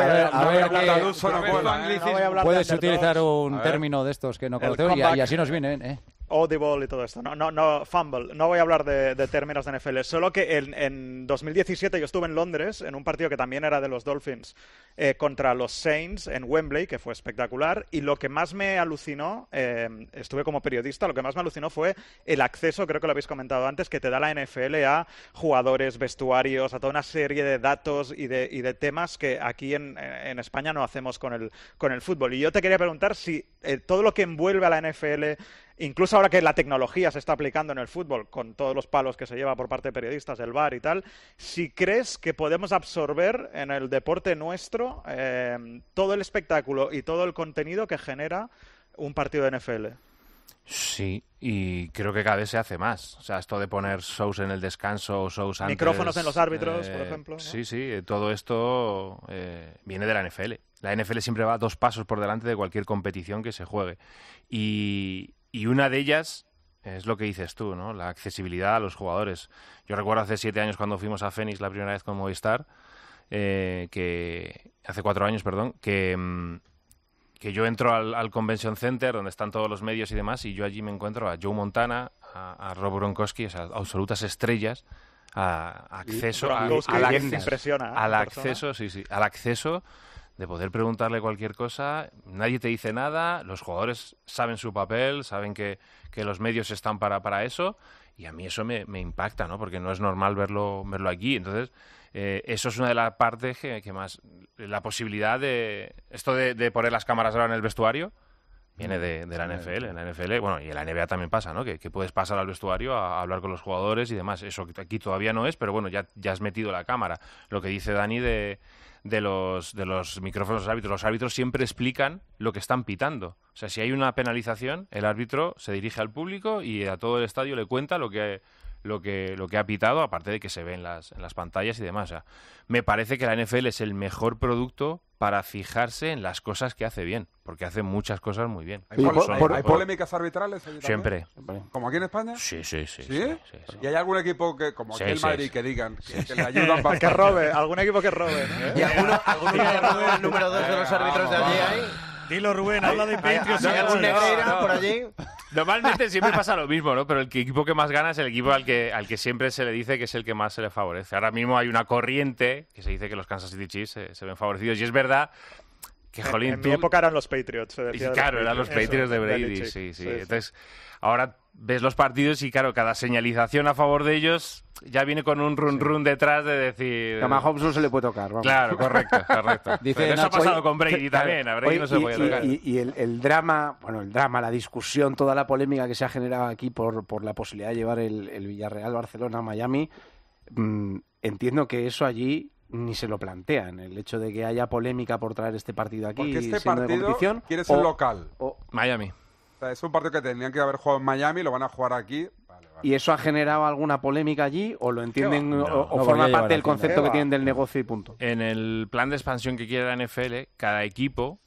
Puedes utilizar un término de estos que no conocemos y así nos vienen, Audible y todo esto. No, fumble. No voy a hablar de términos de NFL. Solo que en 2017 yo estuve en Londres en un partido que también era de los Dolphins contra los Saints en Wembley, que fue espectacular. Y lo que más me alucinó, estuve como periodista, lo que más me alucinó fue el acceso, creo que lo habéis comentado antes, que te da la NFL a jugadores, vestuarios, a toda una serie de datos y de temas que aquí en España no hacemos con el fútbol. Y yo te quería preguntar si todo lo que envuelve a la NFL, incluso ahora que la tecnología se está aplicando en el fútbol, con todos los palos que se lleva por parte de periodistas, el VAR y tal, si crees que podemos absorber en el deporte nuestro todo el espectáculo y todo el contenido que genera un partido de NFL. Sí, y creo que cada vez se hace más. O sea, esto de poner shows en el descanso o shows antes... Micrófonos en los árbitros, por ejemplo, ¿no? Sí, todo esto viene de la NFL. La NFL siempre va 2 pasos por delante de cualquier competición que se juegue. Y una de ellas es lo que dices tú, ¿no? La accesibilidad a los jugadores. Yo recuerdo hace 7 años cuando fuimos a Phoenix la primera vez con Movistar, hace 4 años, que yo entro al Convention Center, donde están todos los medios y demás, y yo allí me encuentro a Joe Montana, a Rob Gronkowski, o sea, absolutas estrellas, acceso al acceso de poder preguntarle cualquier cosa. Aquí te dice nada, los jugadores saben su papel, saben que los medios están para eso, y a mí eso me impacta, ¿no? Porque no es normal verlo aquí. Entonces, eso es una de las partes que más... La posibilidad de... Esto de poner las cámaras ahora en el vestuario viene de la NFL. En la NFL, bueno, y en la NBA también pasa, ¿no? Que puedes pasar al vestuario a hablar con los jugadores y demás. Eso aquí todavía no es, pero bueno, ya has metido la cámara. Lo que dice Dani de los micrófonos de los árbitros. Los árbitros siempre explican lo que están pitando. O sea, si hay una penalización, el árbitro se dirige al público y a todo el estadio le cuenta lo que ha pitado, aparte de que se ve en las pantallas y demás. O sea, me parece que la NFL es el mejor producto para fijarse en las cosas que hace bien, porque hace muchas cosas muy bien. ¿Hay polémicas arbitrales? Siempre. ¿Como aquí en España? Sí. ¿Y hay algún equipo como aquí en Madrid que digan que le ayudan bastante? Que robe, algún equipo que robe, ¿no? ¿Y alguno que robe el número 2 de los árbitros de allí hay? Dilo, Rubén, habla de Patriots. ¿Hay algún Negreira por allí? Normalmente siempre pasa lo mismo, ¿no? Pero el equipo que más gana es el equipo al que siempre se le dice que es el que más se le favorece. Ahora mismo hay una corriente que se dice que los Kansas City Chiefs se ven favorecidos. Y es verdad que, jolín, en mi época eran los Patriots. Claro, eran los Patriots de Brady, sí. Entonces, ahora ves los partidos y, claro, cada señalización a favor de ellos ya viene con un run detrás de decir... Que a Mahomes no se le puede tocar. Vamos. Claro, correcto. Dice eso ha pasado con Brady también. A Brady no se puede tocar. Y el drama, la discusión, toda la polémica que se ha generado aquí por la posibilidad de llevar el Villarreal-Barcelona a Miami, entiendo que eso allí ni se lo plantean, el hecho de que haya polémica por traer este partido aquí. Porque este siendo partido de competición, quiere ser local. Miami. O sea, es un partido que tendrían que haber jugado en Miami, lo van a jugar aquí. Vale. ¿Y eso ha generado alguna polémica allí o lo entienden o forma parte del concepto que tienen del negocio y punto? En el plan de expansión que quiere la NFL, cada equipo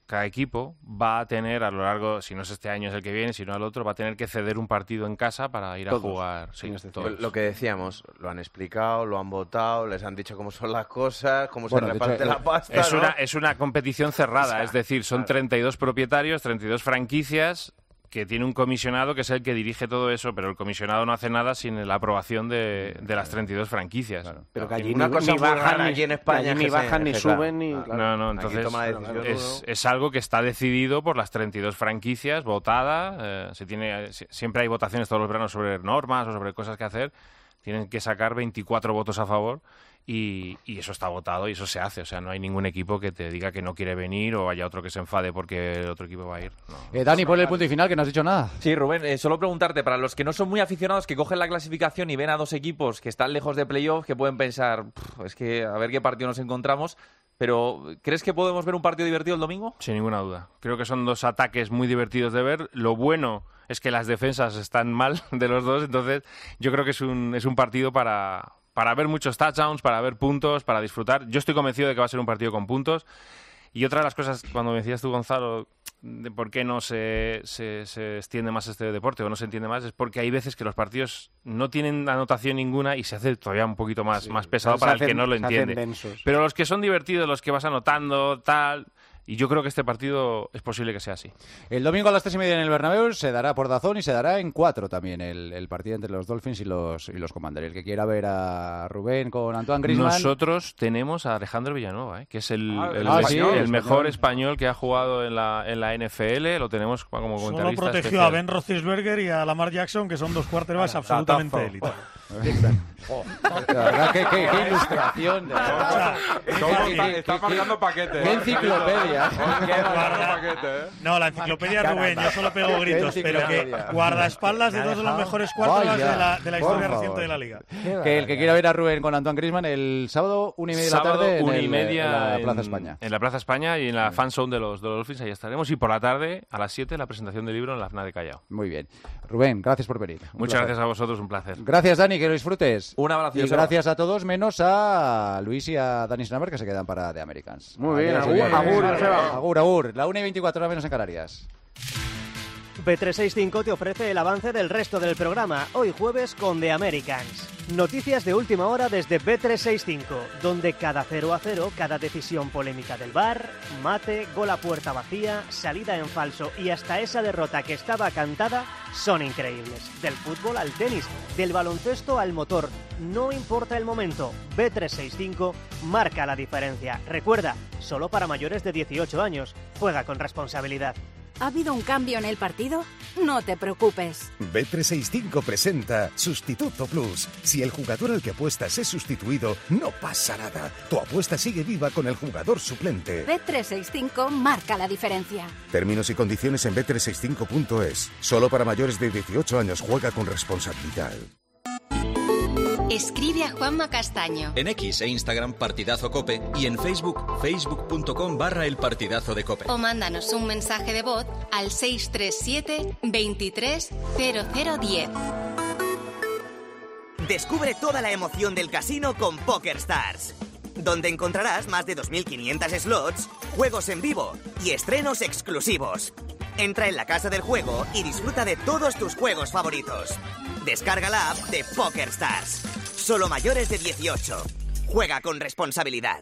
va a tener a lo largo, si no es este año es el que viene, si no el otro, va a tener que ceder un partido en casa para ir a jugar. Sí, lo que decíamos, lo han explicado, lo han votado, les han dicho cómo son las cosas, cómo se reparte la pasta. Es una competición cerrada, es decir, son 32 propietarios, 32 franquicias, que tiene un comisionado que es el que dirige todo eso, pero el comisionado no hace nada sin la aprobación de las 32 franquicias. Claro. Pero que allí una cosa ni bajan aquí en España ni bajan ni suben ni... Claro. No, entonces es algo que está decidido por las 32 franquicias, votada, siempre hay votaciones todos los veranos sobre normas o sobre cosas que hacer, tienen que sacar 24 votos a favor y eso está votado y eso se hace. O sea, no hay ningún equipo que te diga que no quiere venir o haya otro que se enfade porque el otro equipo va a ir. No. Dani, ponle el punto y final, que no has dicho nada. Sí, Rubén, solo preguntarte, para los que no son muy aficionados, que cogen la clasificación y ven a dos equipos que están lejos de playoff, que pueden pensar, es que a ver qué partido nos encontramos, pero ¿crees que podemos ver un partido divertido el domingo? Sin ninguna duda. Creo que son dos ataques muy divertidos de ver. Lo bueno es que las defensas están mal de los dos, entonces yo creo que es un partido para ver muchos touchdowns, para ver puntos, para disfrutar. Yo estoy convencido de que va a ser un partido con puntos. Y otra de las cosas, cuando me decías tú, Gonzalo, de por qué no se extiende más este deporte o no se entiende más, es porque hay veces que los partidos no tienen anotación ninguna y se hace todavía un poquito más pesado para el que no lo entiende. Pero los que son divertidos, los que vas anotando, tal... Y yo creo que este partido es posible que sea así. El domingo a las 3:30 en el Bernabéu se dará por DAZN y se dará en 4 también el partido entre los Dolphins y los Commanders. El que quiera ver a Rubén con Antoine Griezmann... Nosotros tenemos a Alejandro Villanueva, que es el mejor español que ha jugado en la NFL. Lo tenemos como comentarista Solo protegió especial. a Ben Roethlisberger y a Lamar Jackson, que son dos quarterbacks absolutamente élite. La verdad, qué ilustración. Está marcando paquete. Qué enciclopedia. No, la enciclopedia Rubén, yo solo pego gritos, pero que guardaespaldas de dos de los mejores quarterbacks de la historia reciente de la liga. Que el que quiera ver a Rubén con Antoine Griezmann el sábado 1:30 de la tarde en la Plaza España. En la Plaza España y en la fan zone de los Dolphins, ahí estaremos. Y por la tarde, a las 7, la presentación del libro en la FNAC de Callao. Muy bien. Rubén, gracias por venir. Muchas gracias a vosotros, un placer. Gracias, Dani, que lo disfrutes. Un abrazo. Y gracias a todos, menos a Luis y a Dani Snamer, que se quedan para The Americans. Muy bien, agur. La 1:24, menos en Canarias. Bet365 te ofrece el avance del resto del programa, hoy jueves con The Americans. Noticias de última hora desde Bet365, donde cada 0-0, cada decisión polémica del VAR, mate, gol a puerta vacía, salida en falso y hasta esa derrota que estaba cantada son increíbles. Del fútbol al tenis, del baloncesto al motor, no importa el momento, Bet365 marca la diferencia. Recuerda, solo para mayores de 18 años, juega con responsabilidad. ¿Ha habido un cambio en el partido? No te preocupes. Bet365 presenta Sustituto Plus. Si el jugador al que apuestas es sustituido, no pasa nada. Tu apuesta sigue viva con el jugador suplente. Bet365 marca la diferencia. Términos y condiciones en bet365.es. Solo para mayores de 18 años. Juega con responsabilidad. Escribe a Juanma Castaño. En X e Instagram Partidazo Cope y en Facebook, facebook.com/El Partidazo de Cope. O mándanos un mensaje de voz al 637 23 0010. Descubre toda la emoción del casino con PokerStars, donde encontrarás más de 2.500 slots, juegos en vivo y estrenos exclusivos. Entra en la casa del juego y disfruta de todos tus juegos favoritos. Descarga la app de PokerStars. Solo mayores de 18. Juega con responsabilidad.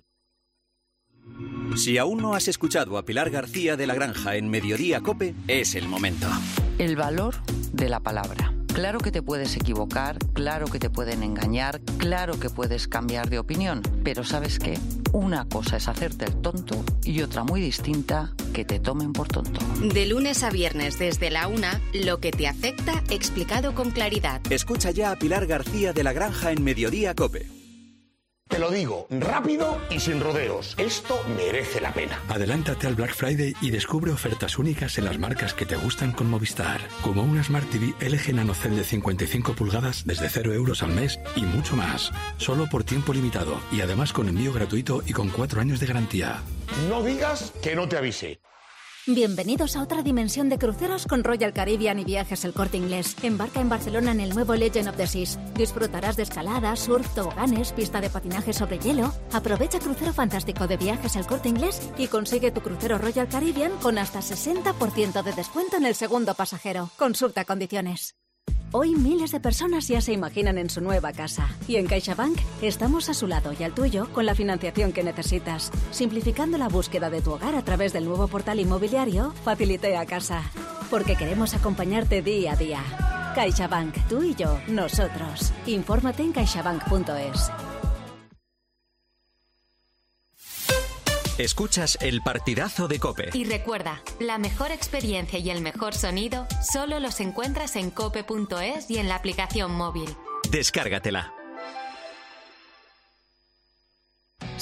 Si aún no has escuchado a Pilar García de la Granja en Mediodía Cope, es el momento. El valor de la palabra. Claro que te puedes equivocar, claro que te pueden engañar, claro que puedes cambiar de opinión, pero ¿sabes qué? Una cosa es hacerte el tonto y otra muy distinta, que te tomen por tonto. De lunes a viernes desde la 1, lo que te afecta explicado con claridad. Escucha ya a Pilar García de la Granja en Mediodía Cope. Te lo digo, rápido y sin rodeos. Esto merece la pena. Adelántate al Black Friday y descubre ofertas únicas en las marcas que te gustan con Movistar. Como una Smart TV LG NanoCell de 55 pulgadas desde 0 euros al mes y mucho más. Solo por tiempo limitado y además con envío gratuito y con 4 años de garantía. No digas que no te avise. Bienvenidos a otra dimensión de cruceros con Royal Caribbean y Viajes El Corte Inglés. Embarca en Barcelona en el nuevo Legend of the Seas. Disfrutarás de escalada, surf, toboganes, pista de patinaje sobre hielo. Aprovecha crucero fantástico de Viajes El Corte Inglés y consigue tu crucero Royal Caribbean con hasta 60% de descuento en el segundo pasajero. Consulta condiciones. Hoy miles de personas ya se imaginan en su nueva casa. Y en CaixaBank estamos a su lado y al tuyo con la financiación que necesitas. Simplificando la búsqueda de tu hogar a través del nuevo portal inmobiliario Facilité a Casa. Porque queremos acompañarte día a día. CaixaBank, tú y yo, nosotros. Infórmate en caixabank.es. Escuchas El Partidazo de Cope. Y recuerda, la mejor experiencia y el mejor sonido solo los encuentras en cope.es y en la aplicación móvil. Descárgatela.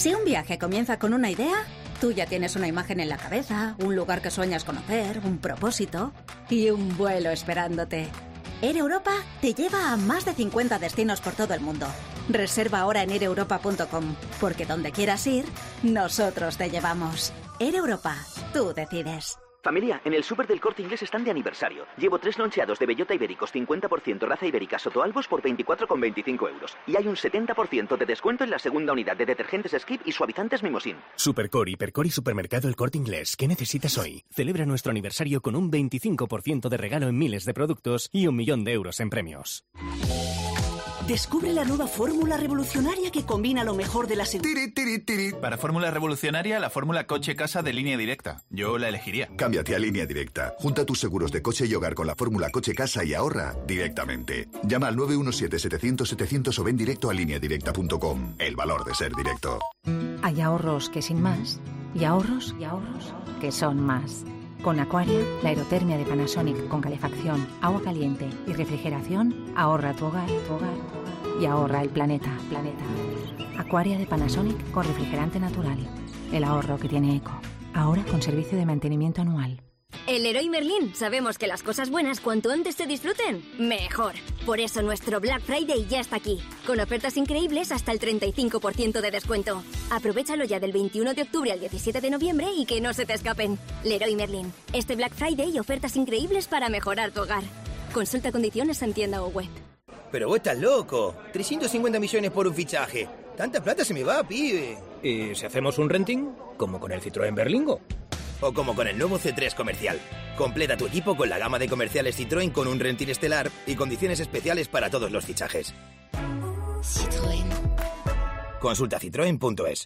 Si un viaje comienza con una idea, tú ya tienes una imagen en la cabeza, un lugar que sueñas conocer, un propósito y un vuelo esperándote. Air Europa te lleva a más de 50 destinos por todo el mundo. Reserva ahora en aireuropa.com, porque donde quieras ir, nosotros te llevamos. Air Europa, tú decides. Familia, en el súper del Corte Inglés están de aniversario. Llevo 3 loncheados de bellota ibéricos 50% raza ibérica Sotoalbos por 24,25 euros. Y hay un 70% de descuento en la segunda unidad de detergentes Skip y suavizantes Mimosin. Supercore, Hipercore y Supermercado El Corte Inglés. ¿Qué necesitas hoy? Celebra nuestro aniversario con un 25% de regalo en miles de productos y 1 millón de euros en premios. Descubre la nueva fórmula revolucionaria que combina lo mejor de las... Para fórmula revolucionaria, la fórmula coche-casa de Línea Directa. Yo la elegiría. Cámbiate a Línea Directa. Junta tus seguros de coche y hogar con la fórmula coche-casa y ahorra directamente. Llama al 917-700-700 o ven directo a lineadirecta.com. El valor de ser directo. Hay ahorros que sin más y ahorros que son más. Con Aquaria, la aerotermia de Panasonic con calefacción, agua caliente y refrigeración ahorra tu hogar y ahorra el planeta. Aquaria de Panasonic con refrigerante natural. El ahorro que tiene eco. Ahora con servicio de mantenimiento anual. En Leroy Merlin sabemos que las cosas buenas cuanto antes se disfruten, mejor. Por eso nuestro Black Friday ya está aquí, con ofertas increíbles hasta el 35% de descuento. Aprovechalo ya del 21 de octubre al 17 de noviembre y que no se te escapen. Leroy Merlin, este Black Friday ofertas increíbles para mejorar tu hogar. Consulta condiciones en tienda o web. Pero vos estás loco, 350 millones por un fichaje. Tanta plata se me va, pibe. ¿Y si hacemos un renting? Como con el Citroën Berlingo. O como con el nuevo C3 Comercial. Completa tu equipo con la gama de comerciales Citroën con un renting estelar y condiciones especiales para todos los fichajes. Citroën. Consulta citroen.es.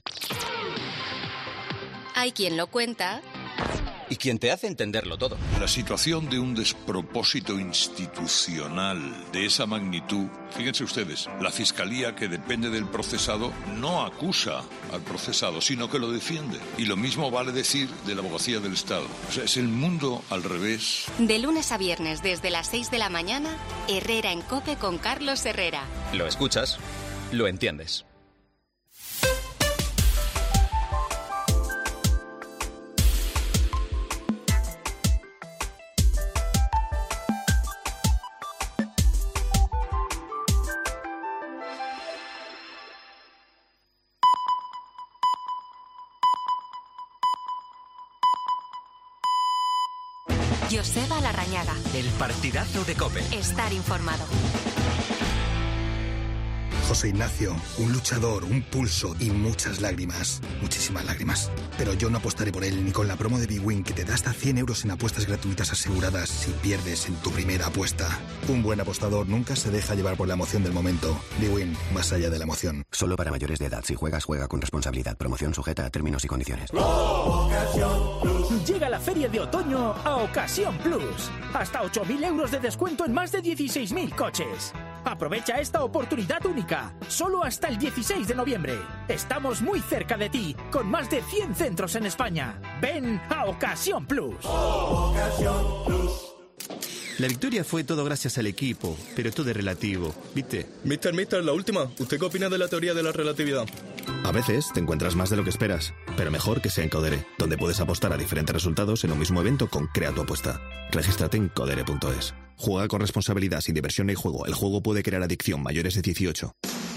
Hay quien lo cuenta y quien te hace entenderlo todo. La situación de un despropósito institucional de esa magnitud, fíjense ustedes, la Fiscalía, que depende del procesado, no acusa al procesado, sino que lo defiende. Y lo mismo vale decir de la Abogacía del Estado. O sea, es el mundo al revés. De lunes a viernes desde las 6 de la mañana, Herrera en COPE con Carlos Herrera. Lo escuchas, lo entiendes. Joseba Larrañaga. El partidazo de COPE. Estar informado. José Ignacio, un luchador, un pulso y muchas lágrimas. Muchísimas lágrimas. Pero yo no apostaré por él ni con la promo de bwin que te da hasta 100 euros en apuestas gratuitas aseguradas si pierdes en tu primera apuesta. Un buen apostador nunca se deja llevar por la emoción del momento. bwin, más allá de la emoción. Solo para mayores de edad. Si juegas, juega con responsabilidad. Promoción sujeta a términos y condiciones. Llega la feria de otoño a Ocasión Plus. Hasta 8.000 euros de descuento en más de 16.000 coches. Aprovecha esta oportunidad única, solo hasta el 16 de noviembre. Estamos muy cerca de ti, con más de 100 centros en España. Ven a Ocasión Plus. Ocasión Plus. La victoria fue todo gracias al equipo, pero todo es relativo, ¿viste? Mister, la última. ¿Usted qué opina de la teoría de la relatividad? A veces te encuentras más de lo que esperas, pero mejor que sea en Codere, donde puedes apostar a diferentes resultados en un mismo evento con Crea tu apuesta. Regístrate en codere.es. Juega con responsabilidad, sin diversión ni juego. El juego puede crear adicción. Mayores de 18.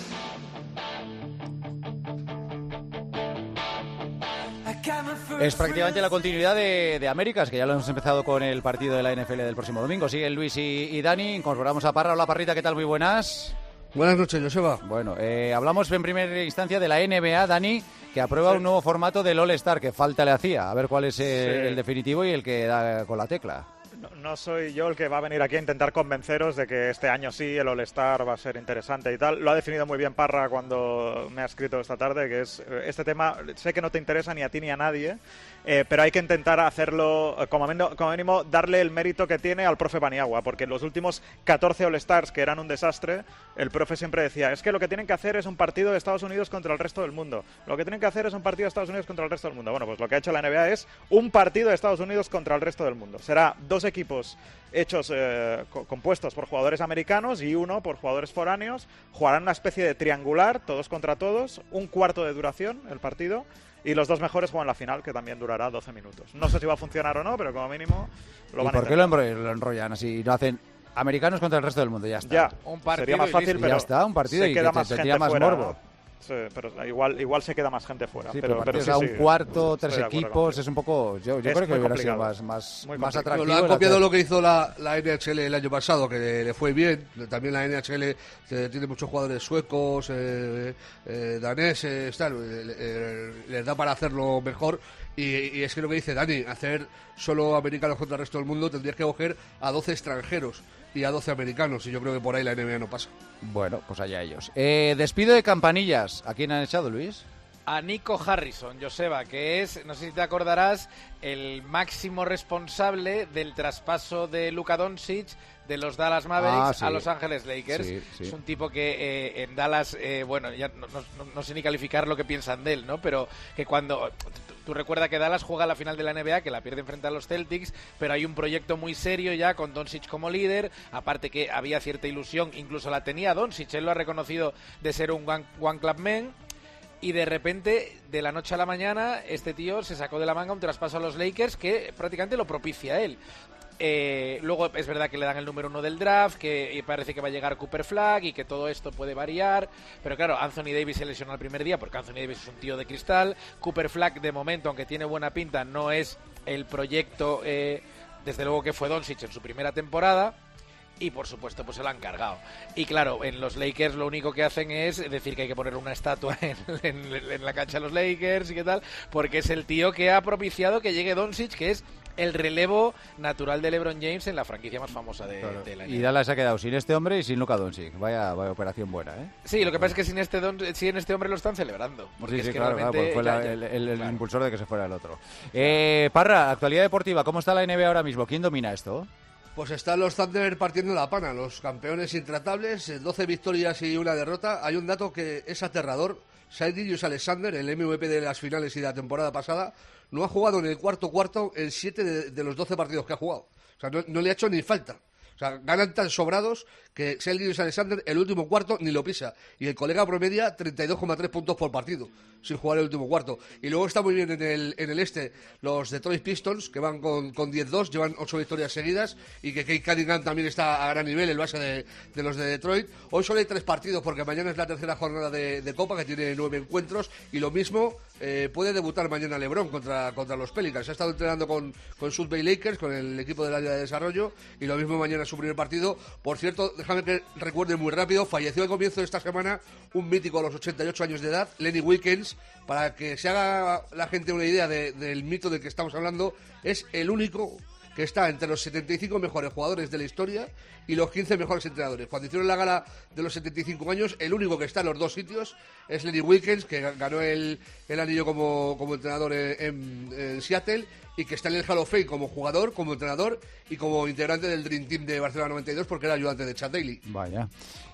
Es prácticamente la continuidad de Américas, que ya lo hemos empezado con el partido de la NFL del próximo domingo. Siguen Luis y Dani. Incorporamos a Parra. Hola, Parrita, ¿qué tal? Muy buenas. Buenas noches, Joseba. Bueno, hablamos en primera instancia de la NBA, Dani, que aprueba un nuevo formato del All-Star, que falta le hacía. A ver cuál es el definitivo y el que da con la tecla. No soy yo el que va a venir aquí a intentar convenceros de que este año sí, el All-Star va a ser interesante y tal. Lo ha definido muy bien Parra cuando me ha escrito esta tarde, que es este tema, sé que no te interesa ni a ti ni a nadie, pero hay que intentar hacerlo, como mínimo, darle el mérito que tiene al profe Paniagua, porque en los últimos 14 All-Stars, que eran un desastre, el profe siempre decía, es que lo que tienen que hacer es un partido de Estados Unidos contra el resto del mundo. Lo que tienen que hacer es un partido de Estados Unidos contra el resto del mundo. Bueno, pues lo que ha hecho la NBA es un partido de Estados Unidos contra el resto del mundo. Será 2 equipos hechos, compuestos por jugadores americanos y 1 por jugadores foráneos. Jugarán una especie de triangular, todos contra todos, 1 cuarto de duración el partido, y los 2 mejores juegan la final, que también durará 12 minutos. No sé si va a funcionar o no, pero como mínimo lo van a intentar. ¿Y por qué lo enrollan así? No hacen americanos contra el resto del mundo, ya está. Ya, un partido sería más fácil, pero ya está, un partido se y queda que más te gente más fuera, morbo. ¿no? Sí, pero igual se queda más gente fuera. Sí, pero sí, sí, un cuarto, 3 estoy de acuerdo equipos, es un poco... Yo creo que hubiera sido más atractivo. Lo han copiado lo que hizo la NHL el año pasado, que le fue bien. También la NHL tiene muchos jugadores suecos, daneses, les da para hacerlo mejor. Y es que lo que dice Dani, hacer solo americanos contra el resto del mundo, tendrías que coger a 12 extranjeros y a 12 americanos, y yo creo que por ahí la NBA no pasa. Bueno, pues allá ellos. Despido de campanillas. ¿A quién han echado, Luis? A Nico Harrison, Joseba, que es, no sé si te acordarás, el máximo responsable del traspaso de Luka Doncic de los Dallas Mavericks a Los Ángeles Lakers. Sí. Es un tipo que en Dallas, bueno, ya no sé ni calificar lo que piensan de él, ¿no? Pero que cuando... Tú recuerda que Dallas juega la final de la NBA, que la pierde frente a los Celtics, pero hay un proyecto muy serio ya con Doncic como líder, aparte que había cierta ilusión, incluso la tenía Doncic, él lo ha reconocido de ser un one club man, y de repente, de la noche a la mañana, este tío se sacó de la manga un traspaso a los Lakers que prácticamente lo propicia a él. Luego es verdad que le dan el número 1 del draft, que parece que va a llegar Cooper Flag y que todo esto puede variar, pero claro, Anthony Davis se lesionó el primer día porque Anthony Davis es un tío de cristal. Cooper Flag, de momento, aunque tiene buena pinta, no es el proyecto desde luego que fue Doncic en su primera temporada. Y por supuesto pues se lo han cargado. Y claro, en los Lakers lo único que hacen es decir que hay que poner una estatua en la cancha de los Lakers y qué tal, porque es el tío que ha propiciado que llegue Doncic, que es el relevo natural de LeBron James en la franquicia más famosa de la NBA. Y Dallas se ha quedado sin este hombre y sin Luka Doncic. Vaya operación buena, ¿eh? Sí, lo que pasa es que sin este hombre lo están celebrando. Sí, es que claro, pues fue el impulsor de que se fuera el otro. Parra, actualidad deportiva, ¿cómo está la NBA ahora mismo? ¿Quién domina esto? Pues están los Thunder partiendo la pana, los campeones intratables, 12 victorias y 1 derrota. Hay un dato que es aterrador. Shai Gilgeous-Alexander, el MVP de las finales y de la temporada pasada, no ha jugado en el cuarto en 7 de los 12 partidos que ha jugado. O sea, no le ha hecho ni falta. O sea, ganan tan sobrados que Shai Gilgeous-Alexander el último cuarto ni lo pisa. Y el colega promedia 32,3 puntos por partido, sin jugar el último cuarto. Y luego está muy bien en el este los Detroit Pistons, que van con 10-2, llevan 8 victorias seguidas, y que Kate Cunningham también está a gran nivel, el base de los de Detroit. Hoy solo hay 3 partidos, porque mañana es la tercera jornada de Copa, que tiene 9 encuentros, y lo mismo puede debutar mañana LeBron contra los Pelicans. Ha estado entrenando con South Bay Lakers, con el equipo del área de desarrollo, y lo mismo mañana su primer partido. Por cierto, déjame que recuerde muy rápido, falleció al comienzo de esta semana un mítico a los 88 años de edad, Lenny Wilkens. Para que se haga la gente una idea del mito del que estamos hablando, es el único que está entre los 75 mejores jugadores de la historia y los 15 mejores entrenadores. Cuando hicieron la gala de los 75 años, el único que está en los 2 sitios es Lenny Wilkens, que ganó el anillo como entrenador en Seattle, y que está en el Hall of Fame como jugador, como entrenador y como integrante del Dream Team de Barcelona 92, porque era ayudante de Chad Daly. Vaya.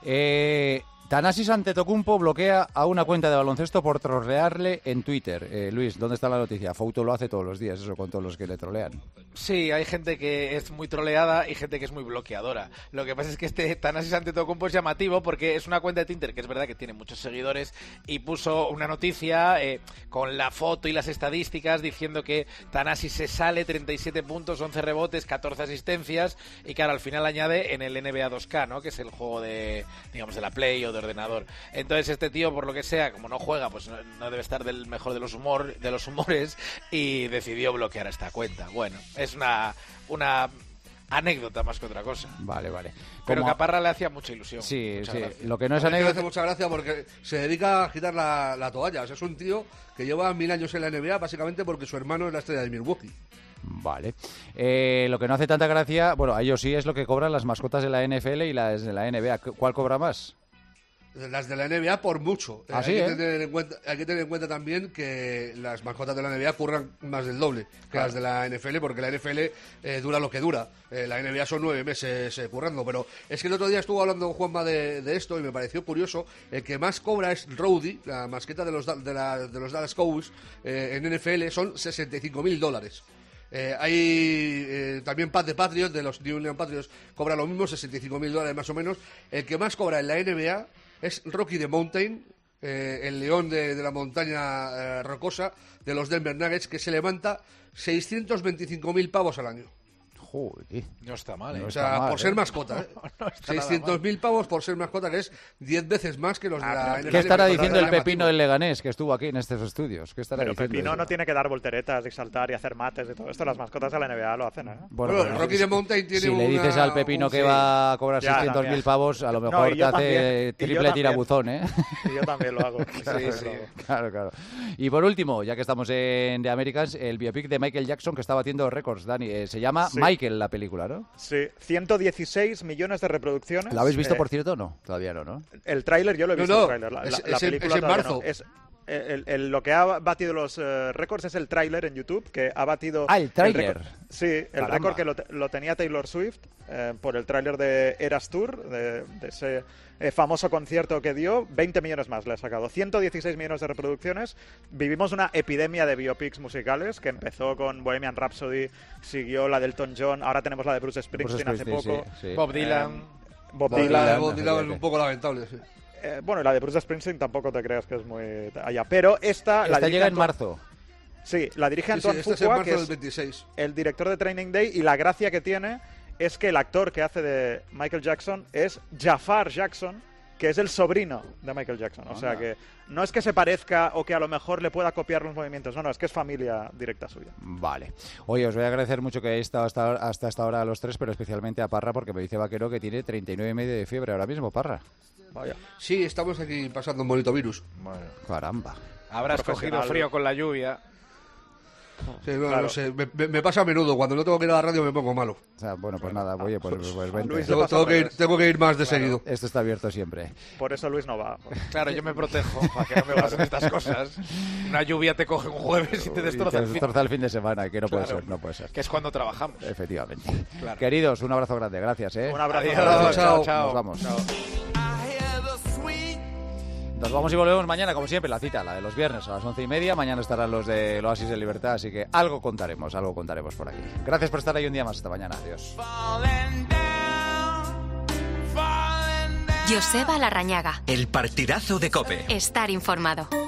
Thanasis Antetokounmpo bloquea a una cuenta de baloncesto por trolearle en Twitter. Luis, ¿dónde está la noticia? Fouto lo hace todos los días, eso, con todos los que le trolean. Sí, hay gente que es muy troleada y gente que es muy bloqueadora. Lo que pasa es que este Thanasis Antetokounmpo es llamativo porque es una cuenta de Twitter que es verdad que tiene muchos seguidores, y puso una noticia con la foto y las estadísticas diciendo que Thanasis se sale, 37 puntos, 11 rebotes, 14 asistencias, y claro, al final añade en el NBA 2K, ¿no? Que es el juego de la Play o de ordenador. Entonces este tío, por lo que sea, como no juega, pues no debe estar del mejor de los humores, y decidió bloquear esta cuenta. Bueno, es una anécdota más que otra cosa. Vale. Pero que a Parra le hacía mucha ilusión. Sí. Gracias. Lo que no es anécdota. anécdota... Me hace mucha gracia porque se dedica a agitar la toalla. O sea, es un tío que lleva 1000 años en la NBA, básicamente porque su hermano es la estrella de Milwaukee. Vale. Lo que no hace tanta gracia, bueno, a ellos sí, es lo que cobran las mascotas de la NFL y las de la NBA. ¿Cuál cobra más? Las de la NBA por mucho. Así, hay que tener en cuenta también que las mascotas de la NBA curran más del doble que las de la NFL, porque la NFL dura lo que dura. La NBA son 9 meses currando, pero es que el otro día estuvo hablando Juanma de esto y me pareció curioso. El que más cobra es Rowdy, la mascota de los Dallas Cowboys en NFL, son $65,000. Hay también Pat de Patriots, de los New England Patriots, cobra lo mismo, $65,000 más o menos. El que más cobra en la NBA es Rocky the Mountain, el león de la montaña rocosa de los Denver Nuggets, que se levanta 625,000 pavos al año. Joder. No está mal, O sea, por ser mascota, ¿eh? No 600,000 pavos por ser mascota, que es 10 veces más que los de la NFL. ¿Qué estará diciendo el Pepino del Leganés, que estuvo aquí en estos estudios? ¿Qué estará diciendo? Pepino no tiene que dar volteretas y saltar y hacer mates y todo esto. Las mascotas de la NBA lo hacen, ¿eh? Bueno, Rocky de Mountain tiene si le dices al Pepino que va a cobrar 600,000 pavos, a lo mejor te hace triple tirabuzón, ¿eh? Y yo también lo hago. Sí. Claro. Y por último, ya que estamos en The Americans, el biopic de Michael Jackson, que está batiendo récords, Dani. Se llama Michael, la película, ¿no? Sí, 116 millones de reproducciones. ¿La habéis visto, por cierto? No, todavía no. El tráiler, yo lo he visto. El tráiler. La película es en marzo. No. Lo que ha batido los récords es el tráiler en YouTube, que ha batido... Ah, el tráiler. Sí, el récord que lo tenía Taylor Swift por el tráiler de Eras Tour, de ese famoso concierto que dio. 20 millones más le ha sacado. 116 millones de reproducciones. Vivimos una epidemia de biopics musicales que empezó con Bohemian Rhapsody, siguió la de Elton John, ahora tenemos la de Bruce Springsteen hace poco. Sí. Bob Dylan. Bob Dylan es un poco lamentable, sí. Bueno, la de Bruce Springsteen tampoco te creas que es muy allá, pero esta llega en marzo. Sí, la dirige Antoine Fuqua, que es 26. El director de Training Day, y la gracia que tiene es que el actor que hace de Michael Jackson es Jafar Jackson, que es el sobrino de Michael Jackson. O sea que no es que se parezca o que a lo mejor le pueda copiar los movimientos, no, es que es familia directa suya. Vale. Oye, os voy a agradecer mucho que hayáis estado hasta esta hora a los tres, pero especialmente a Parra, porque me dice Vaquero que tiene 39,5 de fiebre ahora mismo, Parra. Vaya. Sí, estamos aquí pasando un bonito virus. Bueno. Caramba. Habrás cogido frío con la lluvia. Sí, no sé, me pasa a menudo. Cuando no tengo que ir a la radio me pongo malo. O sea, bueno, pues nada, oye, pues vente. Luis, tengo que ir más de seguido. Esto está abierto siempre. Por eso Luis no va. Claro, yo me protejo para que no me pasen estas cosas. Una lluvia te coge un jueves y te destroza el fin de semana, que no puede ser. Que es cuando trabajamos. Efectivamente. Claro. Queridos, un abrazo grande, gracias. Un abrazo. Adiós, chao. Nos vamos. Chao. Nos vamos y volvemos mañana, como siempre, la cita, la de los viernes a las 11:30. Mañana estarán los del Oasis de Libertad, así que algo contaremos por aquí. Gracias por estar ahí un día más. Hasta mañana. Adiós. Joseba Larrañaga. El partidazo de COPE. Estar informado.